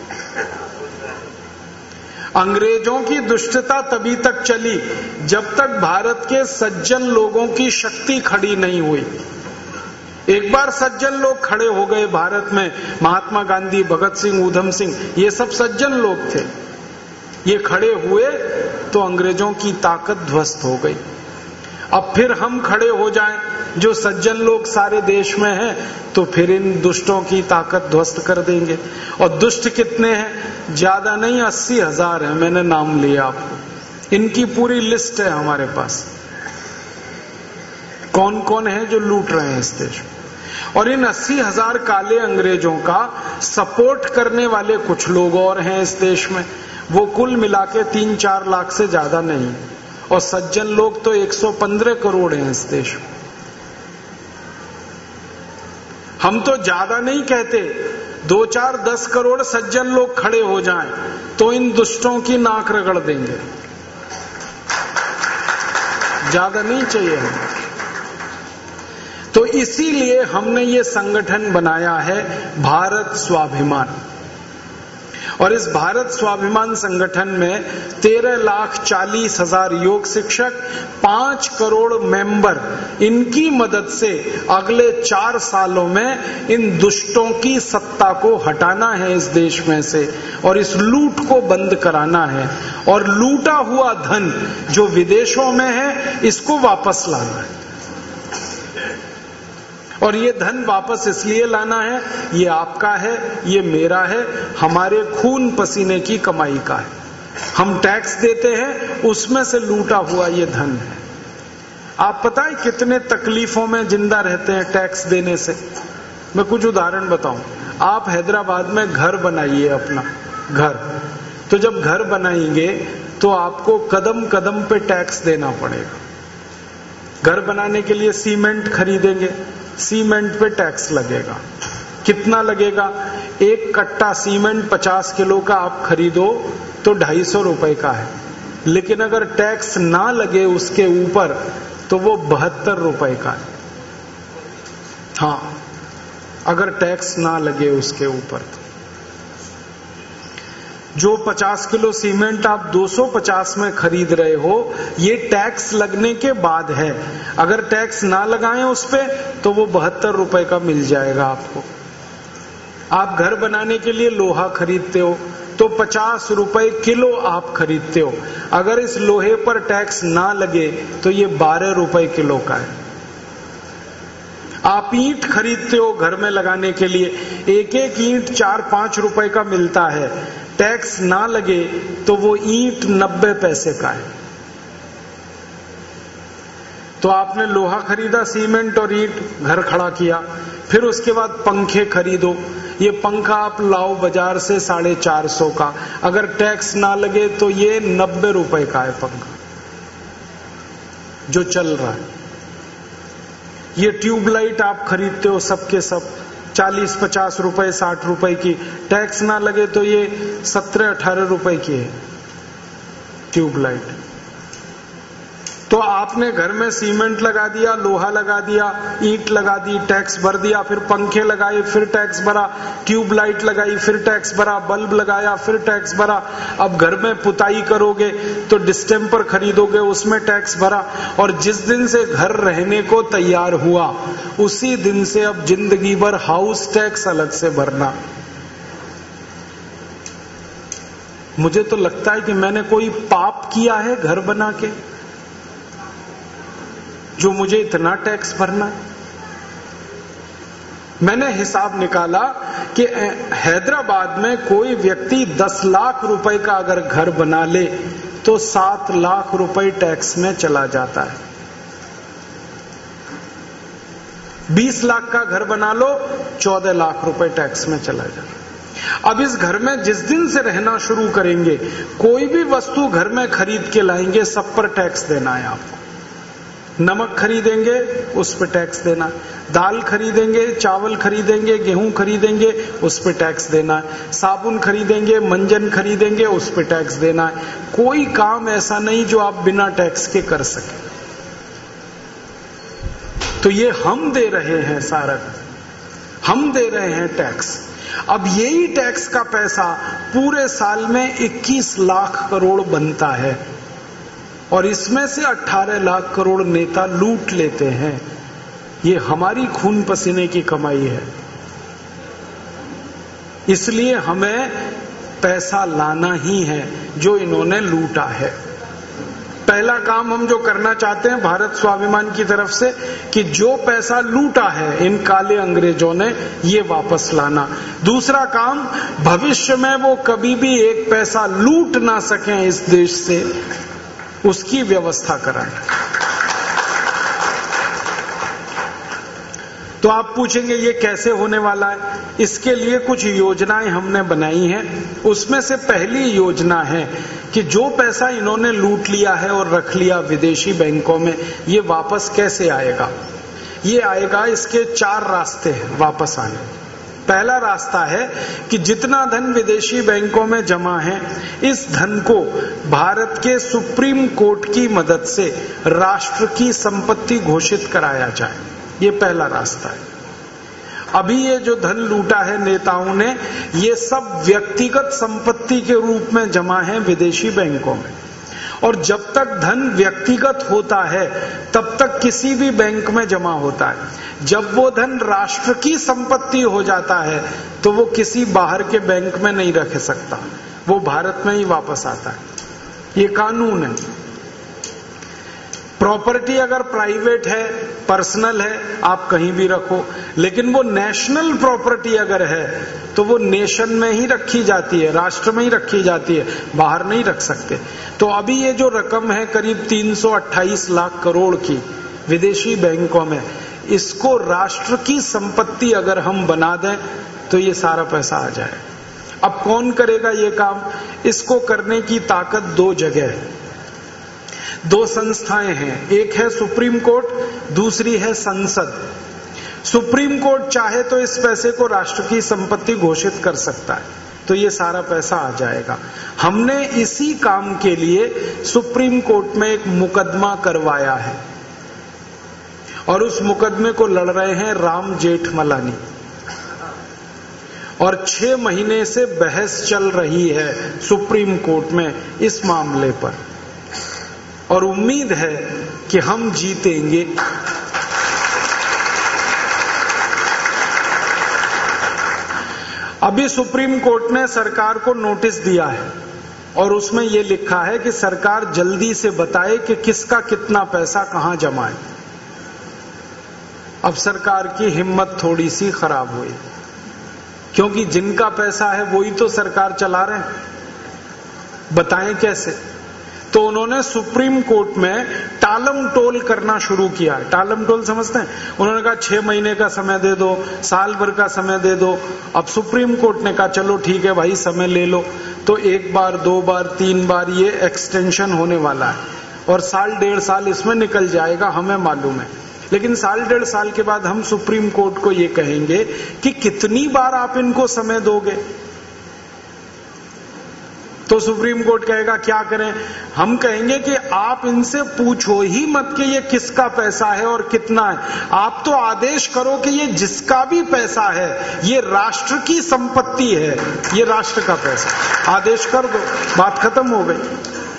अंग्रेजों की दुष्टता तभी तक चली जब तक भारत के सज्जन लोगों की शक्ति खड़ी नहीं हुई। एक बार सज्जन लोग खड़े हो गए भारत में, महात्मा गांधी, भगत सिंह, ऊधम सिंह, ये सब सज्जन लोग थे। ये खड़े हुए तो अंग्रेजों की ताकत ध्वस्त हो गई। अब फिर हम खड़े हो जाएं, जो सज्जन लोग सारे देश में हैं, तो फिर इन दुष्टों की ताकत ध्वस्त कर देंगे। और दुष्ट कितने हैं? ज्यादा नहीं, 80,000 है। मैंने नाम लिया आपको, इनकी पूरी लिस्ट है हमारे पास, कौन कौन है जो लूट रहे हैं इस देश में। और इन 80,000 काले अंग्रेजों का सपोर्ट करने वाले कुछ लोग और हैं इस देश में, वो कुल मिला के 3-4 लाख से ज्यादा नहीं। और सज्जन लोग तो 115 करोड़ हैं इस देश में। हम तो ज्यादा नहीं कहते, 2-4-10 करोड़ सज्जन लोग खड़े हो जाएं तो इन दुष्टों की नाक रगड़ देंगे। ज्यादा नहीं चाहिए हमें। तो इसीलिए हमने ये संगठन बनाया है भारत स्वाभिमान। और इस भारत स्वाभिमान संगठन में 13,40,000 योग शिक्षक, 5 करोड़ मेंबर, इनकी मदद से अगले 4 सालों में इन दुष्टों की सत्ता को हटाना है इस देश में से, और इस लूट को बंद कराना है। और लूटा हुआ धन जो विदेशों में है, इसको वापस लाना है। और ये धन वापस इसलिए लाना है, ये आपका है, ये मेरा है, हमारे खून पसीने की कमाई का है। हम टैक्स देते हैं, उसमें से लूटा हुआ ये धन है। आप पता है कितने तकलीफों में जिंदा रहते हैं टैक्स देने से। मैं कुछ उदाहरण बताऊं। आप हैदराबाद में घर बनाइए, अपना घर, तो जब घर बनाएंगे तो आपको कदम कदम पे टैक्स देना पड़ेगा। घर बनाने के लिए सीमेंट खरीदेंगे, सीमेंट पे टैक्स लगेगा। कितना लगेगा? 1 कट्टा सीमेंट 50 किलो का आप खरीदो तो 250 रुपए का है, लेकिन अगर टैक्स ना लगे उसके ऊपर तो वो 72 रुपए का है। हाँ, अगर टैक्स ना लगे उसके ऊपर। जो 50 किलो सीमेंट आप 250 में खरीद रहे हो, ये टैक्स लगने के बाद है। अगर टैक्स ना लगाएं उस पे तो वो 72 रुपए का मिल जाएगा आपको। आप घर बनाने के लिए लोहा खरीदते हो तो 50 रुपए किलो आप खरीदते हो। अगर इस लोहे पर टैक्स ना लगे तो ये 12 रुपए किलो का है। आप ईंट खरीदते हो घर में लगाने के लिए, एक एक ईंट 4-5 रुपए का मिलता है। टैक्स ना लगे तो वो ईंट 90 पैसे का है। तो आपने लोहा खरीदा, सीमेंट और ईंट घर खड़ा किया, फिर उसके बाद पंखे खरीदो। ये पंखा आप लाओ बाजार से 450 का, अगर टैक्स ना लगे तो ये 90 रुपए का है पंखा जो चल रहा है। ये ट्यूबलाइट आप खरीदते हो सबके सब 40-50 रुपए 60 रुपए की, टैक्स ना लगे तो ये 17-18 रुपए की है ट्यूबलाइट। तो आपने घर में सीमेंट लगा दिया, लोहा लगा दिया, ईंट लगा दी, टैक्स भर दिया, फिर पंखे लगाए, फिर टैक्स भरा, ट्यूबलाइट लगाई, फिर टैक्स भरा, बल्ब लगाया, फिर टैक्स भरा। अब घर में पुताई करोगे तो डिस्टेम्पर खरीदोगे, उसमें टैक्स भरा। और जिस दिन से घर रहने को तैयार हुआ उसी दिन से अब जिंदगी भर हाउस टैक्स अलग से भरना। मुझे तो लगता है कि मैंने कोई पाप किया है घर बना के जो मुझे इतना टैक्स भरना है। मैंने हिसाब निकाला कि हैदराबाद में कोई व्यक्ति 10 लाख रुपए का अगर घर बना ले तो 7 लाख रुपए टैक्स में चला जाता है। 20 लाख का घर बना लो 14 लाख रुपए टैक्स में चला जाता है। अब इस घर में जिस दिन से रहना शुरू करेंगे, कोई भी वस्तु घर में खरीद के लाएंगे, सब पर टैक्स देना है आपको। नमक खरीदेंगे उस पे टैक्स देना है, दाल खरीदेंगे, चावल खरीदेंगे, गेहूं खरीदेंगे उस पे टैक्स देना है, साबुन खरीदेंगे, मंजन खरीदेंगे उस पे टैक्स देना है। कोई काम ऐसा नहीं जो आप बिना टैक्स के कर सके। तो ये हम दे रहे हैं, सारा हम दे रहे हैं टैक्स। अब यही टैक्स का पैसा पूरे साल में 21 लाख करोड़ बनता है और इसमें से 18 लाख करोड़ नेता लूट लेते हैं। ये हमारी खून पसीने की कमाई है, इसलिए हमें पैसा लाना ही है जो इन्होंने लूटा है। पहला काम हम जो करना चाहते हैं भारत स्वाभिमान की तरफ से कि जो पैसा लूटा है इन काले अंग्रेजों ने, ये वापस लाना। दूसरा काम, भविष्य में वो कभी भी एक पैसा लूट ना सकें इस देश से, उसकी व्यवस्था कराएं। तो आप पूछेंगे ये कैसे होने वाला है? इसके लिए कुछ योजनाएं हमने बनाई हैं। उसमें से पहली योजना है कि जो पैसा इन्होंने लूट लिया है और रख लिया विदेशी बैंकों में, ये वापस कैसे आएगा? ये आएगा, इसके 4 रास्ते हैं वापस आने। पहला रास्ता है कि जितना धन विदेशी बैंकों में जमा है, इस धन को भारत के सुप्रीम कोर्ट की मदद से राष्ट्र की संपत्ति घोषित कराया जाए। ये पहला रास्ता है। अभी ये जो धन लूटा है नेताओं ने, ये सब व्यक्तिगत संपत्ति के रूप में जमा है विदेशी बैंकों में। और जब तक धन व्यक्तिगत होता है तब तक किसी भी बैंक में जमा होता है। जब वो धन राष्ट्र की संपत्ति हो जाता है तो वो किसी बाहर के बैंक में नहीं रख सकता, वो भारत में ही वापस आता है। ये कानून है। प्रॉपर्टी अगर प्राइवेट है, पर्सनल है, आप कहीं भी रखो, लेकिन वो नेशनल प्रॉपर्टी अगर है तो वो नेशन में ही रखी जाती है, राष्ट्र में ही रखी जाती है, बाहर नहीं रख सकते। तो अभी ये जो रकम है करीब 328 लाख करोड़ की विदेशी बैंकों में, इसको राष्ट्र की संपत्ति अगर हम बना दें तो ये सारा पैसा आ जाए। अब कौन करेगा ये काम? इसको करने की ताकत 2 जगह है, 2 संस्थाएं हैं। एक है सुप्रीम कोर्ट, दूसरी है संसद। सुप्रीम कोर्ट चाहे तो इस पैसे को राष्ट्र की संपत्ति घोषित कर सकता है, तो ये सारा पैसा आ जाएगा। हमने इसी काम के लिए सुप्रीम कोर्ट में एक मुकदमा करवाया है और उस मुकदमे को लड़ रहे हैं राम जेठमलानी। और 6 महीने से बहस चल रही है सुप्रीम कोर्ट में इस मामले पर, और उम्मीद है कि हम जीतेंगे। अभी सुप्रीम कोर्ट ने सरकार को नोटिस दिया है और उसमें यह लिखा है कि सरकार जल्दी से बताए कि किसका कितना पैसा कहां जमा है। अब सरकार की हिम्मत थोड़ी सी खराब हुई, क्योंकि जिनका पैसा है वही तो सरकार चला रहे हैं, बताएं कैसे। तो उन्होंने सुप्रीम कोर्ट में टालम टोल करना शुरू किया है। टालम टोल समझते हैं? उन्होंने कहा 6 महीने का समय दे दो, साल भर का समय दे दो। अब सुप्रीम कोर्ट ने कहा चलो ठीक है भाई, समय ले लो। तो 1 बार 2 बार 3 बार ये एक्सटेंशन होने वाला है और साल 1.5 साल इसमें निकल जाएगा, हमें मालूम है। लेकिन साल 1.5 साल के बाद हम सुप्रीम कोर्ट को ये कहेंगे कि कितनी बार आप इनको समय दोगे। तो सुप्रीम कोर्ट कहेगा क्या करें? हम कहेंगे कि आप इनसे पूछो ही मत कि ये किसका पैसा है और कितना है। आप तो आदेश करो कि ये जिसका भी पैसा है ये राष्ट्र की संपत्ति है, ये राष्ट्र का पैसा। आदेश कर दो, बात खत्म हो गई।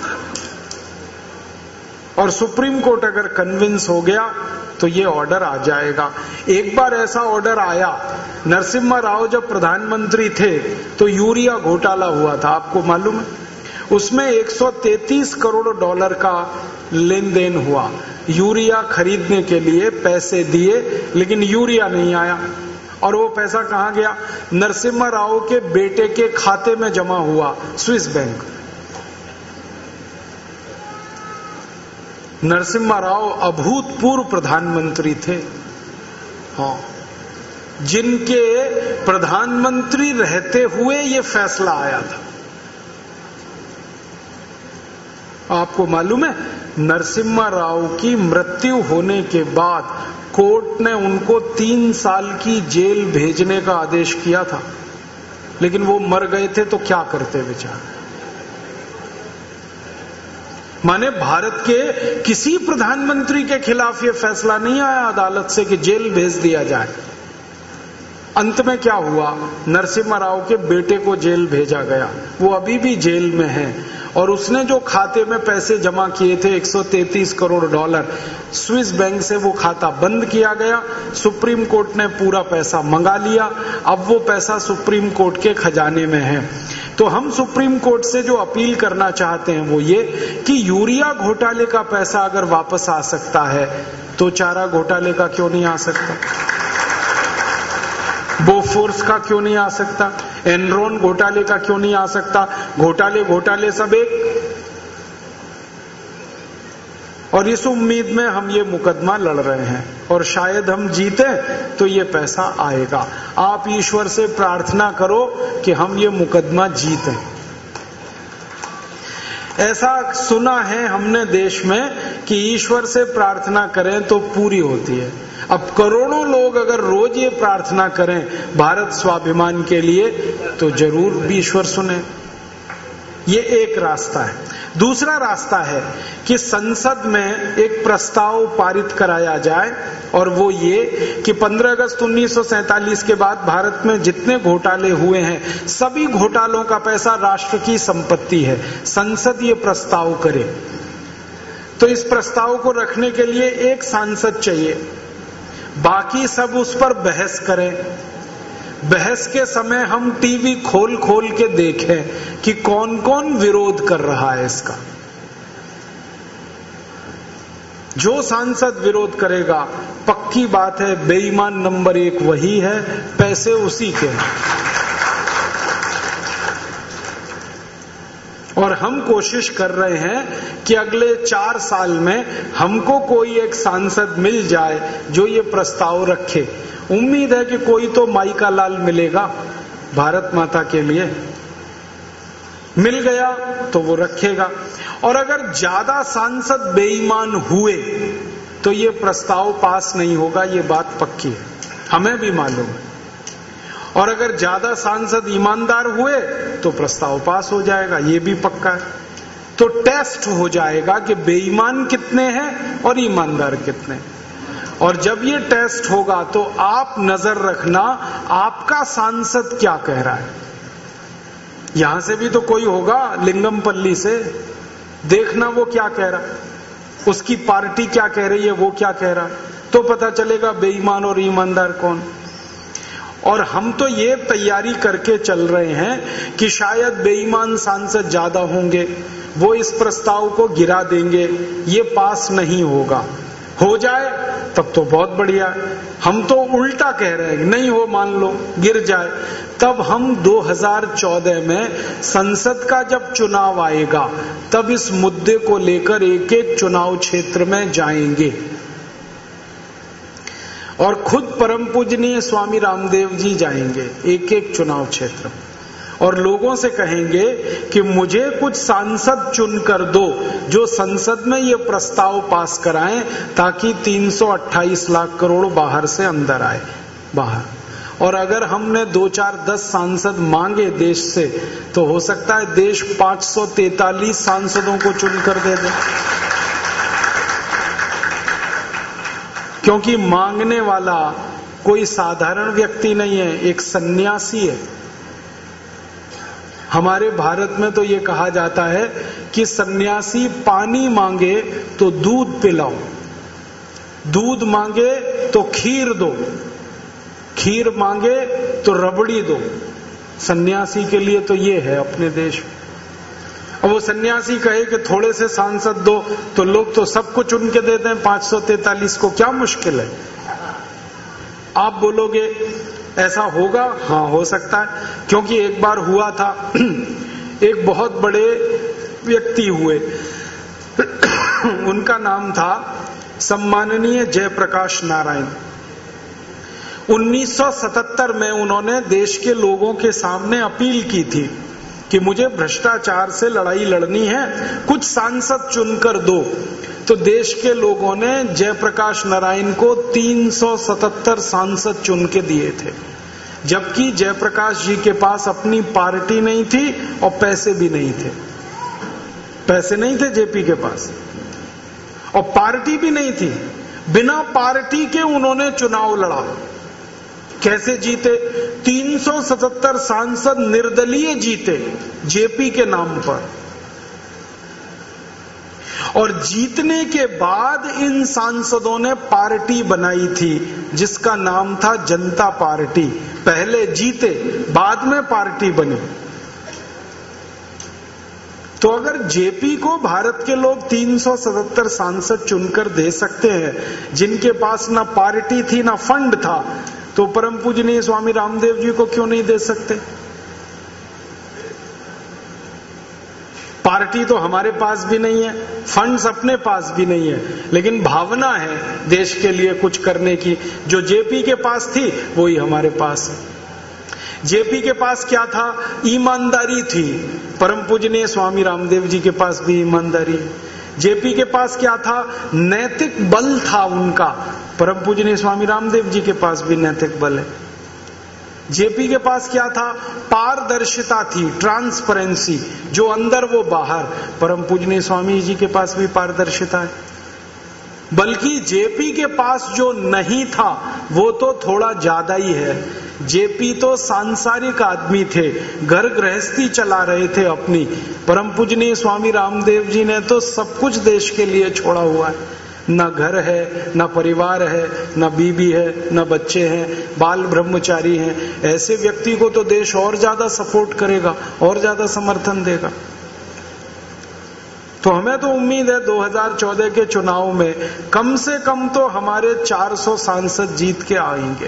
और सुप्रीम कोर्ट अगर कन्विंस हो गया तो ये ऑर्डर आ जाएगा। एक बार ऐसा ऑर्डर आया, नरसिम्हा राव जब प्रधानमंत्री थे तो यूरिया घोटाला हुआ था, आपको मालूम है? उसमें 133 करोड़ डॉलर का लेन देन हुआ। यूरिया खरीदने के लिए पैसे दिए लेकिन यूरिया नहीं आया, और वो पैसा कहां गया? नरसिम्हा राव के बेटे के खाते में जमा हुआ, स्विस बैंक। नरसिम्हा राव अभूतपूर्व प्रधानमंत्री थे, हाँ, जिनके प्रधानमंत्री रहते हुए ये फैसला आया था। आपको मालूम है, नरसिम्हा राव की मृत्यु होने के बाद कोर्ट ने उनको 3 साल की जेल भेजने का आदेश किया था, लेकिन वो मर गए थे तो क्या करते बेचारे। माने भारत के किसी प्रधानमंत्री के खिलाफ यह फैसला नहीं आया अदालत से कि जेल भेज दिया जाए। अंत में क्या हुआ? नरसिम्हा राव के बेटे को जेल भेजा गया, वो अभी भी जेल में है। और उसने जो खाते में पैसे जमा किए थे 133 करोड़ डॉलर, स्विस बैंक से वो खाता बंद किया गया। सुप्रीम कोर्ट ने पूरा पैसा मंगा लिया, अब वो पैसा सुप्रीम कोर्ट के खजाने में है। तो हम सुप्रीम कोर्ट से जो अपील करना चाहते हैं वो ये कि यूरिया घोटाले का पैसा अगर वापस आ सकता है तो चारा घोटाले का क्यों नहीं आ सकता? बोफोर्स का क्यों नहीं आ सकता? एनरॉन घोटाले का क्यों नहीं आ सकता? घोटाले सब एक। और इस उम्मीद में हम ये मुकदमा लड़ रहे हैं, और शायद हम जीते तो ये पैसा आएगा। आप ईश्वर से प्रार्थना करो कि हम ये मुकदमा जीतें। ऐसा सुना है हमने देश में कि ईश्वर से प्रार्थना करें तो पूरी होती है। अब करोड़ों लोग अगर रोज ये प्रार्थना करें भारत स्वाभिमान के लिए तो जरूर भी ईश्वर सुने। ये एक रास्ता है। दूसरा रास्ता है कि संसद में एक प्रस्ताव पारित कराया जाए, और वो ये कि 15 अगस्त 1947 के बाद भारत में जितने घोटाले हुए हैं सभी घोटालों का पैसा राष्ट्र की संपत्ति है। संसद ये प्रस्ताव करे तो इस प्रस्ताव को रखने के लिए एक सांसद चाहिए, बाकी सब उस पर बहस करें। बहस के समय हम टीवी खोल खोल के देखें कि कौन कौन विरोध कर रहा है इसका। जो सांसद विरोध करेगा पक्की बात है बेईमान नंबर 1 वही है, पैसे उसी के हैं। और हम कोशिश कर रहे हैं कि अगले 4 साल में हमको कोई एक सांसद मिल जाए जो ये प्रस्ताव रखे। उम्मीद है कि कोई तो माई का लाल मिलेगा भारत माता के लिए। मिल गया तो वो रखेगा, और अगर ज्यादा सांसद बेईमान हुए तो ये प्रस्ताव पास नहीं होगा, ये बात पक्की है, हमें भी मालूम है। और अगर ज्यादा सांसद ईमानदार हुए तो प्रस्ताव पास हो जाएगा, ये भी पक्का है। तो टेस्ट हो जाएगा कि बेईमान कितने हैं और ईमानदार कितने। और जब ये टेस्ट होगा तो आप नजर रखना आपका सांसद क्या कह रहा है। यहां से भी तो कोई होगा लिंगमपल्ली से, देखना वो क्या कह रहा है, उसकी पार्टी क्या कह रही है, वो क्या कह रहा है, तो पता चलेगा बेईमान और ईमानदार कौन। और हम तो ये तैयारी करके चल रहे हैं कि शायद बेईमान सांसद ज्यादा होंगे, वो इस प्रस्ताव को गिरा देंगे, ये पास नहीं होगा। हो जाए तब तो बहुत बढ़िया है। हम तो उल्टा कह रहे हैं नहीं हो, मान लो गिर जाए, तब हम 2014 में संसद का जब चुनाव आएगा तब इस मुद्दे को लेकर एक एक चुनाव क्षेत्र में जाएंगे और खुद परम पूजनीय स्वामी रामदेव जी जाएंगे एक एक चुनाव क्षेत्र और लोगों से कहेंगे कि मुझे कुछ सांसद चुन कर दो जो संसद में ये प्रस्ताव पास कराएं ताकि 328 लाख करोड़ बाहर से अंदर आए बाहर। और अगर हमने 2-4-10 सांसद मांगे देश से तो हो सकता है देश 543 सांसदों को चुन कर दे दे, क्योंकि मांगने वाला कोई साधारण व्यक्ति नहीं है, एक सन्यासी है। हमारे भारत में तो ये कहा जाता है कि सन्यासी पानी मांगे तो दूध पिलाओ, दूध मांगे तो खीर दो, खीर मांगे तो रबड़ी दो। सन्यासी के लिए तो ये है अपने देश में। अब वो सन्यासी कहे कि थोड़े से सांसद दो तो लोग तो सबको चुन के देते हैं 543 को, क्या मुश्किल है। आप बोलोगे ऐसा होगा, हाँ हो सकता है, क्योंकि एक बार हुआ था एक बहुत बड़े व्यक्ति हुए उनका नाम था सम्माननीय जयप्रकाश नारायण। 1977 में उन्होंने देश के लोगों के सामने अपील की थी कि मुझे भ्रष्टाचार से लड़ाई लड़नी है, कुछ सांसद चुनकर दो। तो देश के लोगों ने जयप्रकाश नारायण को 377 सांसद चुन के दिए थे, जबकि जयप्रकाश जी के पास अपनी पार्टी नहीं थी और पैसे भी नहीं थे। पैसे नहीं थे जेपी के पास और पार्टी भी नहीं थी। बिना पार्टी के उन्होंने चुनाव लड़ा। कैसे जीते? 377 सांसद निर्दलीय जीते जेपी के नाम पर। और जीतने के बाद इन सांसदों ने पार्टी बनाई थी जिसका नाम था जनता पार्टी। पहले जीते, बाद में पार्टी बनी। तो अगर जेपी को भारत के लोग 377 सांसद चुनकर दे सकते हैं जिनके पास ना पार्टी थी ना फंड था, तो परम पूजनीय स्वामी रामदेव जी को क्यों नहीं दे सकते? पार्टी तो हमारे पास भी नहीं है, फंड्स अपने पास भी नहीं है, लेकिन भावना है देश के लिए कुछ करने की। जो जेपी के पास थी वही हमारे पास है। जेपी के पास क्या था? ईमानदारी थी। परम पूजनीय स्वामी रामदेव जी के पास भी ईमानदारी है। जेपी के पास क्या था? नैतिक बल था उनका। परम पूजनीय स्वामी रामदेव जी के पास भी नैतिक बल है। जेपी के पास क्या था? पारदर्शिता थी, ट्रांसपेरेंसी, जो अंदर वो बाहर। परम पूजनीय स्वामी जी के पास भी पारदर्शिता है। बल्कि जेपी के पास जो नहीं था वो तो थोड़ा ज्यादा ही है। जेपी तो सांसारिक आदमी थे, घर गृहस्थी चला रहे थे अपनी। परम पूजनीय स्वामी रामदेव जी ने तो सब कुछ देश के लिए छोड़ा हुआ है। न घर है, न परिवार है, न बीबी है, न बच्चे हैं, बाल ब्रह्मचारी हैं। ऐसे व्यक्ति को तो देश और ज्यादा सपोर्ट करेगा, और ज्यादा समर्थन देगा। तो हमें तो उम्मीद है 2014 के चुनाव में कम से कम तो हमारे 400 सांसद जीत के आएंगे।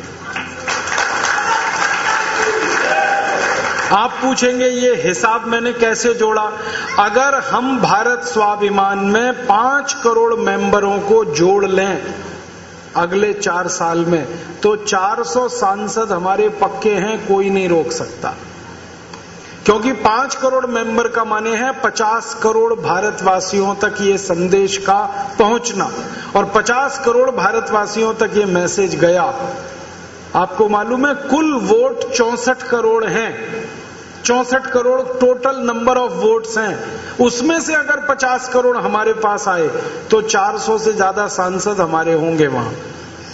आप पूछेंगे ये हिसाब मैंने कैसे जोड़ा? अगर हम भारत स्वाभिमान में 5 करोड़ मेंबरों को जोड़ लें अगले 4 साल में, तो 400 सांसद हमारे पक्के हैं, कोई नहीं रोक सकता। क्योंकि 5 करोड़ मेंबर का माने है 50 करोड़ भारतवासियों तक ये संदेश का पहुंचना, और 50 करोड़ भारतवासियों तक ये मैसेज गया। आपको मालूम है कुल वोट 64 करोड़ हैं। 64 crore total number of votes हैं। उसमें से अगर 50 करोड़ हमारे पास आए तो 400 से ज्यादा सांसद हमारे होंगे वहां।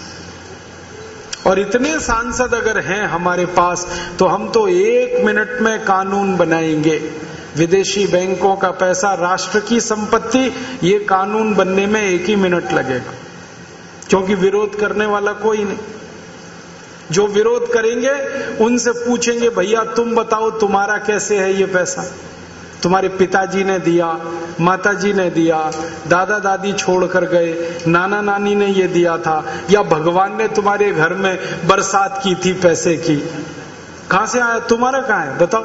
और इतने सांसद अगर हैं हमारे पास तो हम तो 1 मिनट में कानून बनाएंगे। विदेशी बैंकों का पैसा राष्ट्र की संपत्ति, ये कानून बनने में 1 ही मिनट लगेगा, क्योंकि विरोध करने वाला कोई नहीं। जो विरोध करेंगे उनसे पूछेंगे, भैया तुम बताओ तुम्हारा कैसे है ये पैसा? तुम्हारे पिताजी ने दिया, माताजी ने दिया, दादा दादी छोड़ कर गए, नाना नानी ने ये दिया था, या भगवान ने तुम्हारे घर में बरसात की थी पैसे की? कहां से आया? तुम्हारा कहां है बताओ?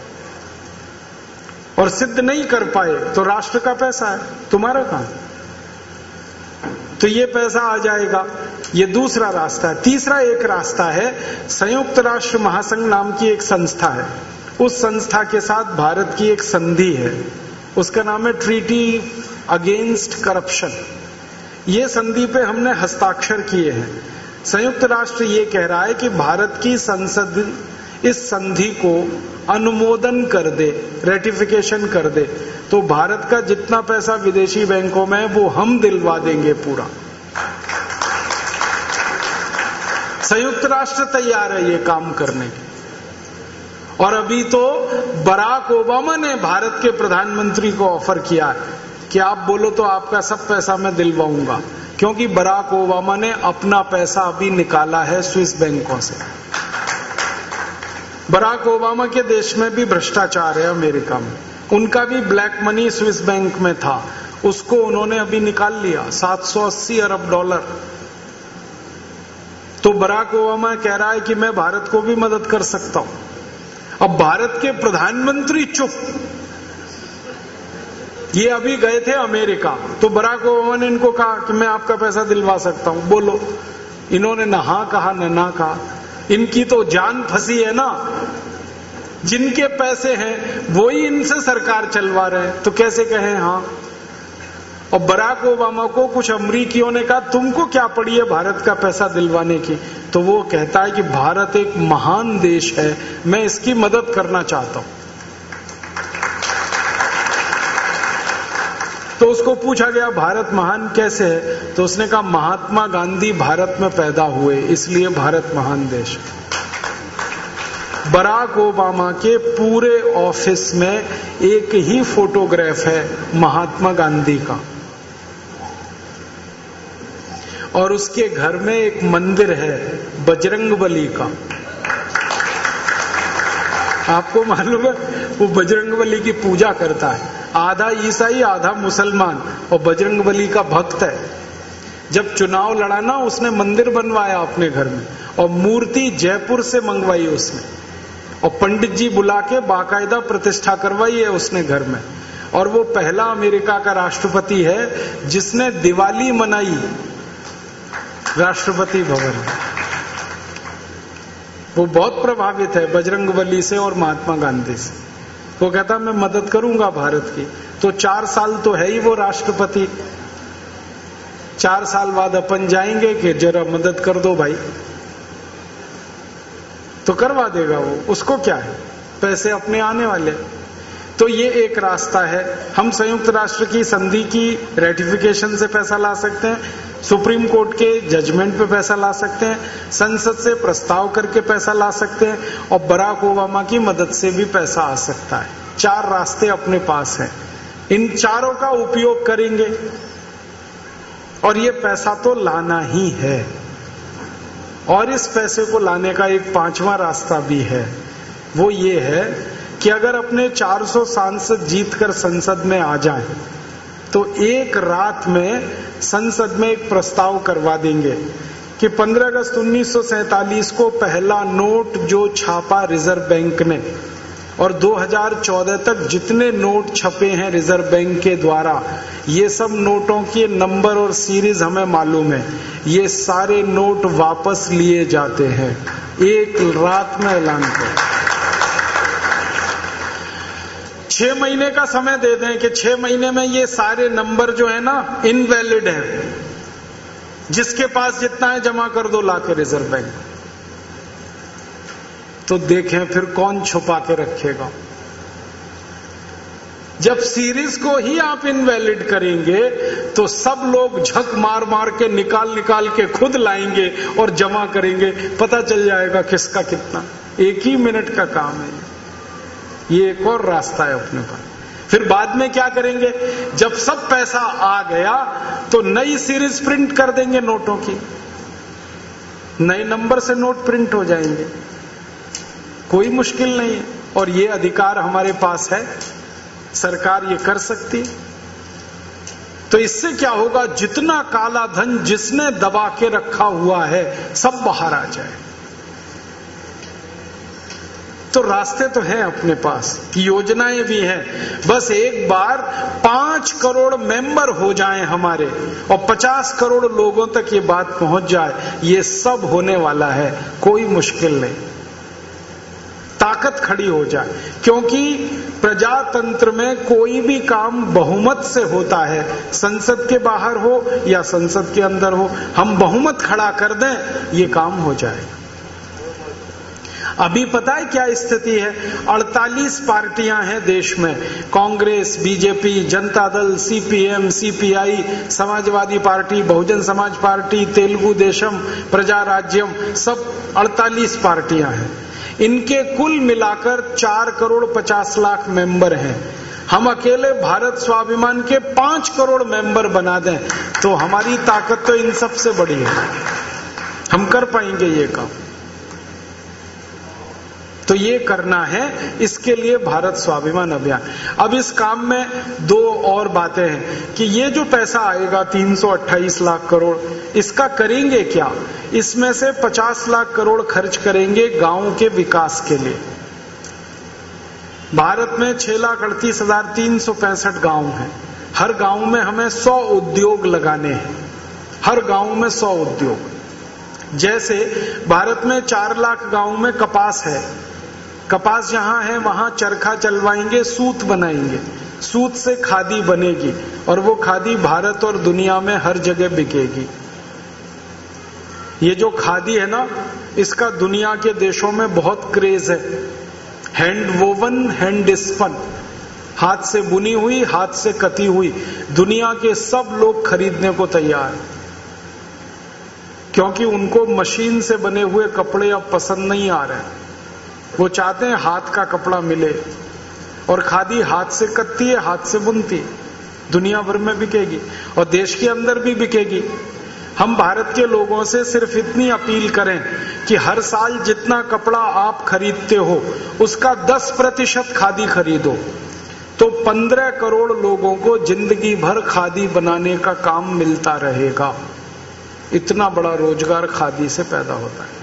और सिद्ध नहीं कर पाए तो राष्ट्र का पैसा है, तुम्हारा कहां है? तो ये पैसा आ जाएगा। ये दूसरा रास्ता है। तीसरा एक रास्ता है, संयुक्त राष्ट्र महासंघ नाम की एक संस्था है, उस संस्था के साथ भारत की एक संधि है, उसका नाम है ट्रीटी अगेंस्ट करप्शन। ये संधि पे हमने हस्ताक्षर किए हैं। संयुक्त राष्ट्र ये कह रहा है कि भारत की संसद इस संधि को अनुमोदन कर दे, रेटिफिकेशन कर दे, तो भारत का जितना पैसा विदेशी बैंकों में है वो हम दिलवा देंगे पूरा। संयुक्त राष्ट्र तैयार है ये काम करने के। और अभी तो बराक ओबामा ने भारत के प्रधानमंत्री को ऑफर किया है कि आप बोलो तो आपका सब पैसा मैं दिलवाऊंगा, क्योंकि बराक ओबामा ने अपना पैसा अभी निकाला है स्विस बैंकों से। बराक ओबामा के देश में भी भ्रष्टाचार है अमेरिका में, उनका भी ब्लैक मनी स्विस बैंक में था, उसको उन्होंने अभी निकाल लिया, $780 अरब। तो बराक ओबामा कह रहा है कि मैं भारत को भी मदद कर सकता हूं। अब भारत के प्रधानमंत्री चुप। ये अभी गए थे अमेरिका, तो बराक ओबामा ने इनको कहा कि मैं आपका पैसा दिलवा सकता हूं, बोलो। इन्होंने न हाँ कहा न ना कहा। इनकी तो जान फंसी है ना, जिनके पैसे हैं वो ही इनसे सरकार चलवा रहे हैं, तो कैसे कहें हाँ। और बराक ओबामा को कुछ अमरीकियों ने कहा तुमको क्या पड़ी है भारत का पैसा दिलवाने की, तो वो कहता है कि भारत एक महान देश है, मैं इसकी मदद करना चाहता हूं। तो उसको पूछा गया भारत महान कैसे है, तो उसने कहा महात्मा गांधी भारत में पैदा हुए इसलिए भारत महान देश है। बराक ओबामा के पूरे ऑफिस में एक ही फोटोग्राफ है महात्मा गांधी का, और उसके घर में एक मंदिर है बजरंगबली का। आपको मालूम है वो बजरंगबली की पूजा करता है, आधा ईसाई आधा मुसलमान, और बजरंगबली का भक्त है। जब चुनाव लड़ा ना, उसने मंदिर बनवाया अपने घर में, और मूर्ति जयपुर से मंगवाई उसने, और पंडित जी बुला के बाकायदा प्रतिष्ठा करवाई है उसने घर में। और वो पहला अमेरिका का राष्ट्रपति है जिसने दिवाली मनाई राष्ट्रपति भवन। वो बहुत प्रभावित है बजरंगबली से और महात्मा गांधी से। वो कहता मैं मदद करूंगा भारत की। तो 4 साल तो है ही वो राष्ट्रपति, 4 साल बाद अपन जाएंगे कि जरा मदद कर दो भाई, तो करवा देगा वो, उसको क्या है, पैसे अपने आने वाले। तो ये एक रास्ता है, हम संयुक्त राष्ट्र की संधि की रेटिफिकेशन से पैसा ला सकते हैं, सुप्रीम कोर्ट के जजमेंट पे पैसा ला सकते हैं, संसद से प्रस्ताव करके पैसा ला सकते हैं, और बराक ओबामा की मदद से भी पैसा आ सकता है। 4 रास्ते अपने पास हैं, इन चारों का उपयोग करेंगे और ये पैसा तो लाना ही है। और इस पैसे को लाने का एक 5वां रास्ता भी है, वो ये है कि अगर अपने 400 सांसद जीतकर संसद में आ जाएं, तो एक रात में संसद में एक प्रस्ताव करवा देंगे कि 15 अगस्त 1947 को पहला नोट जो छापा रिजर्व बैंक ने, और 2014 तक जितने नोट छपे हैं रिजर्व बैंक के द्वारा, ये सब नोटों के नंबर और सीरीज हमें मालूम है, ये सारे नोट वापस लिए जाते हैं। एक रात में ऐलान कर 6 महीने का समय दे दें कि 6 महीने में ये सारे नंबर जो है ना इनवैलिड है, जिसके पास जितना है जमा कर दो लाके रिजर्व बैंक। तो देखें फिर कौन छुपा के रखेगा। जब सीरीज को ही आप इनवैलिड करेंगे तो सब लोग झक मार मार के निकाल के खुद लाएंगे और जमा करेंगे, पता चल जाएगा किसका कितना। एक ही मिनट का काम है ये एक और रास्ता है अपने पास। फिर बाद में क्या करेंगे, जब सब पैसा आ गया तो नई सीरीज प्रिंट कर देंगे नोटों की, नए नंबर से नोट प्रिंट हो जाएंगे, कोई मुश्किल नहीं है। और ये अधिकार हमारे पास है, सरकार ये कर सकती। तो इससे क्या होगा, जितना काला धन जिसने दबा के रखा हुआ है सब बाहर आ जाए। तो रास्ते तो हैं अपने पास, योजनाएं भी हैं, बस एक बार 5 करोड़ मेंबर हो जाएं हमारे और 50 करोड़ लोगों तक ये बात पहुंच जाए, ये सब होने वाला है, कोई मुश्किल नहीं। ताकत खड़ी हो जाए, क्योंकि प्रजातंत्र में कोई भी काम बहुमत से होता है, संसद के बाहर हो या संसद के अंदर हो, हम बहुमत खड़ा कर दें ये काम हो जाएगा। अभी पता है क्या स्थिति है, 48 पार्टियां हैं देश में, Congress, BJP, Janata Dal, CPM, CPI, Samajwadi party, Bahujan Samaj party, Telugu Desam, प्रजा राज्यम, सब 48 पार्टियां हैं। इनके कुल मिलाकर 4 करोड़ 50 लाख मेंबर हैं। हम अकेले भारत स्वाभिमान के 5 करोड़ मेंबर बना दें तो हमारी ताकत तो इन सबसे बड़ी है, हम कर पाएंगे ये काम। तो ये करना है, इसके लिए भारत स्वाभिमान अभियान। अब इस काम में 2 और बातें हैं कि ये जो पैसा आएगा 328 लाख करोड़, इसका करेंगे क्या। इसमें से 50 लाख करोड़ खर्च करेंगे गांव के विकास के लिए। भारत में 6,38,365 गांव हैं, हर गांव में हमें 100 उद्योग लगाने हैं, हर गांव में 100 उद्योग। जैसे भारत में 4 लाख गांव में कपास है, कपास जहां है वहां चरखा चलवाएंगे, सूत बनाएंगे, सूत से खादी बनेगी और वो खादी भारत और दुनिया में हर जगह बिकेगी। ये जो खादी है ना, इसका दुनिया के देशों में बहुत क्रेज है। हैंड वोवन, हैंड स्पन, हाथ से बुनी हुई, हाथ से कती हुई, दुनिया के सब लोग खरीदने को तैयार हैं, क्योंकि उनको मशीन से बने हुए कपड़े अब पसंद नहीं आ रहे हैं। वो चाहते हैं हाथ का कपड़ा मिले, और खादी हाथ से कतती है, हाथ से बुनती, दुनिया भर में बिकेगी और देश के अंदर भी बिकेगी। हम भारत के लोगों से सिर्फ इतनी अपील करें कि हर साल जितना कपड़ा आप खरीदते हो उसका 10% खादी खरीदो, तो 15 करोड़ लोगों को जिंदगी भर खादी बनाने का काम मिलता रहेगा। इतना बड़ा रोजगार खादी से पैदा होता है।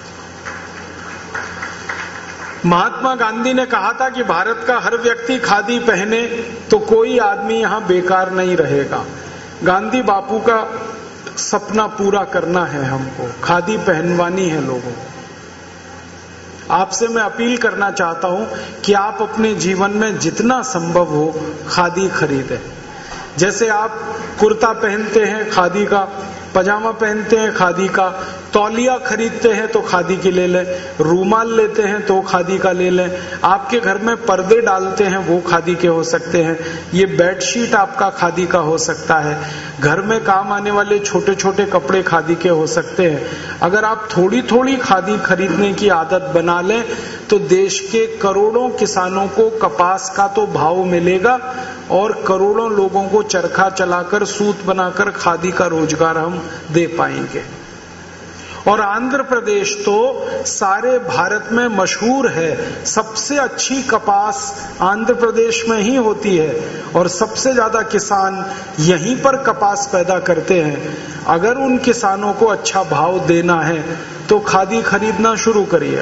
महात्मा गांधी ने कहा था कि भारत का हर व्यक्ति खादी पहने तो कोई आदमी यहां बेकार नहीं रहेगा। गांधी बापू का सपना पूरा करना है, हमको खादी पहनवानी है लोगों को। आपसे मैं अपील करना चाहता हूं कि आप अपने जीवन में जितना संभव हो खादी खरीदें। जैसे आप कुर्ता पहनते हैं खादी का, पजामा पहनते हैं खादी का, तौलिया खरीदते हैं तो खादी की ले लें, रूमाल लेते हैं तो खादी का ले लें, आपके घर में पर्दे डालते हैं वो खादी के हो सकते हैं, ये बेडशीट आपका खादी का हो सकता है, घर में काम आने वाले छोटे छोटे कपड़े खादी के हो सकते हैं। अगर आप थोड़ी थोड़ी खादी खरीदने की आदत बना लें तो देश के करोड़ों किसानों को कपास का तो भाव मिलेगा और करोड़ों लोगों को चरखा चलाकर, सूत बनाकर खादी का रोजगार हम दे पाएंगे। और आंध्र प्रदेश तो सारे भारत में मशहूर है, सबसे अच्छी कपास आंध्र प्रदेश में ही होती है और सबसे ज्यादा किसान यहीं पर कपास पैदा करते हैं। अगर उन किसानों को अच्छा भाव देना है तो खादी खरीदना शुरू करिए।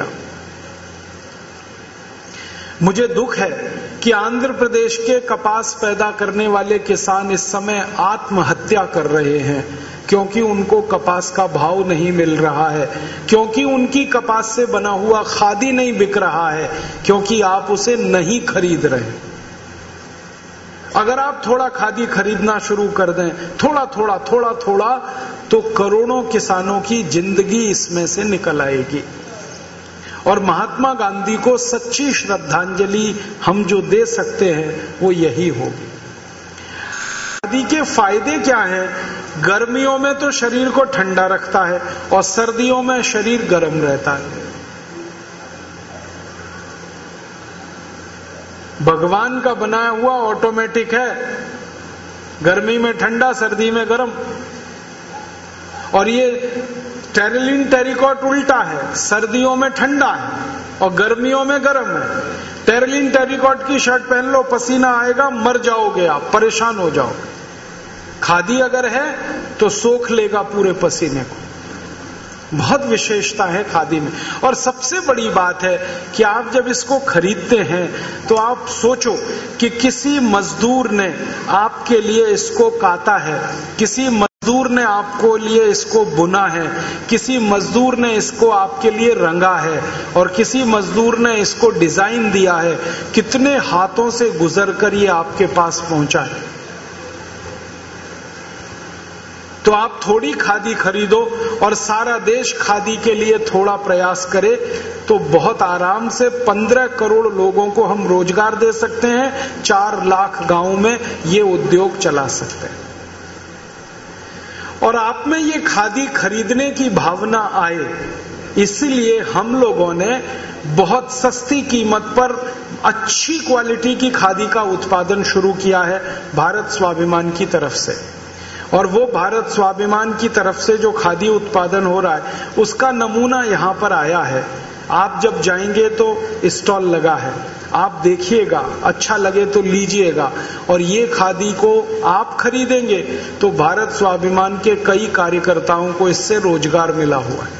मुझे दुख है कि आंध्र प्रदेश के कपास पैदा करने वाले किसान इस समय आत्महत्या कर रहे हैं, क्योंकि उनको कपास का भाव नहीं मिल रहा है, क्योंकि उनकी कपास से बना हुआ खादी नहीं बिक रहा है, क्योंकि आप उसे नहीं खरीद रहे। अगर आप थोड़ा खादी खरीदना शुरू कर दें, थोड़ा थोड़ा, तो करोड़ों किसानों की जिंदगी इसमें से निकल आएगी। और महात्मा गांधी को सच्ची श्रद्धांजलि हम जो दे सकते हैं वो यही होगी। खादी के फायदे क्या हैं? गर्मियों में तो शरीर को ठंडा रखता है और सर्दियों में शरीर गर्म रहता है। भगवान का बनाया हुआ ऑटोमेटिक है, गर्मी में ठंडा, सर्दी में गर्म। और ये टेरिलिन टेरिकॉट उल्टा है, सर्दियों में ठंडा है और गर्मियों में गर्म है। टेरिलिन टेरिकॉट की शर्ट पहन लो, पसीना आएगा, मर जाओगे आप, परेशान हो जाओगे। खादी अगर है तो सोख लेगा पूरे पसीने को। बहुत विशेषता है खादी में। और सबसे बड़ी बात है कि आप जब इसको खरीदते हैं तो आप सोचो कि किसी मजदूर ने आपके लिए इसको काता है, किसी मजदूर ने आपको लिए इसको बुना है, किसी मजदूर ने इसको आपके लिए रंगा है और किसी मजदूर ने इसको डिजाइन दिया है। कितने हाथों से गुजरकर ये आपके पास पहुंचा है। तो आप थोड़ी खादी खरीदो और सारा देश खादी के लिए थोड़ा प्रयास करे तो बहुत आराम से 15 करोड़ लोगों को हम रोजगार दे सकते हैं। 4 लाख गांवों में ये उद्योग चला सकते हैं। और आप में ये खादी खरीदने की भावना आए, इसलिए हम लोगों ने बहुत सस्ती कीमत पर अच्छी क्वालिटी की खादी का उत्पादन शुरू किया है भारत स्वाभिमान की तरफ से। और वो भारत स्वाभिमान की तरफ से जो खादी उत्पादन हो रहा है उसका नमूना यहाँ पर आया है। आप जब जाएंगे तो स्टॉल लगा है, आप देखिएगा, अच्छा लगे तो लीजिएगा। और ये खादी को आप खरीदेंगे तो भारत स्वाभिमान के कई कार्यकर्ताओं को इससे रोजगार मिला हुआ है।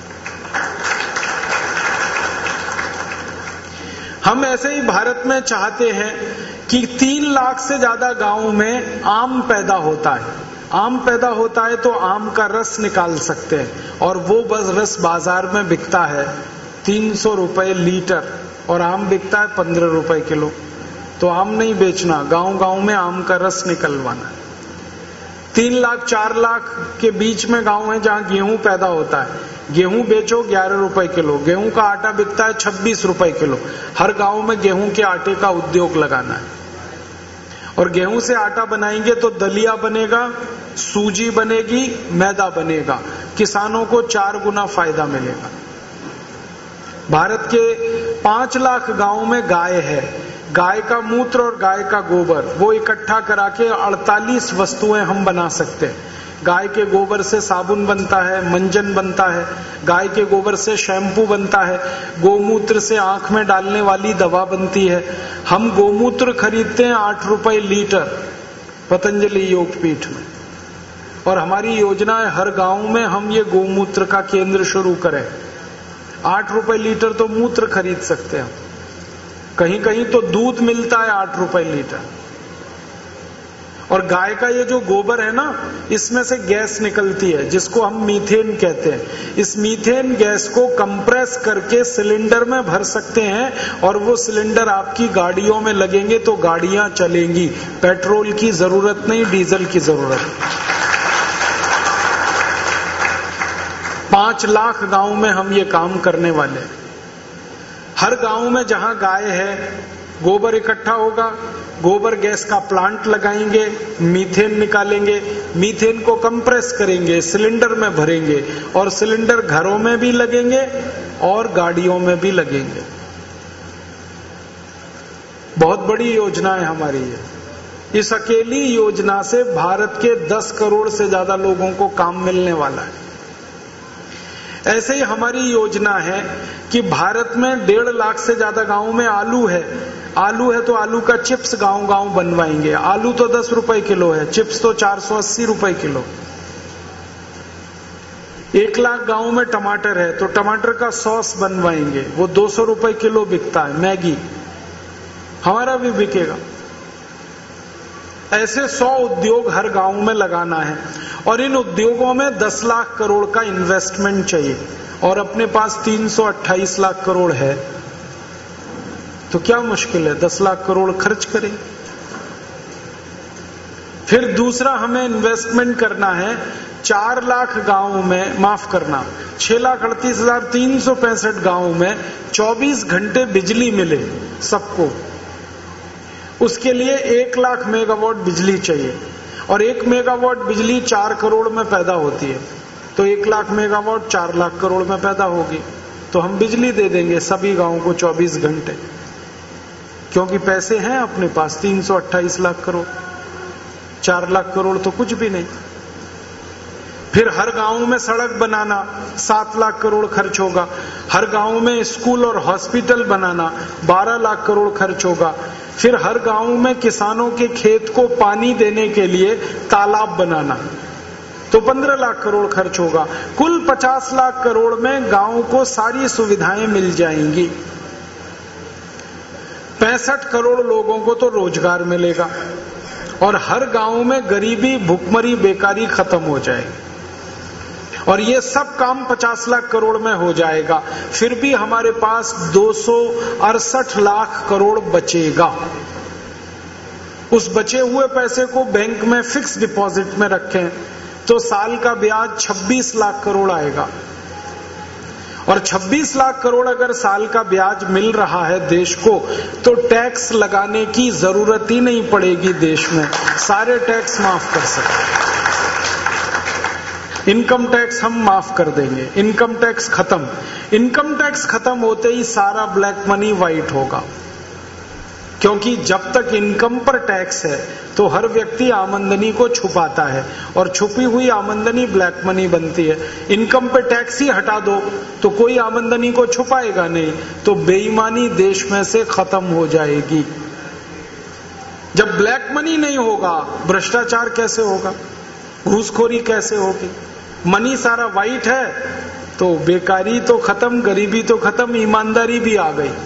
हम ऐसे ही भारत में चाहते हैं कि 3 लाख से ज्यादा गांवों में आम पैदा होता है। आम पैदा होता है तो आम का रस निकाल सकते हैं और वो बस रस बाजार में बिकता है 300 रुपए लीटर और आम बिकता है 15 रुपए किलो। तो आम नहीं बेचना, गांव गांव में आम का रस निकलवाना। 3 लाख 4 लाख के बीच में गांव है जहां गेहूं पैदा होता है, गेहूं बेचो 11 रुपए किलो, गेहूं का आटा बिकता है 26 रुपए किलो। हर गांव में गेहूं के आटे का उद्योग लगाना है। और गेहूं से आटा बनाएंगे तो दलिया बनेगा, सूजी बनेगी, मैदा बनेगा। किसानों को 4 गुना फायदा मिलेगा। भारत के 5 लाख गांवों में गाय है। गाय का मूत्र और गाय का गोबर वो इकट्ठा करा के 48 वस्तुएं हम बना सकते हैं। गाय के गोबर से साबुन बनता है, मंजन बनता है, गाय के गोबर से शैम्पू बनता है, गोमूत्र से आंख में डालने वाली दवा बनती है। हम गोमूत्र खरीदते हैं 8 रुपए लीटर पतंजलि योगपीठ में। और हमारी योजना है हर गांव में हम ये गोमूत्र का केंद्र शुरू करें। 8 रुपए लीटर तो मूत्र खरीद सकते हैं। कहीं कहीं तो दूध मिलता है 8 रुपए लीटर। और गाय का ये जो गोबर है ना, इसमें से गैस निकलती है जिसको हम मीथेन कहते हैं। इस मीथेन गैस को कंप्रेस करके सिलेंडर में भर सकते हैं और वो सिलेंडर आपकी गाड़ियों में लगेंगे तो गाड़ियां चलेंगी। पेट्रोल की जरूरत नहीं, डीजल की जरूरत। 5 लाख गांव में हम ये काम करने वाले हैं। हर गांव में जहां गाय है गोबर इकट्ठा होगा, गोबर गैस का प्लांट लगाएंगे, मीथेन निकालेंगे, मीथेन को कंप्रेस करेंगे, सिलेंडर में भरेंगे और सिलेंडर घरों में भी लगेंगे और गाड़ियों में भी लगेंगे। बहुत बड़ी योजना है हमारी ये। इस अकेली योजना से भारत के 10 करोड़ से ज्यादा लोगों को काम मिलने वाला है। ऐसे ही हमारी योजना है कि भारत में 1.5 लाख से ज्यादा गांवों में आलू है। आलू है तो आलू का चिप्स गांव गांव बनवाएंगे। आलू तो 10 रुपए किलो है, चिप्स तो 480 रुपए किलो। 1 लाख गांवों में टमाटर है तो टमाटर का सॉस बनवाएंगे, वो 200 रुपए किलो बिकता है। मैगी हमारा भी बिकेगा। ऐसे 100 उद्योग हर गांव में लगाना है और इन उद्योगों में 10 लाख करोड़ का इन्वेस्टमेंट चाहिए और अपने पास 328 लाख करोड़ है तो क्या मुश्किल है, 10 लाख करोड़ खर्च करें। फिर दूसरा हमें इन्वेस्टमेंट करना है 4 लाख गांवों में, माफ करना, 6,38,365 गांवों में 24 घंटे बिजली मिले सबको, उसके लिए 1 लाख मेगावाट बिजली चाहिए। और 1 मेगावाट बिजली 4 करोड़ में पैदा होती है, तो 1 लाख मेगावाट 4 लाख करोड़ में पैदा होगी। तो हम बिजली दे देंगे सभी गांवों को 24 घंटे, क्योंकि पैसे हैं अपने पास 328 लाख करोड़, 4 लाख करोड़ तो कुछ भी नहीं। फिर हर गांव में सड़क बनाना 7 लाख करोड़ खर्च होगा, हर गांव में स्कूल और हॉस्पिटल बनाना 12 लाख करोड़ खर्च होगा। फिर हर गांव में किसानों के खेत को पानी देने के लिए तालाब बनाना तो 15 लाख करोड़ खर्च होगा। कुल 50 लाख करोड़ में गांव को सारी सुविधाएं मिल जाएंगी। 65 करोड़ लोगों को तो रोजगार मिलेगा और हर गांव में गरीबी, भुखमरी, बेकारी खत्म हो जाएगी। और ये सब काम 50 लाख करोड़ में हो जाएगा। फिर भी हमारे पास 268 लाख करोड़ बचेगा। उस बचे हुए पैसे को बैंक में फिक्स डिपॉजिट में रखें तो साल का ब्याज 26 लाख करोड़ आएगा। और 26 लाख करोड़ अगर साल का ब्याज मिल रहा है देश को, तो टैक्स लगाने की जरूरत ही नहीं पड़ेगी देश में, सारे टैक्स माफ कर सकते। इनकम टैक्स हम माफ कर देंगे, इनकम टैक्स खत्म। इनकम टैक्स खत्म होते ही सारा ब्लैक मनी वाइट होगा, क्योंकि जब तक इनकम पर टैक्स है तो हर व्यक्ति आमदनी को छुपाता है और छुपी हुई आमदनी ब्लैक मनी बनती है। इनकम पे टैक्स ही हटा दो तो कोई आमदनी को छुपाएगा नहीं, तो बेईमानी देश में से खत्म हो जाएगी। जब ब्लैक मनी नहीं होगा, भ्रष्टाचार कैसे होगा, घूसखोरी कैसे होगी? मनी सारा वाइट है तो बेकारी तो खत्म, गरीबी तो खत्म, ईमानदारी भी आ गई।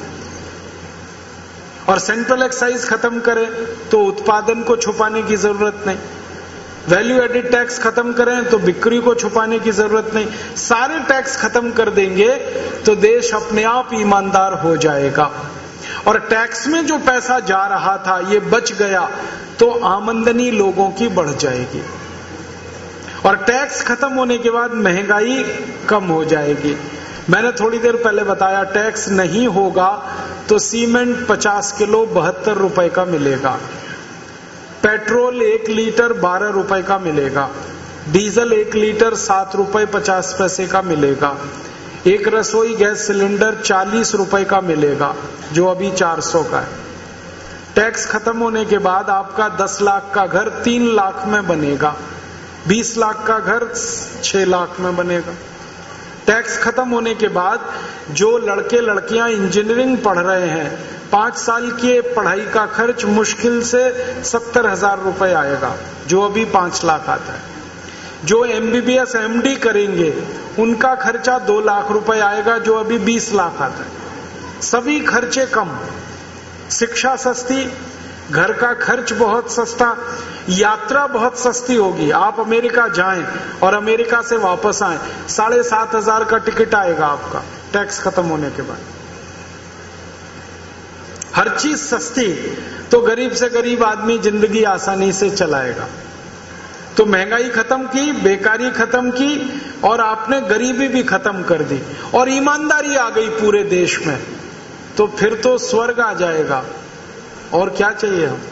और सेंट्रल एक्साइज खत्म करें तो उत्पादन को छुपाने की जरूरत नहीं, वैल्यू एडिड टैक्स खत्म करें तो बिक्री को छुपाने की जरूरत नहीं। सारे टैक्स खत्म कर देंगे तो देश अपने आप ईमानदार हो जाएगा। और टैक्स में जो पैसा जा रहा था ये बच गया तो आमदनी लोगों की बढ़ जाएगी। और टैक्स खत्म होने के बाद महंगाई कम हो जाएगी। मैंने थोड़ी देर पहले बताया, टैक्स नहीं होगा तो सीमेंट 50 किलो 72 रुपए का मिलेगा, पेट्रोल 1 लीटर 12 रुपए का मिलेगा, डीजल 1 लीटर 7 रुपए 50 पैसे का मिलेगा, एक रसोई गैस सिलेंडर 40 रुपए का मिलेगा जो अभी 400 का है। टैक्स खत्म होने के बाद आपका 10 लाख का घर 3 लाख में बनेगा, 20 लाख का घर 6 लाख में बनेगा। टैक्स खत्म होने के बाद जो लड़के लड़कियां इंजीनियरिंग पढ़ रहे हैं, 5 साल की पढ़ाई का खर्च मुश्किल से 70,000 रुपए आएगा जो अभी 5 लाख आता है। जो MBBS MD करेंगे उनका खर्चा 2 लाख रुपए आएगा जो अभी 20 लाख आता है। सभी खर्चे कम, शिक्षा सस्ती, घर का खर्च बहुत सस्ता, यात्रा बहुत सस्ती होगी। आप अमेरिका जाएं और अमेरिका से वापस आएं, 7,500 का टिकट आएगा आपका टैक्स खत्म होने के बाद। हर चीज सस्ती, तो गरीब से गरीब आदमी जिंदगी आसानी से चलाएगा। तो महंगाई खत्म की, बेकारी खत्म की और आपने गरीबी भी खत्म कर दी और ईमानदारी आ गई पूरे देश में, तो फिर तो स्वर्ग आ जाएगा। और क्या चाहिए हम?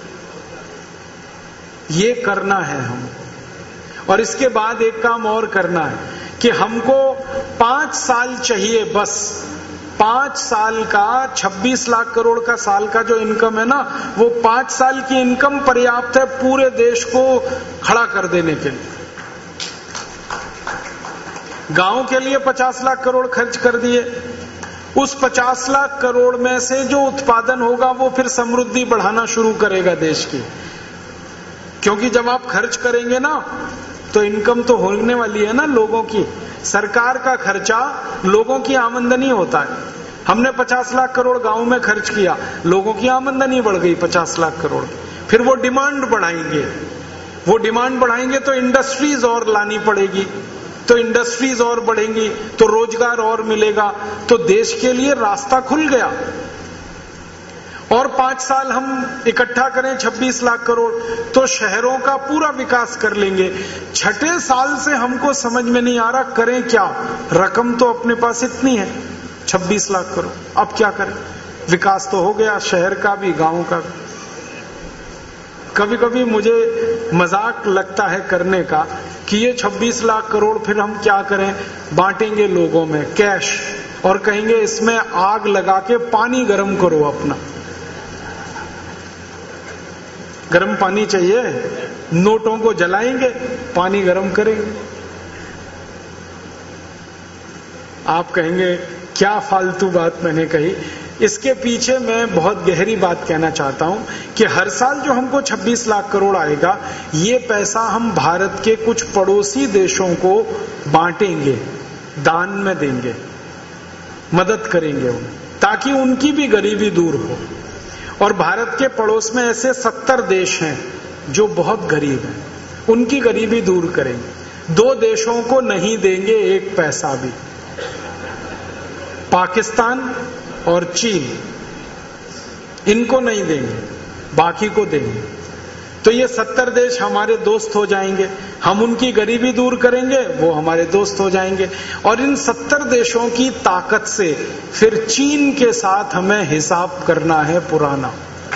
ये करना है हम। और इसके बाद एक काम और करना है कि हमको 5 साल चाहिए बस। 5 साल का 26 लाख करोड़ का साल का जो इनकम है ना, वो 5 साल की इनकम पर्याप्त है पूरे देश को खड़ा कर देने के लिए। गांव के लिए 50 लाख करोड़ खर्च कर दिए, उस 50 लाख करोड़ में से जो उत्पादन होगा वो फिर समृद्धि बढ़ाना शुरू करेगा देश की। क्योंकि जब आप खर्च करेंगे ना तो इनकम तो होने वाली है ना लोगों की। सरकार का खर्चा लोगों की आमदनी होता है। हमने 50 लाख करोड़ गांव में खर्च किया, लोगों की आमदनी बढ़ गई 50 लाख करोड़। फिर वो डिमांड बढ़ाएंगे, वो डिमांड बढ़ाएंगे तो इंडस्ट्रीज और लानी पड़ेगी, तो इंडस्ट्रीज और बढ़ेंगी तो रोजगार और मिलेगा, तो देश के लिए रास्ता खुल गया। और 5 साल हम इकट्ठा करें 26 लाख करोड़ तो शहरों का पूरा विकास कर लेंगे। छठे साल से हमको समझ में नहीं आ रहा करें क्या, रकम तो अपने पास इतनी है 26 लाख करोड़, अब क्या करें? विकास तो हो गया शहर का भी गांव का भी। कभी कभी मुझे मजाक लगता है करने का कि ये 26 लाख करोड़ फिर हम क्या करें, बांटेंगे लोगों में कैश और कहेंगे इसमें आग लगा के पानी गर्म करो अपना। गर्म पानी चाहिए, नोटों को जलाएंगे, पानी गर्म करेंगे। आप कहेंगे क्या फालतू बात मैंने कही। इसके पीछे मैं बहुत गहरी बात कहना चाहता हूं कि हर साल जो हमको 26 लाख करोड़ आएगा, ये पैसा हम भारत के कुछ पड़ोसी देशों को बांटेंगे, दान में देंगे, मदद करेंगे उन्हें, ताकि उनकी भी गरीबी दूर हो। और भारत के पड़ोस में ऐसे 70 देश हैं जो बहुत गरीब हैं, उनकी गरीबी दूर करेंगे। 2 देशों को नहीं देंगे एक पैसा भी, पाकिस्तान और चीन, इनको नहीं देंगे, बाकी को देंगे। तो ये 70 देश हमारे दोस्त हो जाएंगे, हम उनकी गरीबी दूर करेंगे, वो हमारे दोस्त हो जाएंगे। और इन 70 देशों की ताकत से फिर चीन के साथ हमें हिसाब करना है पुराना।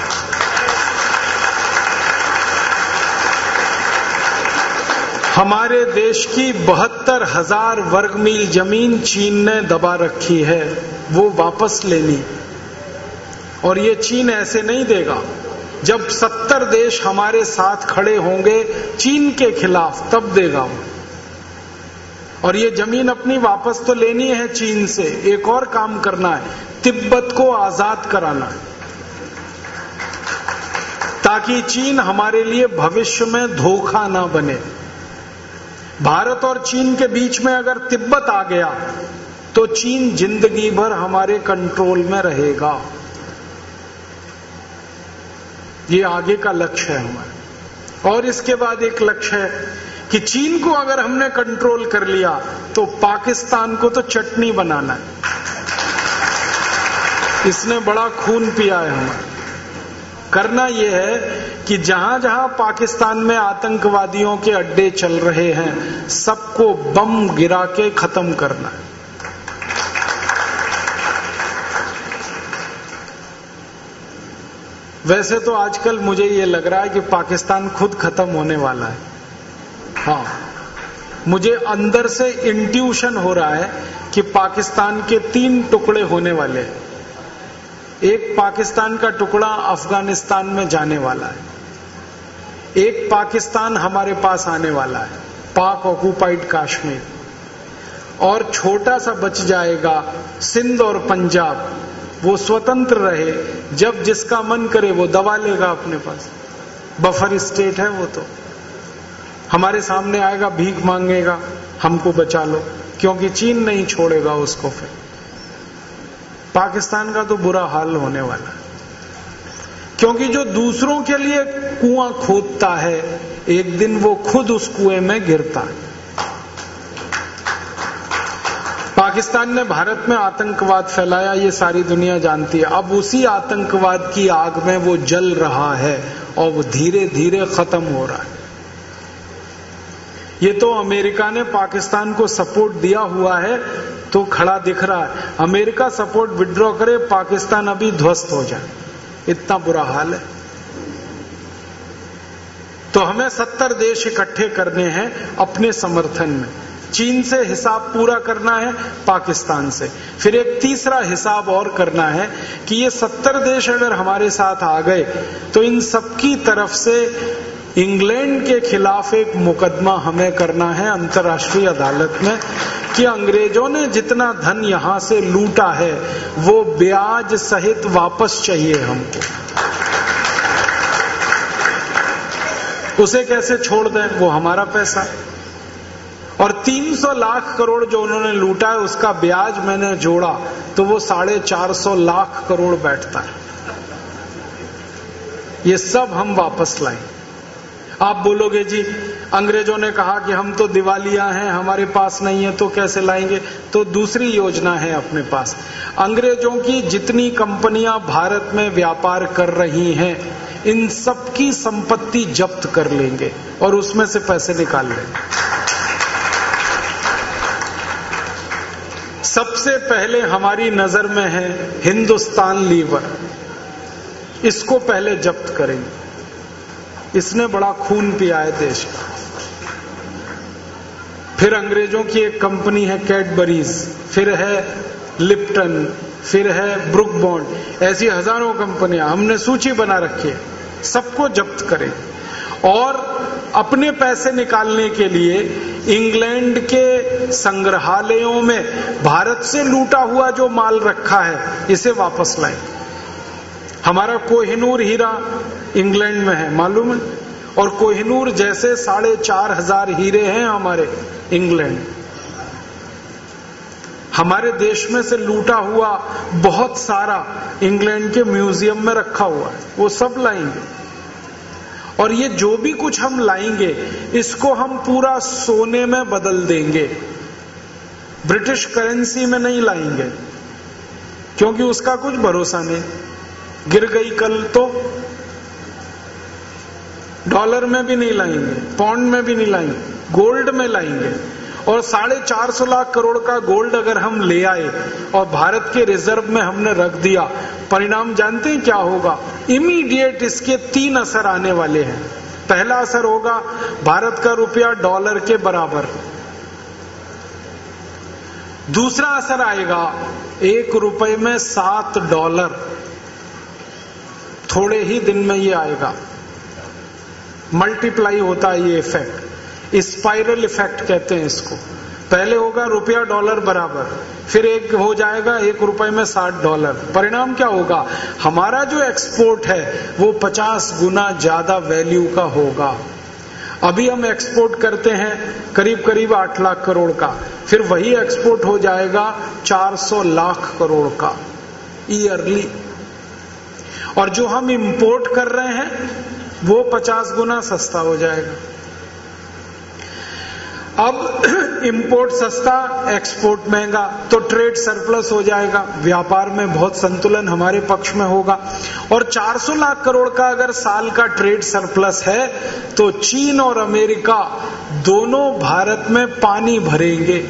हमारे देश की 72,000 वर्ग मील जमीन चीन ने दबा रखी है, वो वापस लेनी। और ये चीन ऐसे नहीं देगा। जब 70 देश हमारे साथ खड़े होंगे चीन के खिलाफ, तब देगा वो। और ये जमीन अपनी वापस तो लेनी है चीन से, एक और काम करना है, तिब्बत को आजाद कराना है, ताकि चीन हमारे लिए भविष्य में धोखा ना बने। भारत और चीन के बीच में अगर तिब्बत आ गया तो चीन जिंदगी भर हमारे कंट्रोल में रहेगा। ये आगे का लक्ष्य है हमारा। और इसके बाद एक लक्ष्य है कि चीन को अगर हमने कंट्रोल कर लिया तो पाकिस्तान को तो चटनी बनाना है। इसने बड़ा खून पिया है हमारा। करना यह है कि जहां जहां पाकिस्तान में आतंकवादियों के अड्डे चल रहे हैं, सबको बम गिरा के खत्म करना है। वैसे तो आजकल मुझे ये लग रहा है कि पाकिस्तान खुद खत्म होने वाला है। हाँ, मुझे अंदर से इंट्यूशन हो रहा है कि पाकिस्तान के 3 टुकड़े होने वाले हैं। एक पाकिस्तान का टुकड़ा अफगानिस्तान में जाने वाला है, एक पाकिस्तान हमारे पास आने वाला है, पाक ऑक्युपाइड कश्मीर, और छोटा सा बच जाएगा सिंध और पंजाब। वो स्वतंत्र रहे, जब जिसका मन करे वो दबा लेगा अपने पास। बफर स्टेट है वो, तो हमारे सामने आएगा, भीख मांगेगा, हमको बचा लो, क्योंकि चीन नहीं छोड़ेगा उसको। फिर पाकिस्तान का तो बुरा हाल होने वाला है, क्योंकि जो दूसरों के लिए कुआं खोदता है, एक दिन वो खुद उस कुएं में गिरता है। पाकिस्तान ने भारत में आतंकवाद फैलाया, ये सारी दुनिया जानती है। अब उसी आतंकवाद की आग में वो जल रहा है और वो धीरे धीरे खत्म हो रहा है। ये तो अमेरिका ने पाकिस्तान को सपोर्ट दिया हुआ है तो खड़ा दिख रहा है। अमेरिका सपोर्ट विड्रॉ करे, पाकिस्तान अभी ध्वस्त हो जाए, इतना बुरा हाल है। तो हमें 70 देश इकट्ठे करने हैं अपने समर्थन में। चीन से हिसाब पूरा करना है, पाकिस्तान से। फिर एक तीसरा हिसाब और करना है कि ये 70 देश अगर हमारे साथ आ गए तो इन सबकी तरफ से इंग्लैंड के खिलाफ एक मुकदमा हमें करना है अंतर्राष्ट्रीय अदालत में कि अंग्रेजों ने जितना धन यहां से लूटा है वो ब्याज सहित वापस चाहिए हमको। उसे कैसे छोड़ दें, वो हमारा पैसा। और 300 लाख करोड़ जो उन्होंने लूटा है उसका ब्याज मैंने जोड़ा तो वो 450 लाख करोड़ बैठता है। ये सब हम वापस लाएं। आप बोलोगे जी अंग्रेजों ने कहा कि हम तो दिवालिया हैं, हमारे पास नहीं है तो कैसे लाएंगे, तो दूसरी योजना है अपने पास। अंग्रेजों की जितनी कंपनियां भारत में व्यापार कर रही हैं, इन सब की संपत्ति जब्त कर लेंगे और उसमें से पैसे निकाल लेंगे। सबसे पहले हमारी नजर में है हिंदुस्तान लीवर, इसको पहले जब्त करेंगे। इसने बड़ा खून पिया है देश का। फिर अंग्रेजों की एक कंपनी है कैडबरीज, फिर है लिप्टन, फिर है ब्रुक बॉन्ड, ऐसी हजारों कंपनियां हमने सूची बना रखी है, सबको जब्त करें। और अपने पैसे निकालने के लिए इंग्लैंड के संग्रहालयों में भारत से लूटा हुआ जो माल रखा है, इसे वापस लाएं। हमारा कोहिनूर हीरा इंग्लैंड में है, मालूम है? और कोहिनूर जैसे 4,500 हीरे हैं हमारे इंग्लैंड। हमारे देश में से लूटा हुआ बहुत सारा इंग्लैंड के म्यूजियम में रखा हुआ है, वो सब लाएंगे। और ये जो भी कुछ हम लाएंगे, इसको हम पूरा सोने में बदल देंगे, ब्रिटिश करेंसी में नहीं लाएंगे, क्योंकि उसका कुछ भरोसा नहीं, गिर गई कल तो। डॉलर में भी नहीं लाएंगे, पाउंड में भी नहीं लाएंगे, गोल्ड में लाएंगे। और 450 लाख करोड़ का गोल्ड अगर हम ले आए और भारत के रिजर्व में हमने रख दिया, परिणाम जानते हैं क्या होगा? इमीडिएट इसके 3 असर आने वाले हैं। पहला असर होगा भारत का रुपया डॉलर के बराबर। दूसरा असर आएगा $1 में $7। थोड़े ही दिन में ये आएगा, मल्टीप्लाई होता है ये इफेक्ट, स्पाइरल इफेक्ट कहते हैं इसको। पहले होगा रुपया डॉलर बराबर, फिर एक हो जाएगा $1 में $7। परिणाम क्या होगा? हमारा जो एक्सपोर्ट है वो 50 गुना ज्यादा वैल्यू का होगा। अभी हम एक्सपोर्ट करते हैं करीब 8 लाख करोड़ का, फिर वही एक्सपोर्ट हो जाएगा 400 लाख करोड़ का ईयरली। और जो हम इंपोर्ट कर रहे हैं वो 50 गुना सस्ता हो जाएगा। अब इंपोर्ट सस्ता, एक्सपोर्ट महंगा, तो ट्रेड सरप्लस हो जाएगा, व्यापार में बहुत संतुलन हमारे पक्ष में होगा। और 400 लाख करोड़ का अगर साल का ट्रेड सरप्लस है, तो चीन और अमेरिका दोनों भारत में पानी भरेंगे।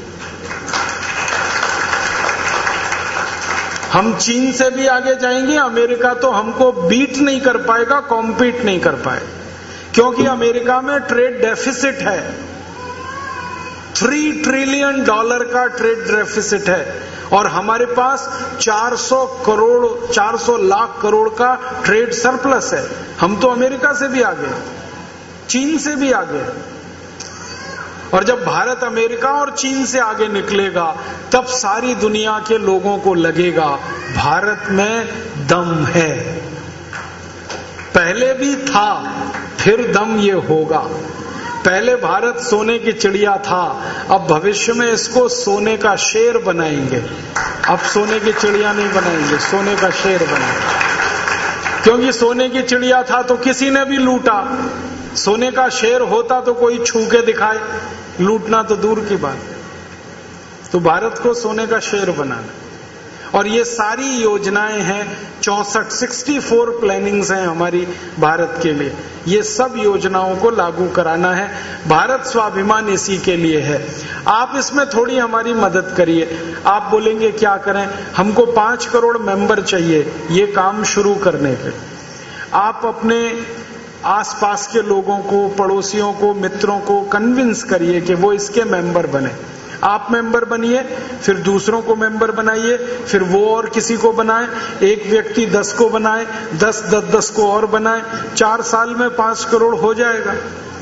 हम चीन से भी आगे जाएंगे, अमेरिका तो हमको बीट नहीं कर पाएगा, कॉम्पीट नहीं कर पाएगा, क्योंकि अमेरिका में ट्रेड डेफिसिट है, $3 ट्रिलियन का ट्रेड डेफिसिट है, और हमारे पास 400 लाख करोड़ का ट्रेड सरप्लस है। हम तो अमेरिका से भी आगे, चीन से भी आगे। और जब भारत अमेरिका और चीन से आगे निकलेगा, तब सारी दुनिया के लोगों को लगेगा भारत में दम है। पहले भी था, फिर दम ये होगा। पहले भारत सोने की चिड़िया था, अब भविष्य में इसको सोने का शेर बनाएंगे। अब सोने की चिड़िया नहीं बनाएंगे, सोने का शेर बनाएंगे। क्योंकि सोने की चिड़िया था तो किसी ने भी लूटा, सोने का शेर होता तो कोई छू के दिखाए, लूटना तो दूर की बात। तो भारत को सोने का शेर बनाना, और ये सारी योजनाएं हैं 64 प्लानिंग्स हैं हमारी भारत के लिए। ये सब योजनाओं को लागू कराना है। भारत स्वाभिमान इसी के लिए है। आप इसमें थोड़ी हमारी मदद करिए। आप बोलेंगे क्या करें? हमको 5 करोड़ मेंबर चाहिए ये काम शुरू करने के। आप अपने आसपास के लोगों को, पड़ोसियों को, मित्रों को कन्विंस करिए कि वो इसके मेंबर बने। आप मेंबर बनिए, फिर दूसरों को मेंबर बनाइए, फिर वो और किसी को बनाए, एक व्यक्ति 10 को बनाए, 10 को और बनाए, 4 साल में 5 करोड़ हो जाएगा।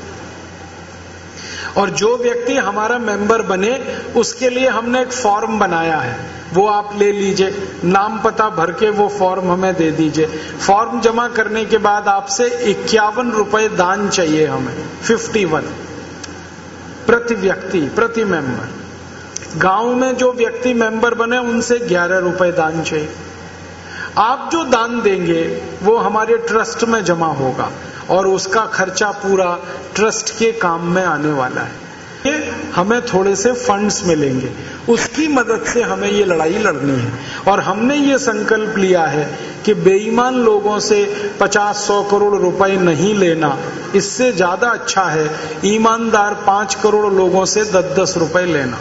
और जो व्यक्ति हमारा मेंबर बने, उसके लिए हमने एक फॉर्म बनाया है, वो आप ले लीजिए, नाम पता भर के वो फॉर्म हमें दे दीजिए। फॉर्म जमा करने के बाद आपसे 51 रुपए दान चाहिए हमें, 51 प्रति व्यक्ति, प्रति मेंबर। गांव में जो व्यक्ति मेंबर बने उनसे 11 रुपए दान चाहिए। आप जो दान देंगे वो हमारे ट्रस्ट में जमा होगा, और उसका खर्चा पूरा ट्रस्ट के काम में आने वाला है। हमें थोड़े से फंड्स मिलेंगे, उसकी मदद से हमें ये लड़ाई लड़नी है। और हमने ये संकल्प लिया है कि बेईमान लोगों से 50-100 करोड़ रुपए नहीं लेना, इससे ज्यादा अच्छा है ईमानदार 5 करोड़ लोगों से 10-10 रुपए लेना।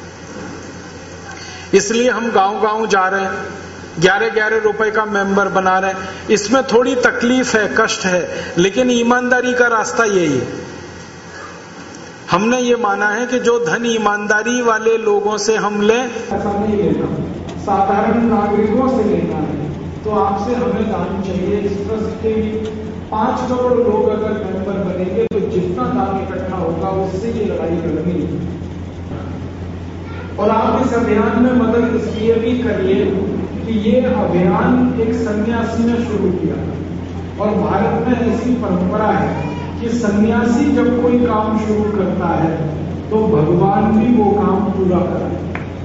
इसलिए हम गांव-गांव जा रहे हैं, 11-11 रुपए का मेंबर बना रहे हैं। इसमें थोड़ी तकलीफ है, कष्ट है, लेकिन ईमानदारी का रास्ता यही है। हमने ये माना है कि जो धन ईमानदारी वाले लोगों से हम लें, ऐसा नहीं लेना, साधारण नागरिकों से लेना है। तो आपसे हमें दान चाहिए। इस ट्रस्ट के 5 करोड़ लोग अगर मेंबर बनेंगे तो जितना दान इकट्ठा होगा उससे ये लड़ाई लड़नी है। और आप इस अभियान में मदद इसलिए भी करिए कि ये अभियान एक सन्यासी ने शुरू किया और भारत में ऐसी परंपरा है कि सन्यासी जब कोई काम शुरू करता है तो भगवान भी वो काम पूरा कराए।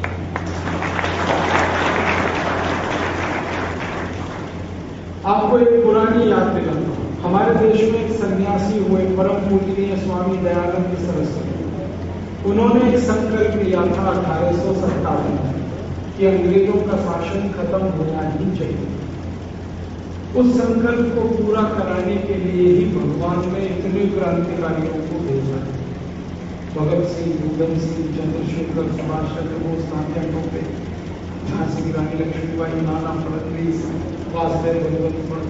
आपको एक पुरानी याद दिलाता हूं। हमारे देश में एक सन्यासी हुए परम पूजनीय स्वामी दयानंद सरस्वती। उन्होंने एक संकल्प लिया था 1857 में कि अंग्रेजों का शासन खत्म होना ही चाहिए। उस संकल्प को पूरा कराने के लिए ही भगवान ने इतने क्रांतिकारियों को भेजा। भगत सिंह, उधम सिंह, चंद्रशेखर, सुभाष चंद्र बोस, नाथ्या टोपे, झांसी की रानी लक्ष्मीबाई, नाना फडणवीस, वासुदेव बलवंत,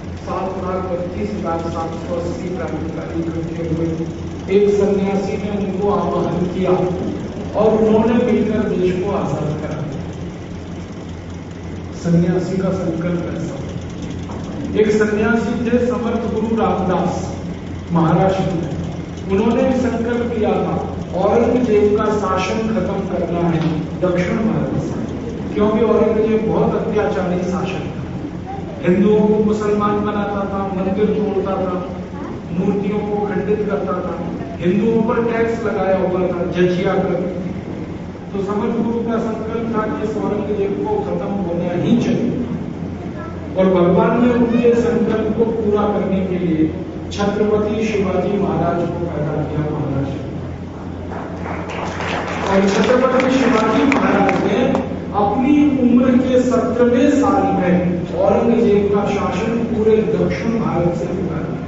7,32,780 क्रांतिकारी इकट्ठे हुए। एक सन्यासी ने उनको आह्वान किया और उन्होंने मिलकर देश को आजाद करा। सन्यासी का संकल्प ऐसा। एक सन्यासी थे समर्थ गुरु रामदास, महाराष्ट्र में। उन्होंने एक संकल्प किया था औरंगजेब का शासन खत्म करना है दक्षिण भारत से, क्योंकि औरंगजेब बहुत अत्याचारी शासन था। हिंदुओं को मुसलमान बनाता था, मंदिर तोड़ता था, मूर्तियों को खंडित करता था, हिंदुओं पर टैक्स लगाया हुआ था, जजिया कर। तो समर्थ गुरु का संकल्प था कि इस औरंगजेब को खत्म होना ही चाहिए। और भगवान ने उनके संकल्प को पूरा करने के लिए छत्रपति शिवाजी महाराज को पैदा किया महाराज। और छत्रपति शिवाजी महाराज ने अपनी उम्र के 17वें साल में औरंगजेब का शासन पूरे दक्षिण भारत से उठा दिया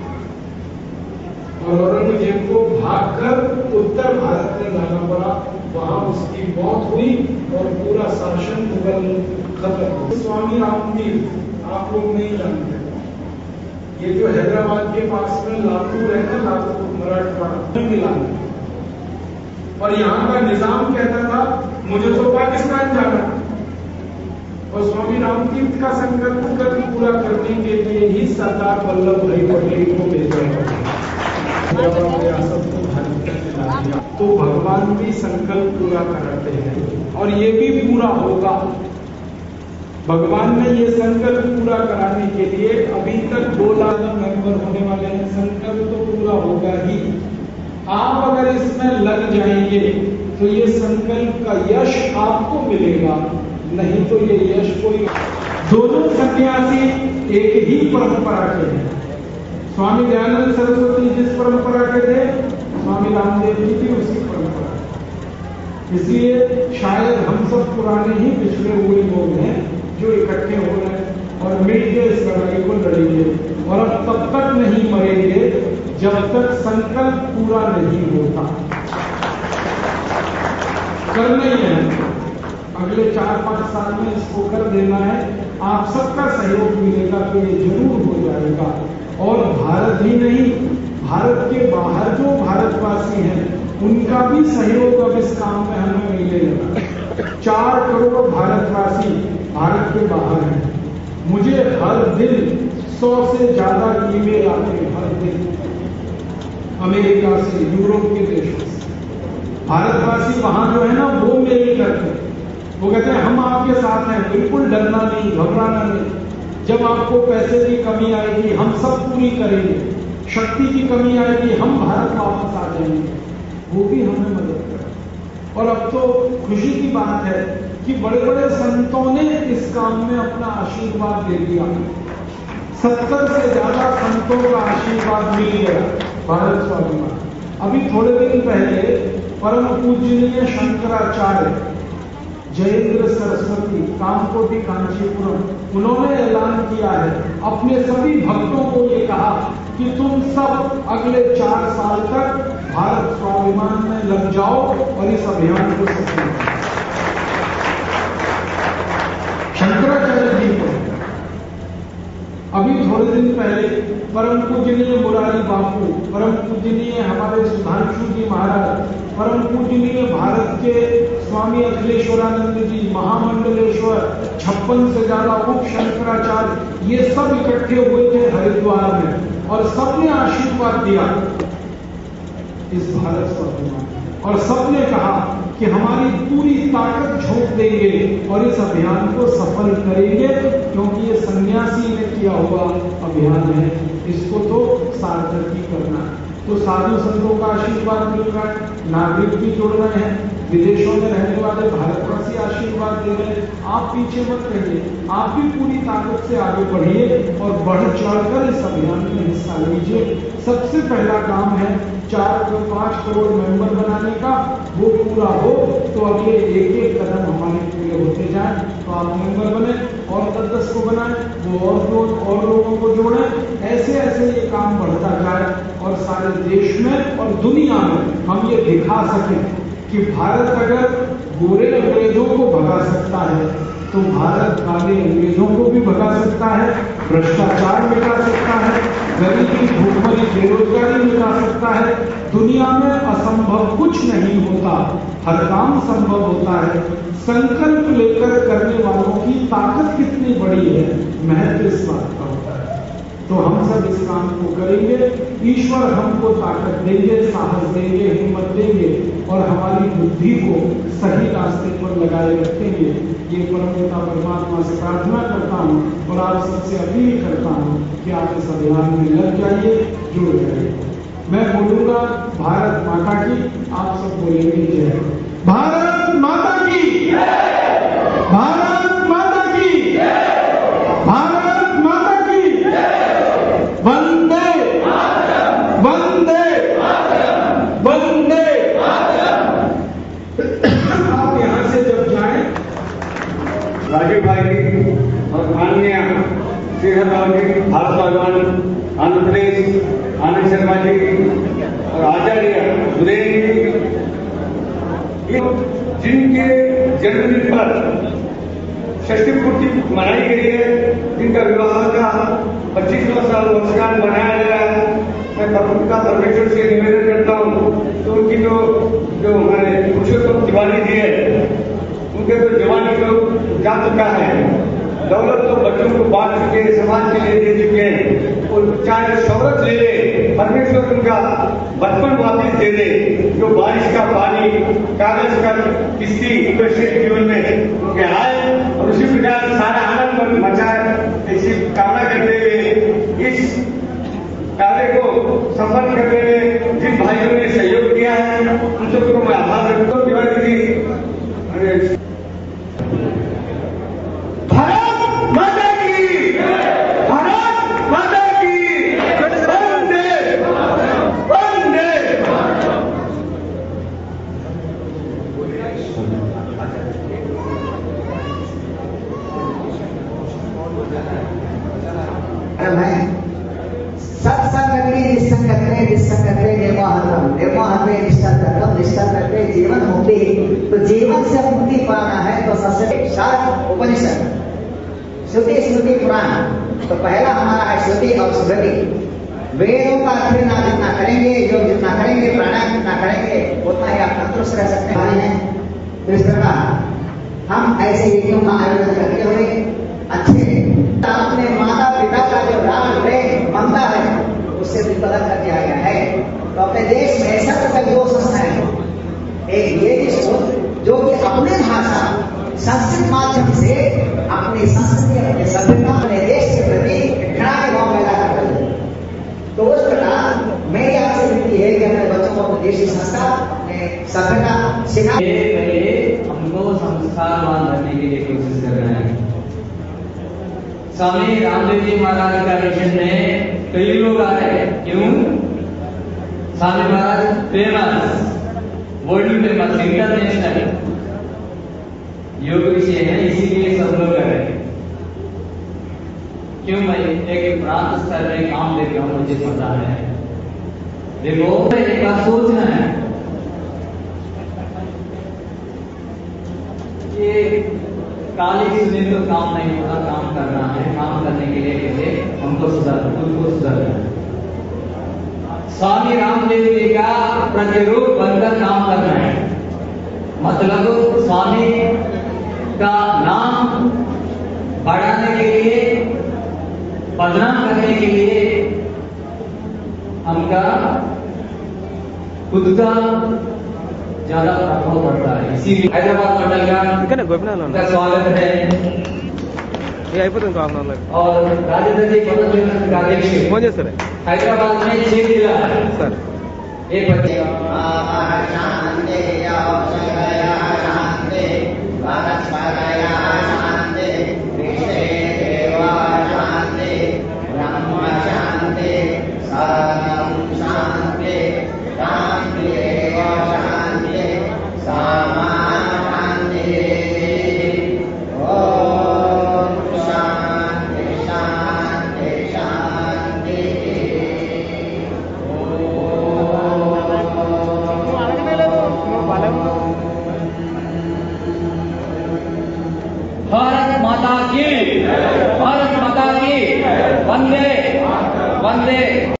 और औरंगजेब को भागकर उत्तर भारत में जाना पड़ा। वहां उसकी मौत हुई और पूरा शासन मुगल खत्म हुआ। स्वामी रामतीर्थ आप लोग नहीं जानते, ये जो हैदराबाद के पास में लातूर है ना, लातूर मराठवाड़ा मिला। और यहाँ का निजाम कहता था मुझे तो पाकिस्तान जाना। और स्वामी रामतीर्थ का संकल्प पूरा करने के लिए ही सरदार वल्लभ भाई पटेल को भेजा। तो भगवान भी संकल्प पूरा कराते हैं और ये भी पूरा होगा। भगवान ने ये संकल्प पूरा कराने के लिए अभी तक 2 लाख मेंबर होने वाले हैं। संकल्प तो पूरा होगा ही। आप अगर इसमें लग जाएंगे तो ये संकल्प का यश आपको मिलेगा, नहीं तो ये यश कोई। दोनों सन्यासी एक ही परंपरा के हैं। स्वामी दयानंद सरस्वती जिस परंपरा के थे, स्वामी रामदेव जी भी उसी परंपरा। इसलिए शायद हम सब पुराने ही पिछड़े हुए लोग हैं जो इकट्ठे हो रहे हैं और मिलकर इस लड़ाई को लड़ेंगे। और अब तब तक नहीं मरेंगे जब तक संकल्प पूरा नहीं होता। करना ही है, अगले 4-5 साल में इसको कर देना है। आप सबका सहयोग मिलेगा तो ये जरूर हो जाएगा। और भारत ही नहीं, भारत के बाहर जो भारतवासी हैं उनका भी सहयोग अब इस काम में हमें मिलेगा। 4 करोड़ भारतवासी भारत के बाहर हैं। मुझे हर दिन 100 से ज्यादा ईमेल आते हैं, हर दिन, अमेरिका से, यूरोप के देशों से। भारतवासी वहां जो है ना वो मेल करते हैं। वो कहते हैं हम आपके साथ हैं, बिल्कुल डरना नहीं, घबराना नहीं। जब आपको पैसे की कमी आएगी हम सब पूरी करेंगे, शक्ति की कमी आएगी हम भारत वापस आ जाएंगे। वो भी हमें मदद करें। और अब तो खुशी की बात है कि बड़े बड़े संतों ने इस काम में अपना आशीर्वाद दे दिया। 70 से ज्यादा संतों का आशीर्वाद मिल गया भारत स्वाभिमान। अभी थोड़े दिन पहले परम पूजनीय शंकराचार्य जयेंद्र सरस्वती कामकोटि कांचीपुरम, उन्होंने ऐलान किया है अपने सभी भक्तों को ये कहा कि तुम सब अगले 4 साल तक भारत स्वाभिमान में लग जाओ और इस अभियान को सफल करो। शंकराचार्य जी को अभी थोड़े दिन पहले परम पूजनीय मुरारी बापू, परम पूजनीय हमारे सुधांशु जी महाराज, परम पूजनीय भारत के स्वामी अखिलेश्वरानंद जी, महामंडलेश्वर, 56 से ज्यादा उप शंकराचार्य, ये सब इकट्ठे हुए थे हरिद्वार में और सबने आशीर्वाद दिया इस भारत स्वाभिमान, और सबने कहा कि हमारी पूरी ताकत झोंक देंगे और इस अभियान को सफल करेंगे, क्योंकि ये सन्यासी ने किया हुआ अभियान है, इसको तो सार्थक ही करना है। तो साधु संतों का आशीर्वाद मिल रहा है, नागरिक भी जुड़ रहे हैं, विदेशों में रहने वाले भारतवासी आशीर्वाद दे रहे हैं। आप पीछे मत रहिए, आप भी पूरी ताकत से आगे बढ़िए और बढ़ चढ़कर इस अभियान में हिस्सा लीजिए। सबसे पहला काम है 4-5 करोड़ मेंबर बनाने का, वो पूरा हो तो अगले एक कदम हमारे पूरे होते जाए। तो आप मेंबर बने और 10 को बनाए, वो और लोगों को जोड़े, ऐसे ऐसे ये काम बढ़ता जाए और सारे देश में और दुनिया में हम ये दिखा सकें कि भारत अगर गोरे अंग्रेजों को भगा सकता है तो भारत काले अंग्रेजों को भी भगा सकता है, भ्रष्टाचार मिटा सकता है, गरीबी, भूखमरी, बेरोजगारी मिटा सकता है। दुनिया में असंभव कुछ नहीं होता, हर काम संभव होता है। संकल्प लेकर करने वालों की ताकत कितनी बड़ी है, महत्व इस बात का होता है। तो हम सब इस काम को करेंगे, ईश्वर हमको ताकत देंगे, साहस देंगे, हिम्मत देंगे और हमारी बुद्धि को सही रास्ते पर लगाए रखेंगे। ये परमपिता परमात्मा से प्रार्थना करता हूँ और आप सबसे अपील करता हूँ कि आप इस अभियान में लग जाइए, जुड़ जाइए। मैं बोलूंगा भारत माता की, आप सब बोलेंगे जय भारत माता की, भारत माता की, भारत माता की, वंदे वंदे वंदे। आप यहां से जब जाएं, राजीव भाई और माननीय श्रीधर राव जी, भारत स्वाभिमान आंध्र प्रदेश, आनंद शर्मा जी और आचार्य सुरेश जी, जिनके जन्मदिन पर षष्ठी पूर्ति मनाई गई है, जिनका विवाह का 25वां साल वर्षगांठ मनाया जा रहा है, मैं परमपिता परमेश्वर से निवेदन करता हूँ तो उनकी जो हमारे पुरुषोत्तम तिवारी जी है, उनके तो जवानी तो जा चुका है, दौलत तो बच्चों को बांट चुके, समाज के लिए दे चुके हैं, और चाहे शौहरत ले ले, परमेश्वर उनका बचपन वापस दे दे, जो बारिश का पानी, कागज का किस्ती जीवन में उनके आए और उसी प्रकार सारा आनंद मचाए, ऐसी कामना करते हुए इस कार्य को सफल करने में जिन भाइयों ने सहयोग किया है उन सबको मैं आभार रखता हूँ। तिवारी जी, भारत माता की, भारत माता की, वंदे वंदे। निर्मोहन निष्ठा करते जीवन मुक्ति। तो जीवन से मुक्ति पाना है तो सबसे शास्त्र उपनिषद, श्रुति स्मृति पुराण। तो पहला हमारा है श्रुति और स्मृति। वेदों का अध्ययन आप जितना करेंगे, योग जितना करेंगे, प्राणायाम जितना करेंगे, उतना ही आप तंदुरुस्त रह सकते हैं। तो इस प्रकार हम ऐसे यज्ञों का आयोजन करते हुए अच्छे अपने माता पिता का जो राम प्रेम ममता है उससे विपदा कर दिया गया है। तो अपने देश में सबसे 2 संस्थाएं हैं, एक ये जो कि अपने भाषा संस्कृत माध्यम से अपनी संस्कृति, अपने सभ्यता, अपने देश के प्रति घृणा के भाव पैदा कर रही है। तो उस प्रकार मेरी आपसे विनती है कि अपने बच्चों को अपने देश की संस्था, अपने सभ्यता सिखा। पहले हमको संस्कारवान बनने के लिए कोशिश कर रहे हैं। स्वामी रामदेव जी महाराज का मिशन में कई लोग आए। क्यों? Swami Maharaj famous, world famous, international योग विषय है, इसीलिए सब लोग कर रहे हैं। क्यों? मैं एक प्रांत स्तर में काम देख रहा हूं, मुझे पता है। देखो एक बात सोचना है, ये काली सुने तो काम नहीं होता, काम करना है। काम करने के लिए पहले हमको खुद को सुधारना है। स्वामी रामदेव जी का प्रतिरूप बनकर काम करना है, मतलब स्वामी का नाम बढ़ाने के लिए, बदनाम करने के लिए हमका खुद का ज्यादा प्रभाव पड़ता है। इसीलिए हैदराबाद मंडल का स्वागत है। और राजेंद्र जी का अध्यक्ष हैदराबाद में 6 जिला है सर। एक बच्चे भारत माता की वंदे वंदे